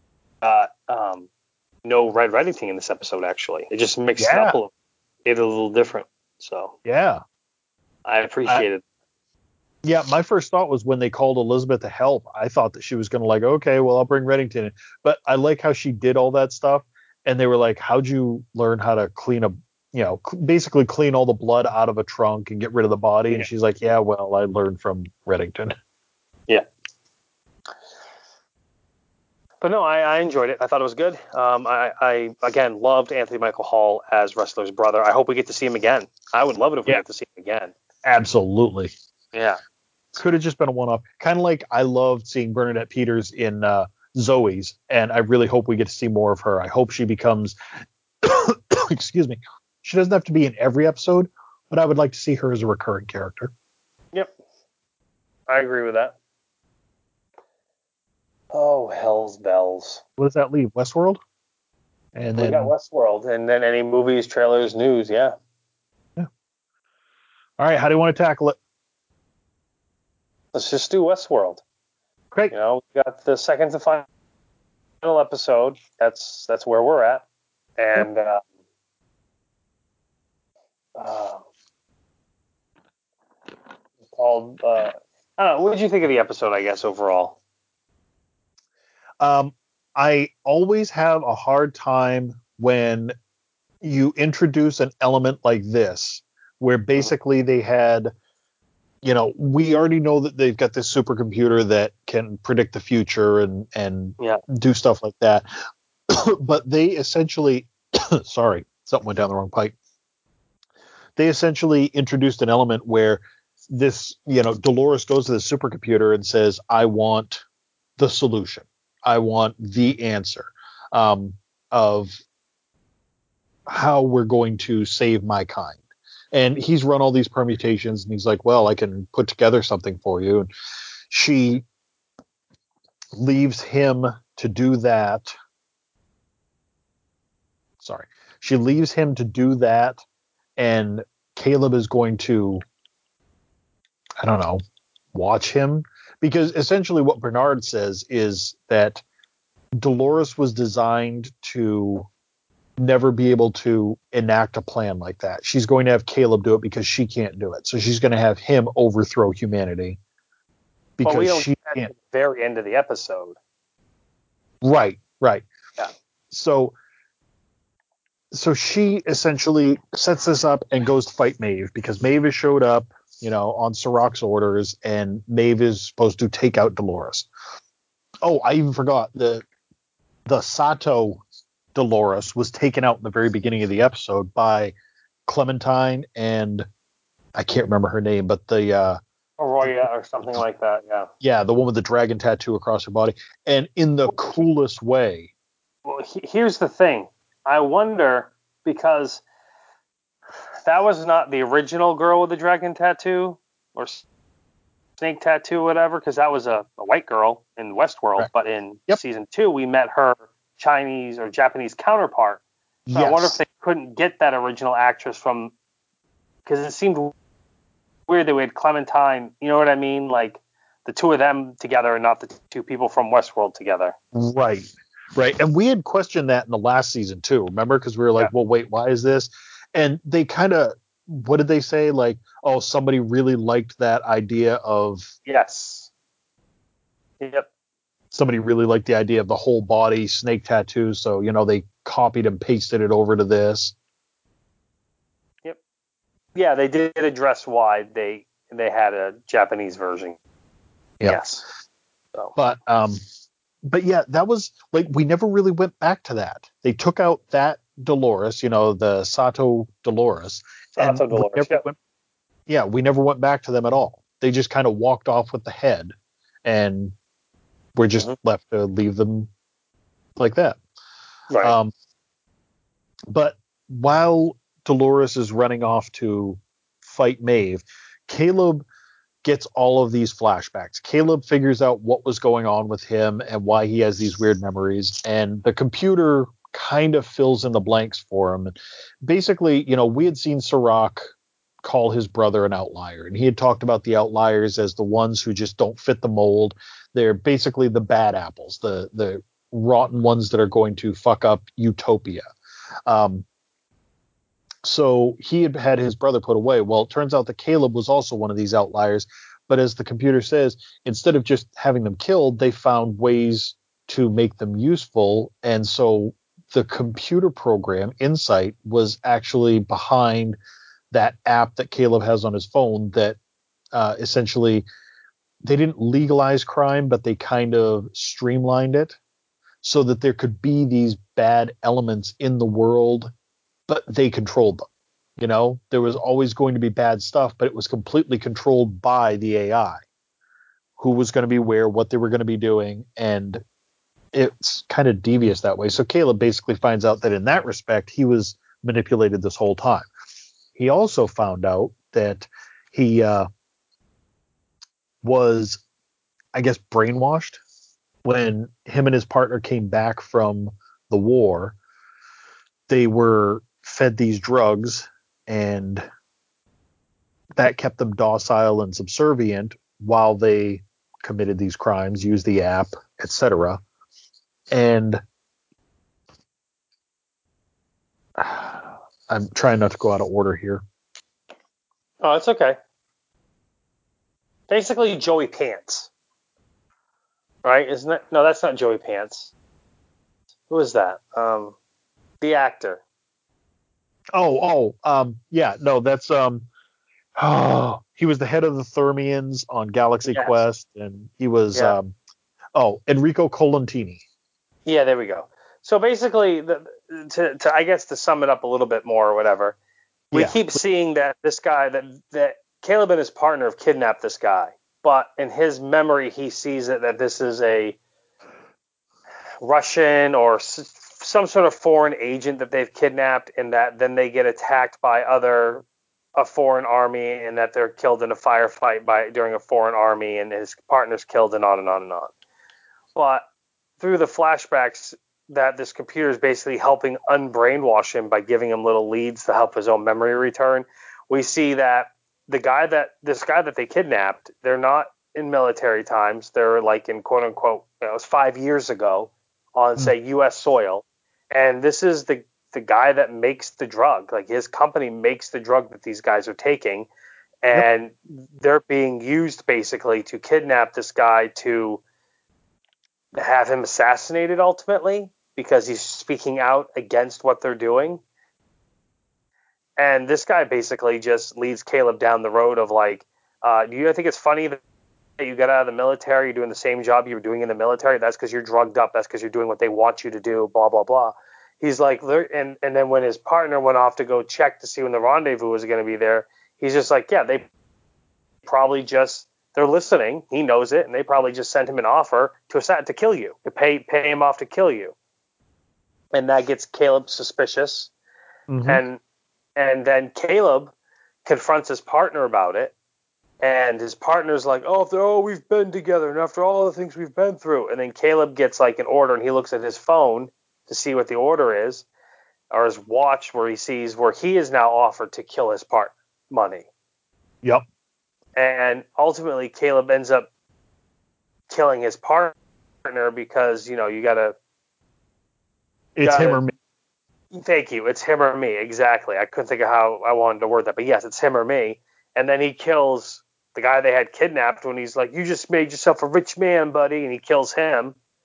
[SPEAKER 4] no Red Reddington in this episode, actually. It just mixed it up a little different. So
[SPEAKER 2] yeah,
[SPEAKER 4] I appreciate it.
[SPEAKER 2] Yeah, my first thought was when they called Elizabeth to help, I thought that she was going to okay, well, I'll bring Reddington in. But I like how she did all that stuff. And they were like, how'd you learn how to clean basically clean all the blood out of a trunk and get rid of the body? And she's like, yeah, well, I learned from Reddington.
[SPEAKER 4] Yeah. But no, I enjoyed it. I thought it was good. I again, loved Anthony Michael Hall as Wrestler's brother. I hope we get to see him again. I would love it if we get to see him again.
[SPEAKER 2] Absolutely.
[SPEAKER 4] Yeah.
[SPEAKER 2] Could have just been a one-off. Kind of like I loved seeing Bernadette Peters in Zoe's, and I really hope we get to see more of her. I hope she becomes, excuse me, she doesn't have to be in every episode, but I would like to see her as a recurring character.
[SPEAKER 4] Yep. I agree with that. Oh, hell's bells.
[SPEAKER 2] What does that leave? Westworld?
[SPEAKER 4] And we got Westworld, and then any movies, trailers, news, yeah.
[SPEAKER 2] All right, how do you want to tackle it?
[SPEAKER 4] Let's just do Westworld.
[SPEAKER 2] Great.
[SPEAKER 4] We got the second to final episode. That's where we're at. And called. I don't know. What did you think of the episode? I guess overall.
[SPEAKER 2] I always have a hard time when you introduce an element like this, where basically they had. We already know that they've got this supercomputer that can predict the future and do stuff like that. But they essentially, sorry, something went down the wrong pipe. They essentially introduced an element where this, Dolores goes to the supercomputer and says, I want the solution. I want the answer of how we're going to save my kind. And he's run all these permutations, and he's like, well, I can put together something for you. And she leaves him to do that. Sorry. She leaves him to do that, and Caleb is going to, I don't know, watch him. Because essentially what Bernard says is that Dolores was designed to never be able to enact a plan like that. She's going to have Caleb do it because she can't do it. So she's going to have him overthrow humanity because she can't.
[SPEAKER 4] At the very end of the episode.
[SPEAKER 2] Right.
[SPEAKER 4] Yeah.
[SPEAKER 2] So she essentially sets this up and goes to fight Maeve because Maeve has showed up, on Sirach's orders, and Maeve is supposed to take out Dolores. Oh, I even forgot the Sato Dolores was taken out in the very beginning of the episode by Clementine and I can't remember her name, but the
[SPEAKER 4] Arroya or something like that.
[SPEAKER 2] Yeah, the one with the dragon tattoo across her body, and in the coolest way.
[SPEAKER 4] Well, here's the thing. I wonder, because that was not the original girl with the dragon tattoo or snake tattoo, whatever, because that was a white girl in Westworld. Right. But in season 2, we met her Chinese or Japanese counterpart. So I wonder if they couldn't get that original actress from, because it seemed weird that we had Clementine, you know what I mean? Like the two of them together and not the two people from Westworld together.
[SPEAKER 2] Right. And we had questioned that in the last season too, remember? Because we were like, well, wait, why is this? And they kind of, what did they say? Like, oh, somebody really liked that idea of.
[SPEAKER 4] Yes. Yep.
[SPEAKER 2] somebody really liked the idea of the whole body snake tattoo, so they copied and pasted it over to this.
[SPEAKER 4] Yep. Yeah, they did address why they had a Japanese version.
[SPEAKER 2] Yep.
[SPEAKER 4] Yes. So.
[SPEAKER 2] But yeah, that was like, we never really went back to that. They took out that Dolores, the Sato Dolores.
[SPEAKER 4] Sato Dolores,
[SPEAKER 2] we never went back to them at all. They just kind of walked off with the head, and we're just left to leave them like that.
[SPEAKER 4] Right.
[SPEAKER 2] But while Dolores is running off to fight Maeve, Caleb gets all of these flashbacks. Caleb figures out what was going on with him and why he has these weird memories, and the computer kind of fills in the blanks for him. Basically, we had seen Serac call his brother an outlier, and he had talked about the outliers as the ones who just don't fit the mold. They're basically the bad apples, the rotten ones that are going to fuck up utopia. So he had his brother put away. Well, it turns out that Caleb was also one of these outliers. But as the computer says, instead of just having them killed, they found ways to make them useful. And so the computer program, Insight, was actually behind that app that Caleb has on his phone that essentially they didn't legalize crime, but they kind of streamlined it so that there could be these bad elements in the world, but they controlled them. There was always going to be bad stuff, but it was completely controlled by the AI, who was going to be where, what they were going to be doing. And it's kind of devious that way. So Caleb basically finds out that in that respect, he was manipulated this whole time. He also found out that he was, I guess, brainwashed when him and his partner came back from the war. They were fed these drugs, and that kept them docile and subservient while they committed these crimes, used the app, etc. And I'm trying not to go out of order here.
[SPEAKER 4] Oh, it's okay. Basically, Joey Pants. Right? Isn't it? No, that's not Joey Pants. Who is that? The actor.
[SPEAKER 2] Yeah, no, that's he was the head of the Thermians on Galaxy Quest, and he was Enrico Colantini.
[SPEAKER 4] Yeah, there we go. So basically, to I guess to sum it up a little bit more or whatever, we keep seeing that this guy that Caleb and his partner have kidnapped this guy, but in his memory he sees that this is a Russian or some sort of foreign agent that they've kidnapped, and that then they get attacked by a foreign army, and that they're killed in a firefight during a foreign army, and his partner's killed, and on and on and on. But through the flashbacks, that this computer is basically helping unbrainwash him by giving him little leads to help his own memory return. We see that this guy that they kidnapped, they're not in military times. They're like in quote unquote, it was 5 years ago on say U.S. soil. And this is the guy that makes the drug. Like his company makes the drug that these guys are taking. And they're being used basically to kidnap this guy to have him assassinated ultimately, because he's speaking out against what they're doing. And this guy basically just leads Caleb down the road of like, do you think it's funny that you got out of the military, you're doing the same job you were doing in the military? That's because you're drugged up. That's because you're doing what they want you to do, blah, blah, blah. He's like, and then when his partner went off to go check to see when the rendezvous was going to be there, he's just like, yeah, they probably just, they're listening. He knows it. And they probably just sent him an offer to kill you, to pay him off to kill you. And that gets Caleb suspicious. Mm-hmm. And then Caleb confronts his partner about it. And his partner's like, we've been together, and after all the things we've been through. And then Caleb gets like an order, and he looks at his phone to see what the order is, or his watch, where he sees where he is now offered to kill his partner, Money.
[SPEAKER 2] Yep.
[SPEAKER 4] And ultimately, Caleb ends up killing his partner because, you gotta...
[SPEAKER 2] It's him or me.
[SPEAKER 4] Thank you. It's him or me. Exactly. I couldn't think of how I wanted to word that, but yes, it's him or me. And then he kills the guy they had kidnapped when he's like, you just made yourself a rich man, buddy. And he kills him.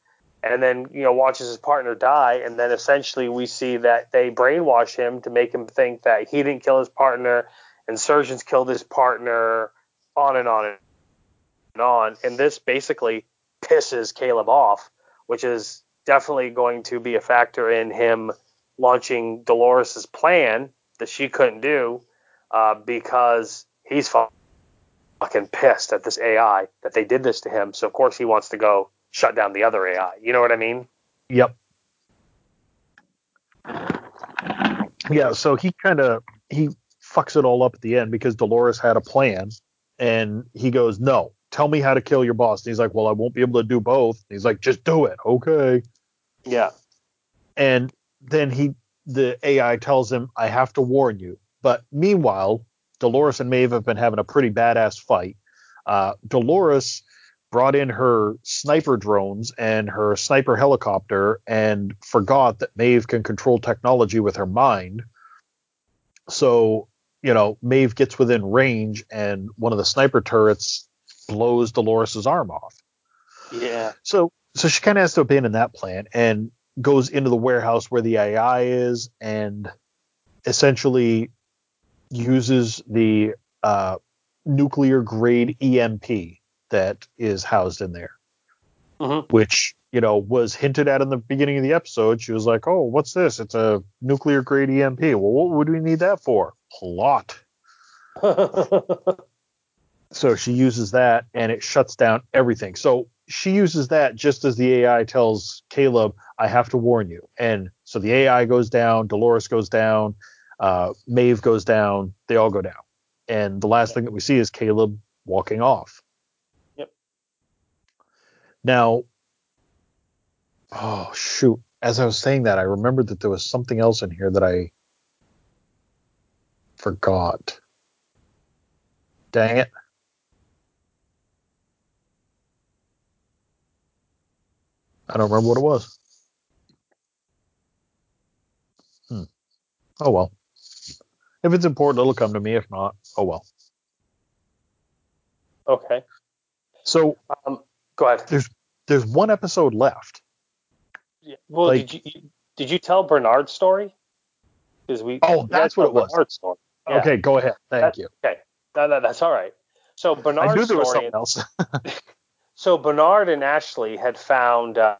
[SPEAKER 4] and then watches his partner die, and then essentially we see that they brainwash him to make him think that he didn't kill his partner, insurgents killed his partner, on and on and on. And this basically pisses Caleb off, which is definitely going to be a factor in him launching Dolores' plan that she couldn't do, because he's fucking pissed at this AI that they did this to him. So of course he wants to go shut down the other AI. You know what I mean?
[SPEAKER 2] Yep. Yeah, so he fucks it all up at the end because Dolores had a plan, and he goes, "No, tell me how to kill your boss." And he's like, "Well, I won't be able to do both." And he's like, "Just do it." Okay.
[SPEAKER 4] Yeah.
[SPEAKER 2] And then the AI tells him, "I have to warn you." But meanwhile, Dolores and Maeve have been having a pretty badass fight. Dolores brought in her sniper drones and her sniper helicopter and forgot that Maeve can control technology with her mind. So, Maeve gets within range and one of the sniper turrets blows Dolores' arm off.
[SPEAKER 4] Yeah.
[SPEAKER 2] So she kind of has to abandon that plan and goes into the warehouse where the AI is and essentially uses the nuclear grade EMP that is housed in there, which, was hinted at in the beginning of the episode. She was like, "Oh, what's this? It's a nuclear grade EMP. Well, what would we need that for? Plot." So she uses that and it shuts down everything. So she uses that just as the AI tells Caleb, "I have to warn you." And so the AI goes down, Dolores goes down, Maeve goes down, they all go down. And the last thing that we see is Caleb walking off.
[SPEAKER 4] Yep.
[SPEAKER 2] Now, oh, shoot. As I was saying that, I remembered that there was something else in here that I forgot. Dang it. I don't remember what it was. Oh, well. If it's important, it'll come to me. If not, oh, well.
[SPEAKER 4] Okay.
[SPEAKER 2] So,
[SPEAKER 4] go ahead.
[SPEAKER 2] There's one episode left.
[SPEAKER 4] Yeah. Well, did you tell Bernard's story?
[SPEAKER 2] That's what it was.
[SPEAKER 4] Bernard's story. Yeah.
[SPEAKER 2] Okay, go ahead. Thank you.
[SPEAKER 4] Okay. No, that's all right. So Bernard's
[SPEAKER 2] I knew there was
[SPEAKER 4] story.
[SPEAKER 2] Something else.
[SPEAKER 4] So Bernard and Ashley had found the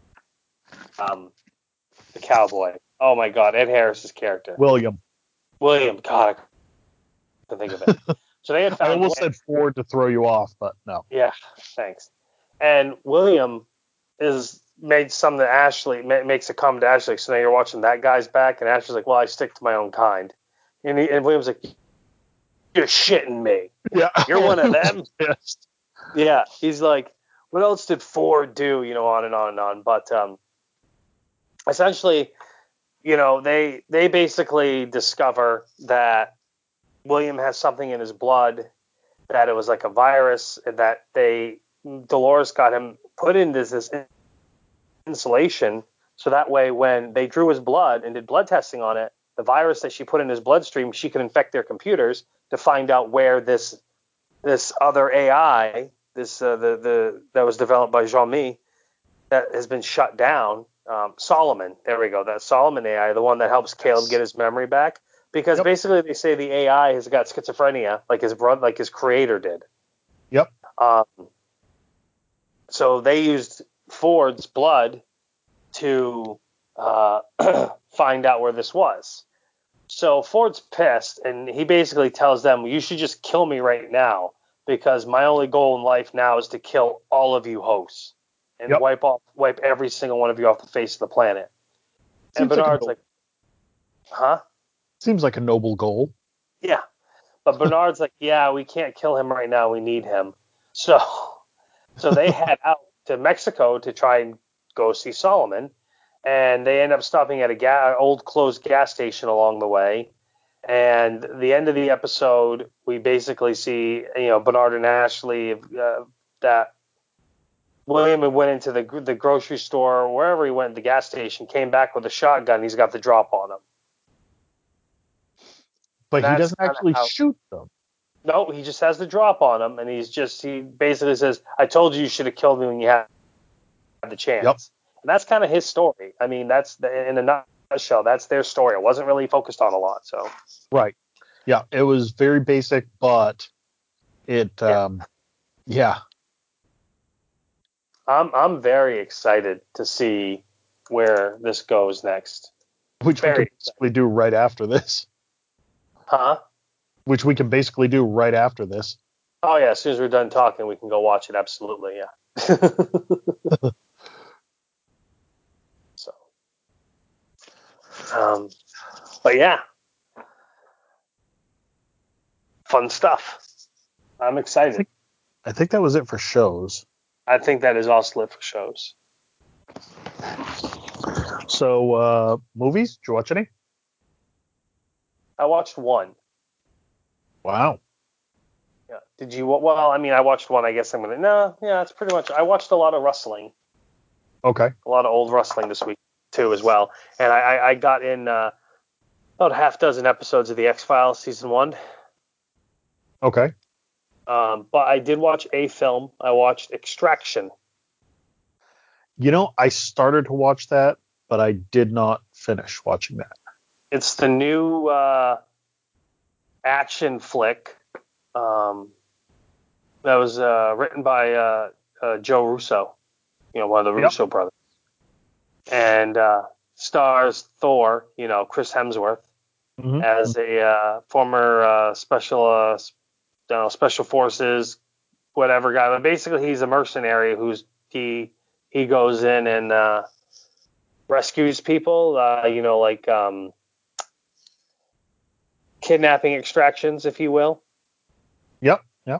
[SPEAKER 4] cowboy. Oh my God, Ed Harris's character.
[SPEAKER 2] William.
[SPEAKER 4] God, I couldn't think of it. So they had found.
[SPEAKER 2] I almost said Ford to throw you off, but no.
[SPEAKER 4] Yeah, thanks. And William makes a comment to Ashley. So now you're watching that guy's back, and Ashley's like, "Well, I stick to my own kind." And William's like, "You're shitting me.
[SPEAKER 2] Yeah,
[SPEAKER 4] you're one of them."
[SPEAKER 2] Yes.
[SPEAKER 4] Yeah, he's like, "What else did Ford do?" On and on and on. But essentially, they basically discover that William has something in his blood, that it was like a virus, and that Dolores got him put into this insulation, so that way when they drew his blood and did blood testing on it, the virus that she put in his bloodstream, she could infect their computers to find out where this other AI, that was developed by Jean-Mi, that has been shut down. Solomon, there we go. That Solomon AI, the one that helps Caleb get his memory back, because basically they say the AI has got schizophrenia, like his brother, like his creator did.
[SPEAKER 2] Yep.
[SPEAKER 4] So they used Ford's blood to find out where this was. So Ford's pissed, and he basically tells them, "You should just kill me right now, because my only goal in life now is to kill all of you hosts and wipe every single one of you off the face of the planet." And Bernard's like, "Huh?"
[SPEAKER 2] Seems like a noble goal.
[SPEAKER 4] Yeah. But Bernard's like, "Yeah, we can't kill him right now. We need him." So they head out to Mexico to try and go see Solomon. And they end up stopping at a old closed gas station along the way. And the end of the episode, we basically see, Bernard and Ashley, that William had went into the grocery store, wherever he went, the gas station, came back with a shotgun. He's got the drop on him.
[SPEAKER 2] But he doesn't actually shoot them.
[SPEAKER 4] No, he just has the drop on him, and he basically says, "I told you should have killed me when you had the chance."
[SPEAKER 2] Yep.
[SPEAKER 4] And that's kind of his story. I mean, that's in a nutshell. That's their story. It wasn't really focused on a lot. So
[SPEAKER 2] Right. Yeah, it was very basic, but it yeah.
[SPEAKER 4] I'm very excited to see where this goes next.
[SPEAKER 2] Which we can basically do right after this.
[SPEAKER 4] Huh?
[SPEAKER 2] Which we can basically do right after this.
[SPEAKER 4] Oh yeah, as soon as we're done talking, we can go watch it. Absolutely, yeah. So, but yeah, fun stuff. I'm excited.
[SPEAKER 2] I think that was it for shows.
[SPEAKER 4] I think that is also it for shows.
[SPEAKER 2] So, movies? Did you watch any?
[SPEAKER 4] I watched one.
[SPEAKER 2] Wow.
[SPEAKER 4] Yeah. Did you? Well, I mean, I watched one. I guess I'm gonna. No, yeah, it's pretty much. I watched a lot of wrestling.
[SPEAKER 2] Okay.
[SPEAKER 4] A lot of old wrestling this week too, as well. And I got in about a half dozen episodes of the X-Files season 1.
[SPEAKER 2] Okay.
[SPEAKER 4] But I did watch a film. I watched Extraction.
[SPEAKER 2] You know, I started to watch that, but I did not finish watching that.
[SPEAKER 4] It's the new action flick that was written by Joe Russo, one of the Russo brothers, and stars Thor, Chris Hemsworth, as a former special forces, whatever guy. But basically, he's a mercenary he goes in and rescues people, like kidnapping extractions, if you will.
[SPEAKER 2] Yep.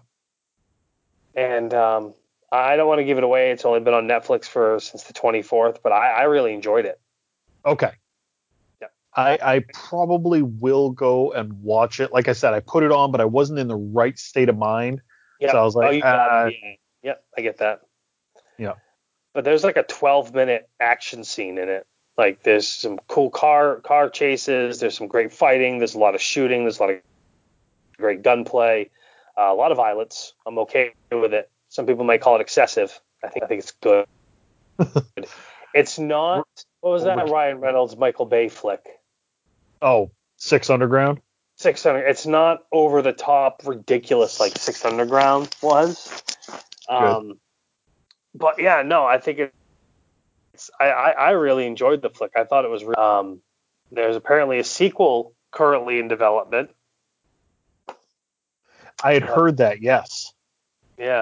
[SPEAKER 4] And I don't want to give it away. It's only been on Netflix since the 24th, but I really enjoyed it.
[SPEAKER 2] Okay.
[SPEAKER 4] Yeah.
[SPEAKER 2] I probably will go and watch it. Like I said, I put it on, but I wasn't in the right state of mind.
[SPEAKER 4] Yeah.
[SPEAKER 2] So I was like,
[SPEAKER 4] yeah, I get that.
[SPEAKER 2] Yeah.
[SPEAKER 4] But there's like a 12-minute action scene in it. Like there's some cool car chases. There's some great fighting. There's a lot of shooting. There's a lot of great gunplay. A lot of violence. I'm okay with it. Some people might call it excessive. I think it's good. It's not. What was that? Ryan Reynolds, Michael Bay flick.
[SPEAKER 2] Oh, 6 Underground?
[SPEAKER 4] 6 Underground. It's not over the top, ridiculous like 6 Underground was. But yeah, no, I think I really enjoyed the flick. I thought it was. There's apparently a sequel currently in development.
[SPEAKER 2] I had heard that, yes.
[SPEAKER 4] Yeah.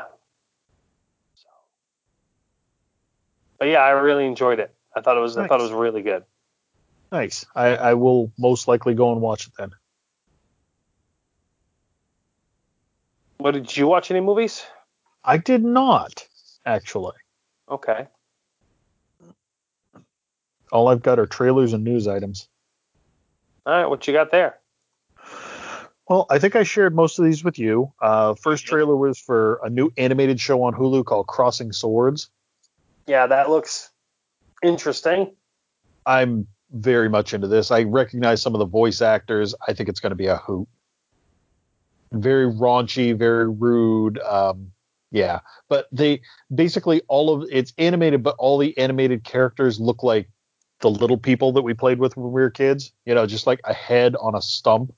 [SPEAKER 4] But yeah, I really enjoyed it. I thought it was really good.
[SPEAKER 2] Nice. I will most likely go and watch it then.
[SPEAKER 4] What, did you watch any movies?
[SPEAKER 2] I did not, actually.
[SPEAKER 4] Okay.
[SPEAKER 2] All I've got are trailers and news items.
[SPEAKER 4] All right, what you got there?
[SPEAKER 2] Well, I think I shared most of these with you. First trailer was for a new animated show on Hulu called Crossing Swords.
[SPEAKER 4] Yeah, that looks interesting.
[SPEAKER 2] I'm very much into this. I recognize some of the voice actors. I think it's going to be a hoot. Very raunchy, very rude. Yeah, but they basically it's animated, but all the animated characters look like the little people that we played with when we were kids. Just like a head on a stump.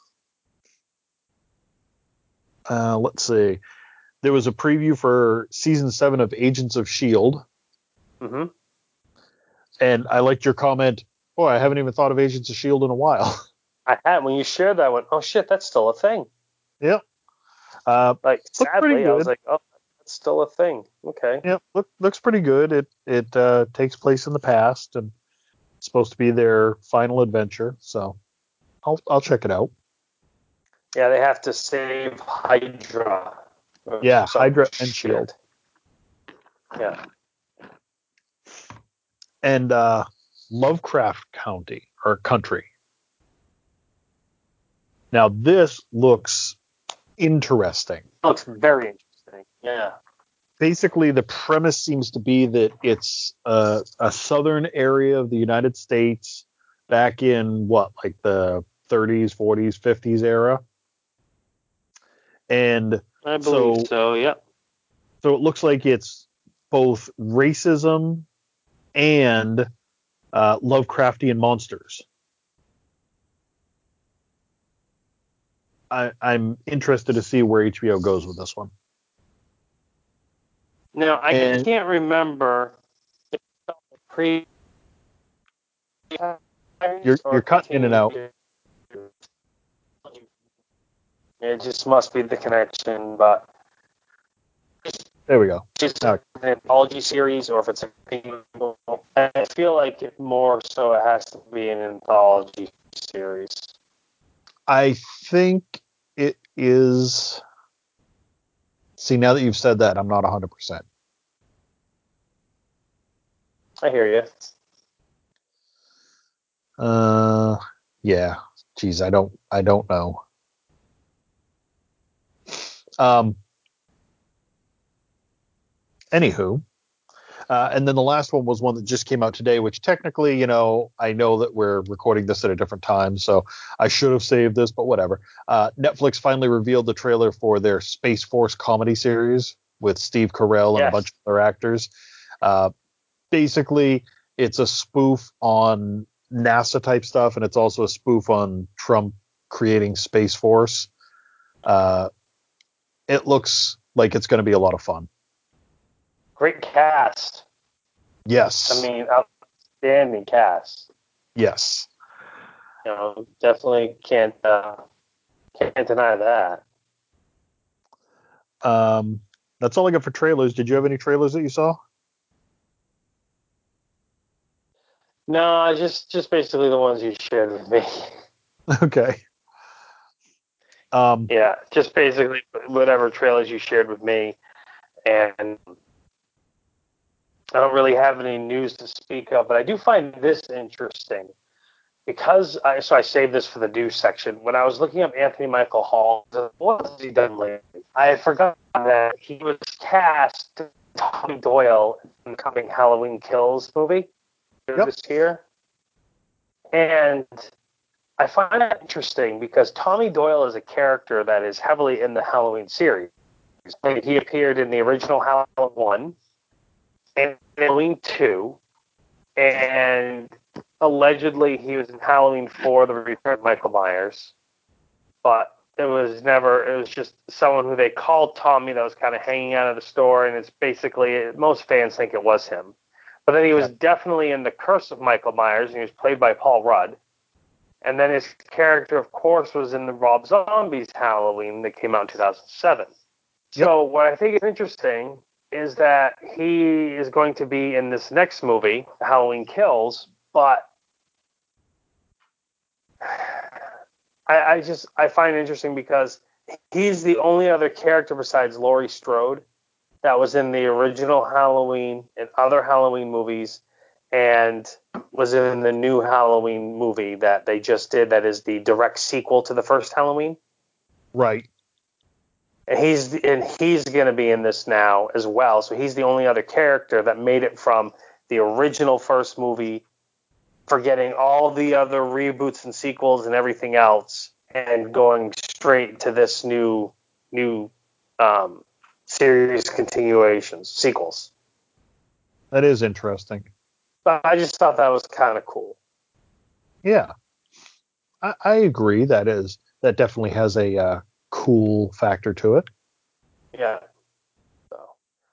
[SPEAKER 2] Let's see. There was a preview for season 7 of Agents of S.H.I.E.L.D.
[SPEAKER 4] Mm-hmm.
[SPEAKER 2] And I liked your comment. Boy, I haven't even thought of Agents of S.H.I.E.L.D. in a while.
[SPEAKER 4] I had. When you shared that, I went, oh shit, that's still a thing.
[SPEAKER 2] Yep.
[SPEAKER 4] Sadly, I was like, oh, that's still a thing. Okay.
[SPEAKER 2] Yeah, looks pretty good. It takes place in the past and it's supposed to be their final adventure. So I'll check it out.
[SPEAKER 4] Yeah, they have to save Hydra.
[SPEAKER 2] Yeah, Hydra and S.H.I.E.L.D.
[SPEAKER 4] Yeah.
[SPEAKER 2] And Lovecraft Country. Now this looks interesting.
[SPEAKER 4] It looks very interesting. Yeah.
[SPEAKER 2] Basically, the premise seems to be that it's a southern area of the United States back in like the 30s, 40s, 50s era. And
[SPEAKER 4] I believe so, yeah.
[SPEAKER 2] So it looks like it's both racism and Lovecraftian monsters. I'm interested to see where HBO goes with this one.
[SPEAKER 4] Now, I can't remember if it's pre.
[SPEAKER 2] You're cutting in and out.
[SPEAKER 4] It just must be the connection, but
[SPEAKER 2] There we go.
[SPEAKER 4] it's an anthology series, or if it's a I feel like it more so it has to be an anthology series.
[SPEAKER 2] I think it is. See, now that you've said that, I'm not 100%.
[SPEAKER 4] I hear you.
[SPEAKER 2] Yeah. Geez, I don't know. Anywho, and then the last one was one that just came out today, which technically, I know that we're recording this at a different time, so I should have saved this, but whatever. Netflix finally revealed the trailer for their Space Force comedy series with Steve Carell and a bunch of other actors. Basically, it's a spoof on NASA type stuff, and it's also a spoof on Trump creating Space Force. It looks like it's going to be a lot of fun.
[SPEAKER 4] Great cast.
[SPEAKER 2] Yes.
[SPEAKER 4] I mean, outstanding cast.
[SPEAKER 2] Yes.
[SPEAKER 4] Definitely can't deny that.
[SPEAKER 2] That's all I got for trailers. Did you have any trailers that you saw?
[SPEAKER 4] No, just basically the ones you shared with me.
[SPEAKER 2] Okay.
[SPEAKER 4] Yeah, just basically whatever trailers you shared with me, and I don't really have any news to speak of, but I do find this interesting because I saved this for the news section. When I was looking up Anthony Michael Hall, what has he done lately? I had forgotten that he was cast Tommy Doyle in the coming Halloween Kills movie this year, and I find that interesting because Tommy Doyle is a character that is heavily in the Halloween series. He appeared in the original Halloween 1 and Halloween 2, and allegedly he was in Halloween 4, The Return of Michael Myers, but it was just someone who they called Tommy that was kind of hanging out of the store, and it's basically, most fans think it was him. But then he was definitely in The Curse of Michael Myers, and he was played by Paul Rudd. And then his character, of course, was in the Rob Zombie's Halloween that came out in 2007. So what I think is interesting is that he is going to be in this next movie, Halloween Kills, but I find it interesting because he's the only other character besides Laurie Strode that was in the original Halloween and other Halloween movies and was in the new Halloween movie that they just did that is the direct sequel to the first Halloween.
[SPEAKER 2] Right.
[SPEAKER 4] And he's going to be in this now as well. So he's the only other character that made it from the original first movie, forgetting all the other reboots and sequels and everything else, and going straight to this new series sequels.
[SPEAKER 2] That is interesting.
[SPEAKER 4] But I just thought that was kind of cool.
[SPEAKER 2] Yeah, I agree. That definitely has a cool factor to it.
[SPEAKER 4] Yeah. So,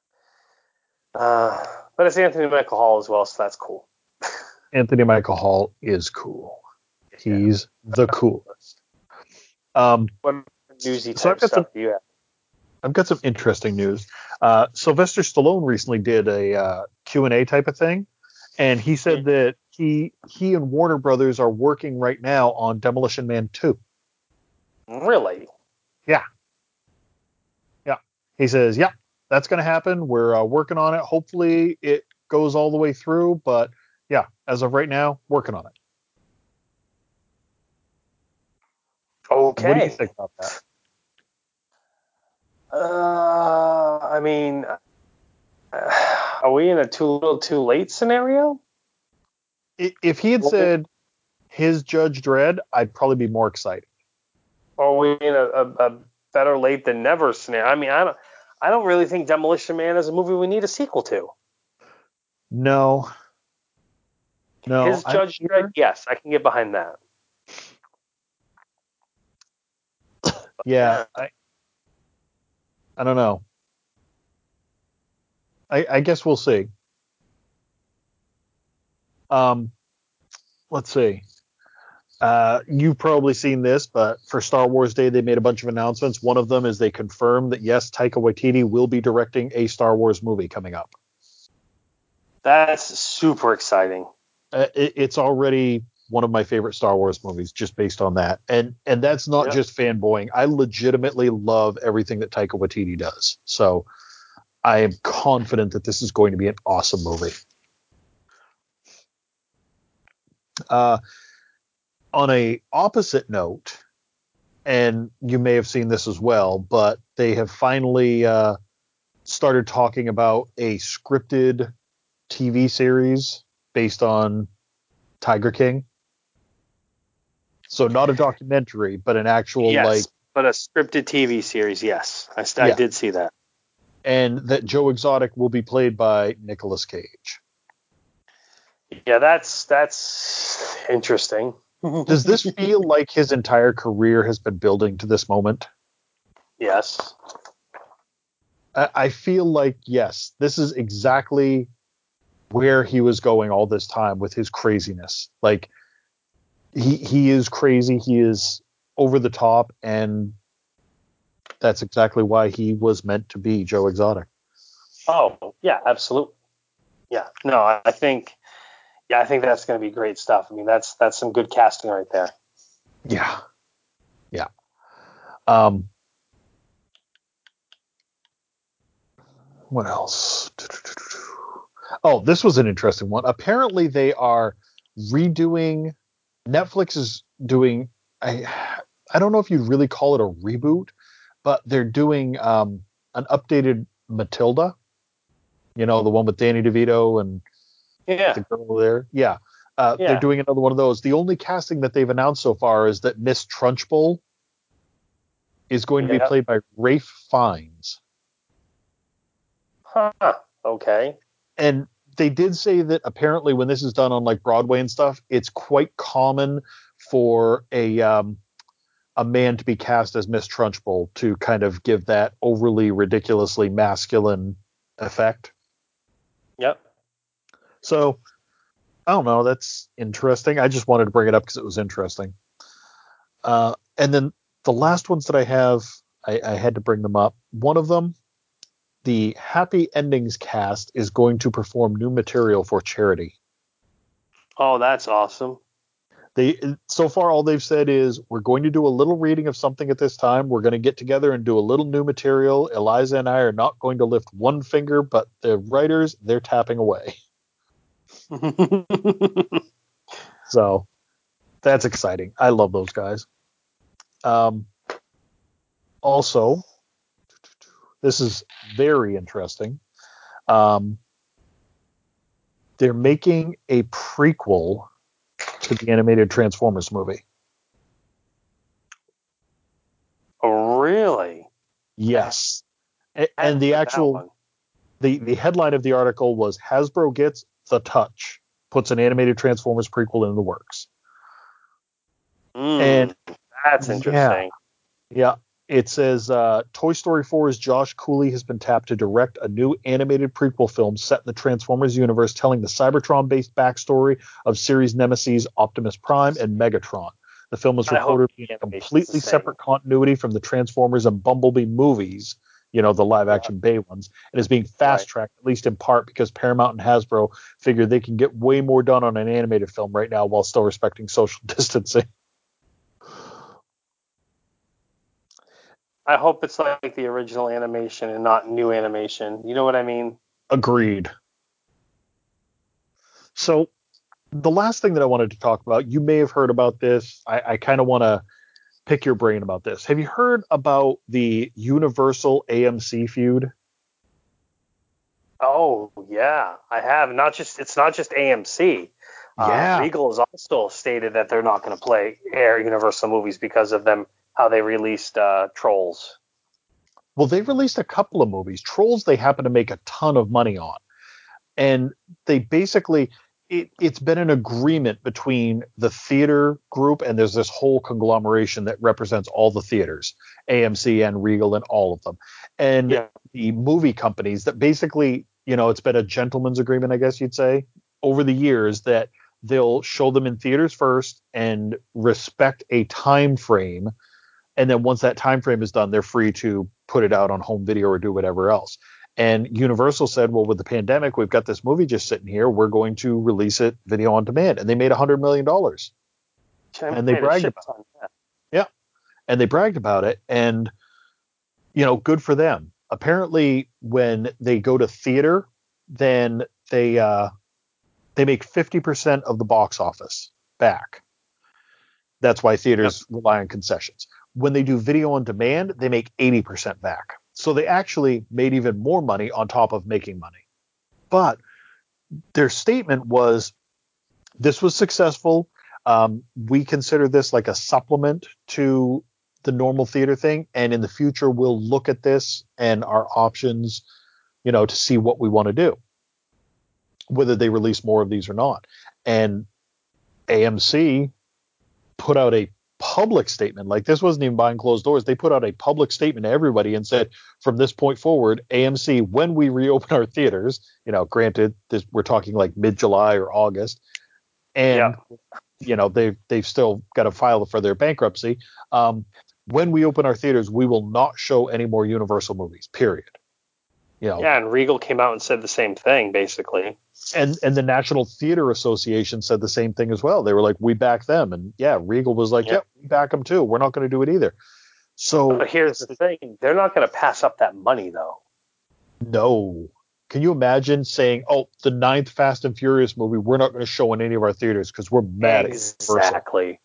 [SPEAKER 4] but it's Anthony Michael Hall as well, so that's cool.
[SPEAKER 2] Anthony Michael Hall is cool. He's the coolest.
[SPEAKER 4] What newsy type stuff do you have?
[SPEAKER 2] I've got some interesting news. Sylvester Stallone recently did a Q&A type of thing, and he said that he and Warner Brothers are working right now on Demolition Man 2.
[SPEAKER 4] Really?
[SPEAKER 2] Yeah. He says, yeah, that's going to happen. We're working on it. Hopefully it goes all the way through, but yeah, as of right now, working on it.
[SPEAKER 4] Okay.
[SPEAKER 2] What do you think about that?
[SPEAKER 4] I mean, are we in a too little too late scenario?
[SPEAKER 2] If he had said his Judge Dredd, I'd probably be more excited.
[SPEAKER 4] Are we in a better late than never scenario? I mean, I don't really think Demolition Man is a movie we need a sequel to.
[SPEAKER 2] No, No,
[SPEAKER 4] his Judge Dredd, yes, I can get behind that.
[SPEAKER 2] Yeah, I don't know. I guess we'll see. Let's see. You've probably seen this, but for Star Wars Day, they made a bunch of announcements. One of them is they confirmed that, yes, Taika Waititi will be directing a Star Wars movie coming up.
[SPEAKER 4] That's super exciting.
[SPEAKER 2] It's already one of my favorite Star Wars movies just based on that. And that's not just fanboying. I legitimately love everything that Taika Waititi does. So I am confident that this is going to be an awesome movie. On a opposite note, and you may have seen this as well, but they have finally started talking about a scripted TV series based on Tiger King. So not a documentary, but an actual
[SPEAKER 4] but a scripted TV series. Yes, I did see that.
[SPEAKER 2] And that Joe Exotic will be played by Nicolas Cage.
[SPEAKER 4] Yeah, that's interesting.
[SPEAKER 2] Does this feel like his entire career has been building to this moment?
[SPEAKER 4] Yes.
[SPEAKER 2] I feel like, yes, this is exactly where he was going all this time with his craziness. Like, he is crazy. He is over the top. And that's exactly why he was meant to be Joe Exotic.
[SPEAKER 4] Oh, yeah, absolutely. Yeah. No, I think that's going to be great stuff. I mean, that's some good casting right there.
[SPEAKER 2] Yeah. Yeah. What else? Oh, this was an interesting one. Apparently they are redoing, Netflix is doing, I don't know if you'd really call it a reboot, but they're doing an updated Matilda. You know, the one with Danny DeVito and the girl there. Yeah. They're doing another one of those. The only casting that they've announced so far is that Miss Trunchbull is going to be played by Ralph Fiennes.
[SPEAKER 4] Huh. Okay.
[SPEAKER 2] And they did say that apparently when this is done on like Broadway and stuff, it's quite common for a man to be cast as Miss Trunchbull to kind of give that overly ridiculously masculine effect.
[SPEAKER 4] Yep.
[SPEAKER 2] So I don't know. That's interesting. I just wanted to bring it up because it was interesting. And then the last ones that I have, I had to bring them up. One of them, the Happy Endings cast is going to perform new material for charity.
[SPEAKER 4] Oh, that's awesome.
[SPEAKER 2] So far all they've said is we're going to do a little reading of something at this time. We're going to get together and do a little new material. Eliza and I are not going to lift one finger, but the writers, they're tapping away. So that's exciting. I love those guys. Also, this is very interesting. They're making a prequel to the animated Transformers movie.
[SPEAKER 4] Oh, really?
[SPEAKER 2] Yes. And the actual the headline of the article was Hasbro gets The Touch, puts an animated Transformers prequel in the works. And
[SPEAKER 4] that's interesting.
[SPEAKER 2] Yeah. It says Toy Story 4's Josh Cooley has been tapped to direct a new animated prequel film set in the Transformers universe telling the Cybertron-based backstory of series nemesis Optimus Prime and Megatron. The film is reported to be a completely separate continuity from the Transformers and Bumblebee movies, you know, the live-action Bay ones, and is being fast-tracked, at least in part, because Paramount and Hasbro figure they can get way more done on an animated film right now while still respecting social distancing.
[SPEAKER 4] I hope it's like the original animation and not new animation. You know what I mean?
[SPEAKER 2] Agreed. So the last thing that I wanted to talk about, you may have heard about this. I kind of want to pick your brain about this. Have you heard about the Universal AMC feud?
[SPEAKER 4] Oh, yeah, I have. It's not just AMC. Regal has also stated that they're not going to air Universal movies because of how they released Trolls.
[SPEAKER 2] Well, they released a couple of movies. Trolls, they happen to make a ton of money on. And they basically, it's been an agreement between the theater group, and there's this whole conglomeration that represents all the theaters, AMC and Regal and all of them, and the movie companies that basically, it's been a gentleman's agreement, I guess you'd say, over the years, that they'll show them in theaters first and respect a time frame. And then once that time frame is done, they're free to put it out on home video or do whatever else. And Universal said, well, with the pandemic, we've got this movie just sitting here. We're going to release it video on demand. And they made $100 million. And they bragged about it. Yeah. And they bragged about it. And, good for them. Apparently, when they go to theater, then they make 50% of the box office back. That's why theaters rely on concessions. When they do video on demand, they make 80% back. So they actually made even more money on top of making money. But their statement was, this was successful. We consider this like a supplement to the normal theater thing. And in the future, we'll look at this and our options, to see what we want to do, whether they release more of these or not. And AMC put out a public statement. Like, this wasn't even behind closed doors. They put out a public statement to everybody and said, from this point forward, AMC, when we reopen our theaters, granted, we're talking like mid-July or August, and they've still got to file for their bankruptcy. When we open our theaters, we will not show any more Universal movies, period.
[SPEAKER 4] And Regal came out and said the same thing, basically.
[SPEAKER 2] And the National Theater Association said the same thing as well. They were like, we back them. And Regal was like, we back them too. We're not going to do it either. So
[SPEAKER 4] but here's the thing. They're not going to pass up that money, though.
[SPEAKER 2] No. Can you imagine saying, the 9th Fast and Furious movie, we're not going to show in any of our theaters because we're mad at Universal.
[SPEAKER 4] Exactly.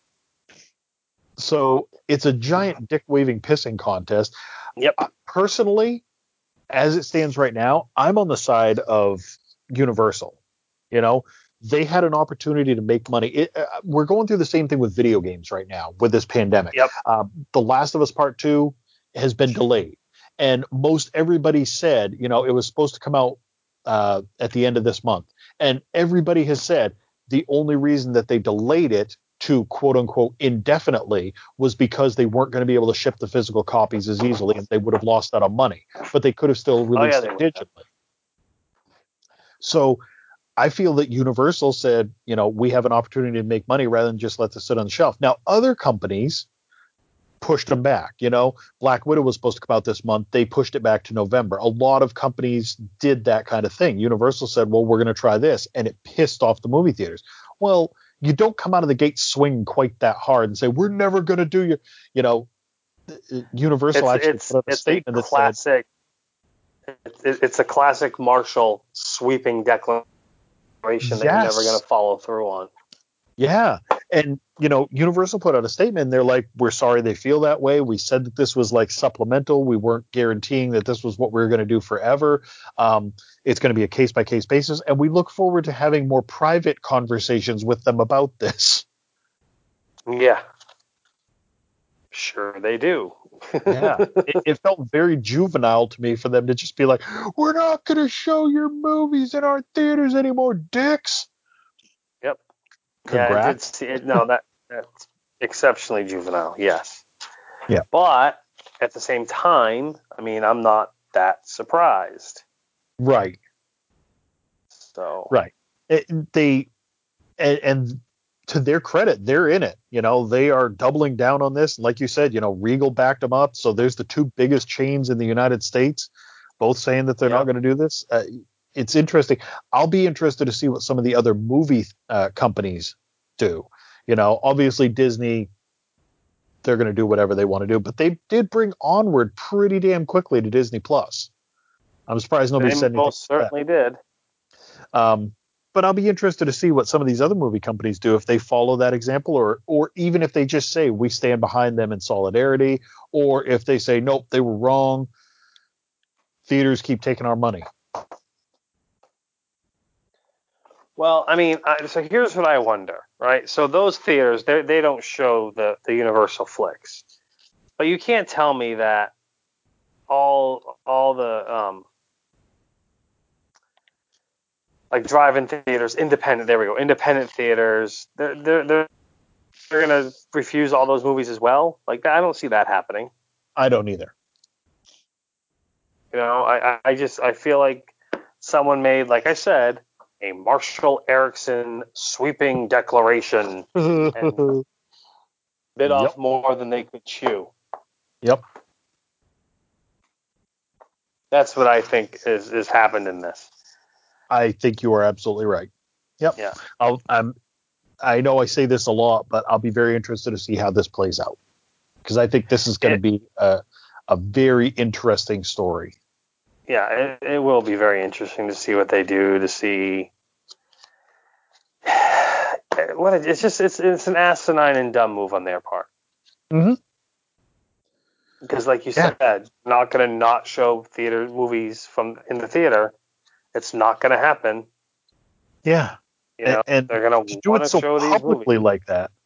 [SPEAKER 2] So it's a giant dick-waving pissing contest.
[SPEAKER 4] Yep.
[SPEAKER 2] Personally, as it stands right now, I'm on the side of Universal. They had an opportunity to make money. We're going through the same thing with video games right now with this pandemic.
[SPEAKER 4] Yep.
[SPEAKER 2] The Last of Us Part 2 has been delayed. And most everybody said, it was supposed to come out at the end of this month. And everybody has said the only reason that they delayed it to quote unquote indefinitely was because they weren't going to be able to ship the physical copies as easily, and they would have lost out on money, but they could have still released it digitally. So I feel that Universal said, we have an opportunity to make money rather than just let this sit on the shelf. Now, other companies pushed them back. Black Widow was supposed to come out this month. They pushed it back to November. A lot of companies did that kind of thing. Universal said, well, we're going to try this. And it pissed off the movie theaters. Well, you don't come out of the gate swinging quite that hard and say, we're never going to do Universal actually put out a statement that said,
[SPEAKER 4] it's a classic Marshall sweeping declaration that you're never going to follow through on.
[SPEAKER 2] Yeah. And, Universal put out a statement and they're like, we're sorry they feel that way. We said that this was like supplemental. We weren't guaranteeing that this was what we were going to do forever. It's going to be a case by case basis. And we look forward to having more private conversations with them about this.
[SPEAKER 4] Yeah. Sure they do.
[SPEAKER 2] Yeah. It felt very juvenile to me for them to just be like, we're not going to show your movies in our theaters anymore, dicks.
[SPEAKER 4] Yep.
[SPEAKER 2] Congrats.
[SPEAKER 4] Yeah, that's exceptionally juvenile. Yes.
[SPEAKER 2] Yeah.
[SPEAKER 4] But at the same time, I'm not that surprised.
[SPEAKER 2] Right.
[SPEAKER 4] So.
[SPEAKER 2] Right. And to their credit, they're in it. They are doubling down on this. Like you said, Regal backed them up. So there's the two biggest chains in the United States, both saying that they're not going to do this. It's interesting. I'll be interested to see what some of the other movie companies do. Obviously Disney, they're going to do whatever they want to do, but they did bring Onward pretty damn quickly to Disney Plus. I'm surprised nobody said anything.
[SPEAKER 4] Most certainly did.
[SPEAKER 2] But I'll be interested to see what some of these other movie companies do, if they follow that example, or even if they just say we stand behind them in solidarity, or if they say, nope, they were wrong. Theaters keep taking our money.
[SPEAKER 4] Well, so here's what I wonder, right? So those theaters, they don't show the Universal flicks, but you can't tell me that all the like drive-in theaters, independent. There we go, independent theaters. They're gonna refuse all those movies as well. Like I don't see that happening.
[SPEAKER 2] I don't either.
[SPEAKER 4] You know, I feel like someone made, like I said, a Marshall Erickson sweeping declaration and bit off more than they could chew.
[SPEAKER 2] Yep.
[SPEAKER 4] That's what I think is happened in this.
[SPEAKER 2] I think you are absolutely right. Yep.
[SPEAKER 4] Yeah.
[SPEAKER 2] I know I say this a lot, but I'll be very interested to see how this plays out, because I think this is going to be a very interesting story.
[SPEAKER 4] Yeah, it will be very interesting to see what they do, to see it's an asinine and dumb move on their part.
[SPEAKER 2] Mm-hmm.
[SPEAKER 4] Because like you said, not going to not show theater movies in the theater. It's not going to happen.
[SPEAKER 2] Yeah.
[SPEAKER 4] You know,
[SPEAKER 2] and
[SPEAKER 4] they're going to
[SPEAKER 2] do it so
[SPEAKER 4] show
[SPEAKER 2] publicly
[SPEAKER 4] these movies
[SPEAKER 2] like that.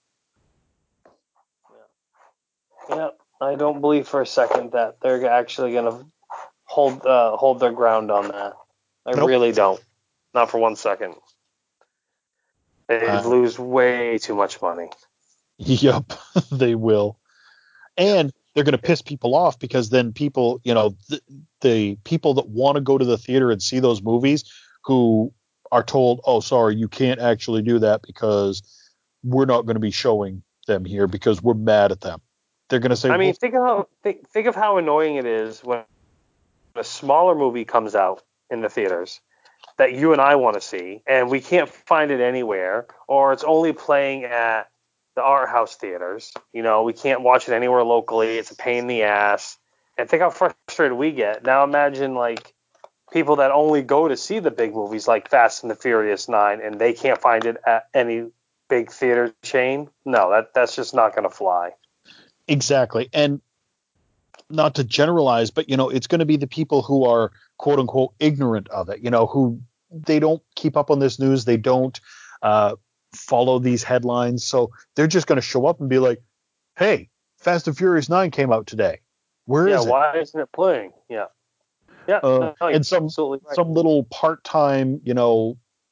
[SPEAKER 4] Yeah, I don't believe for a second that they're actually going to hold their ground on that. I really don't. Not for 1 second. They'd lose way too much money.
[SPEAKER 2] Yep, they will. And they're going to piss people off, because then people, you know, the people that want to go to the theater and see those movies, who are told, oh, sorry, you can't actually do that because we're not going to be showing them here because we're mad at them. They're going to say,
[SPEAKER 4] I mean, think of how annoying it is when a smaller movie comes out in the theaters that you and I want to see, and we can't find it anywhere, or it's only playing at the art house theaters. You know, we can't watch it anywhere locally. It's a pain in the ass. And think how frustrated we get. Now imagine like people that only go to see the big movies like Fast and the Furious 9, and they can't find it at any big theater chain. No, that's just not going to fly.
[SPEAKER 2] Exactly. And not to generalize, but, you know, it's going to be the people who are, quote unquote, ignorant of it, you know, who they don't keep up on this news. They don't follow these headlines. So they're just going to show up and be like, hey, Fast and Furious 9 came out today. Where is it?
[SPEAKER 4] Why isn't it playing? Yeah. Yeah.
[SPEAKER 2] And some little part-time, you know,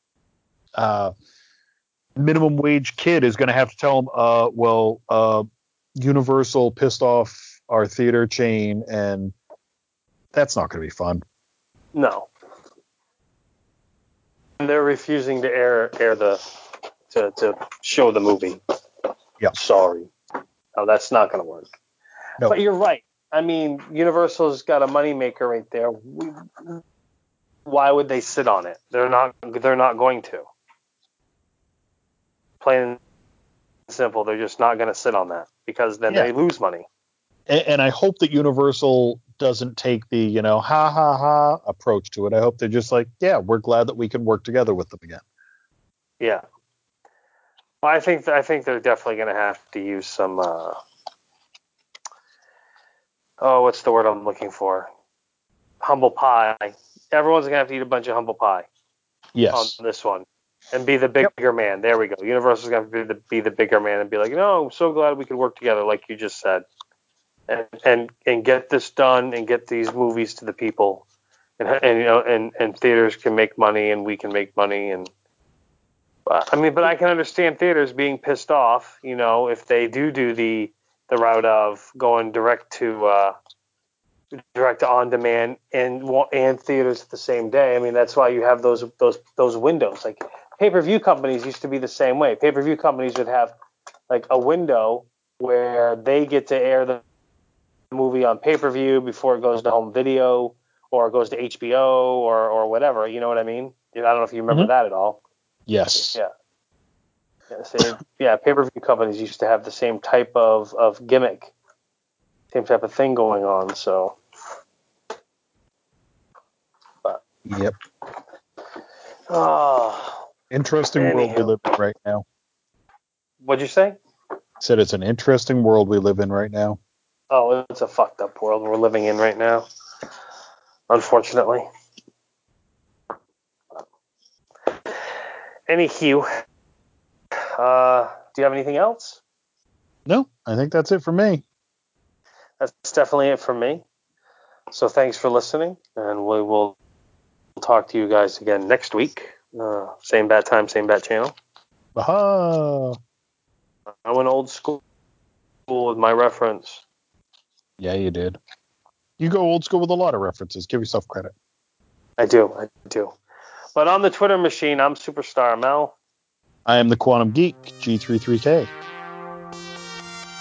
[SPEAKER 2] minimum wage kid is going to have to tell them, Universal pissed off our theater chain, and that's not going to be fun.
[SPEAKER 4] No. And they're refusing to air to show the movie.
[SPEAKER 2] Yeah.
[SPEAKER 4] Sorry. No, that's not going to work.
[SPEAKER 2] No.
[SPEAKER 4] But you're right. I mean, Universal's got a moneymaker right there. Why would they sit on it? They're not going to. Plain and simple, they're just not going to sit on that, because then they lose money.
[SPEAKER 2] And I hope that Universal doesn't take the, you know, ha ha ha approach to it. I hope they're just like, yeah, we're glad that we can work together with them again.
[SPEAKER 4] Yeah. Well, I think they're definitely going to have to use some what's the word I'm looking for? Humble pie. Everyone's going to have to eat a bunch of humble pie.
[SPEAKER 2] Yes.
[SPEAKER 4] On this one. And be the bigger man. There we go. Universal's going to be the bigger man and be like, no, I'm so glad we could work together, like you just said. And get this done and get these movies to the people, and you know, and theaters can make money and we can make money. And but I can understand theaters being pissed off, you know, if they do the route of going direct to on demand and theaters the same day. I mean, that's why you have those windows. Like pay-per-view companies used to be the same way. Pay-per-view companies would have like a window where they get to air the movie on pay-per-view before it goes to home video or it goes to HBO or whatever. You know what I mean? I don't know if you remember that at all.
[SPEAKER 2] Yes.
[SPEAKER 4] Yeah. Pay-per-view companies used to have the same type of gimmick, same type of thing going on. So. But.
[SPEAKER 2] Yep.
[SPEAKER 4] Oh.
[SPEAKER 2] Interesting world we live in right now.
[SPEAKER 4] What'd you say?
[SPEAKER 2] Said it's an interesting world we live in right now.
[SPEAKER 4] Oh, it's a fucked up world we're living in right now, unfortunately. Anywho, do you have anything else?
[SPEAKER 2] No, I think that's it for me.
[SPEAKER 4] That's definitely it for me. So thanks for listening, and we will talk to you guys again next week Same bat time, same bat channel.
[SPEAKER 2] Aha!
[SPEAKER 4] I went old school with my reference.
[SPEAKER 2] Yeah, you did. You go old school with a lot of references. Give yourself credit.
[SPEAKER 4] I do. But on the Twitter machine, I'm Superstar Mel.
[SPEAKER 2] I am the Quantum Geek, G33K.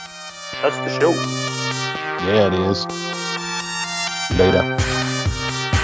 [SPEAKER 4] That's the show.
[SPEAKER 2] Yeah, it is. Later.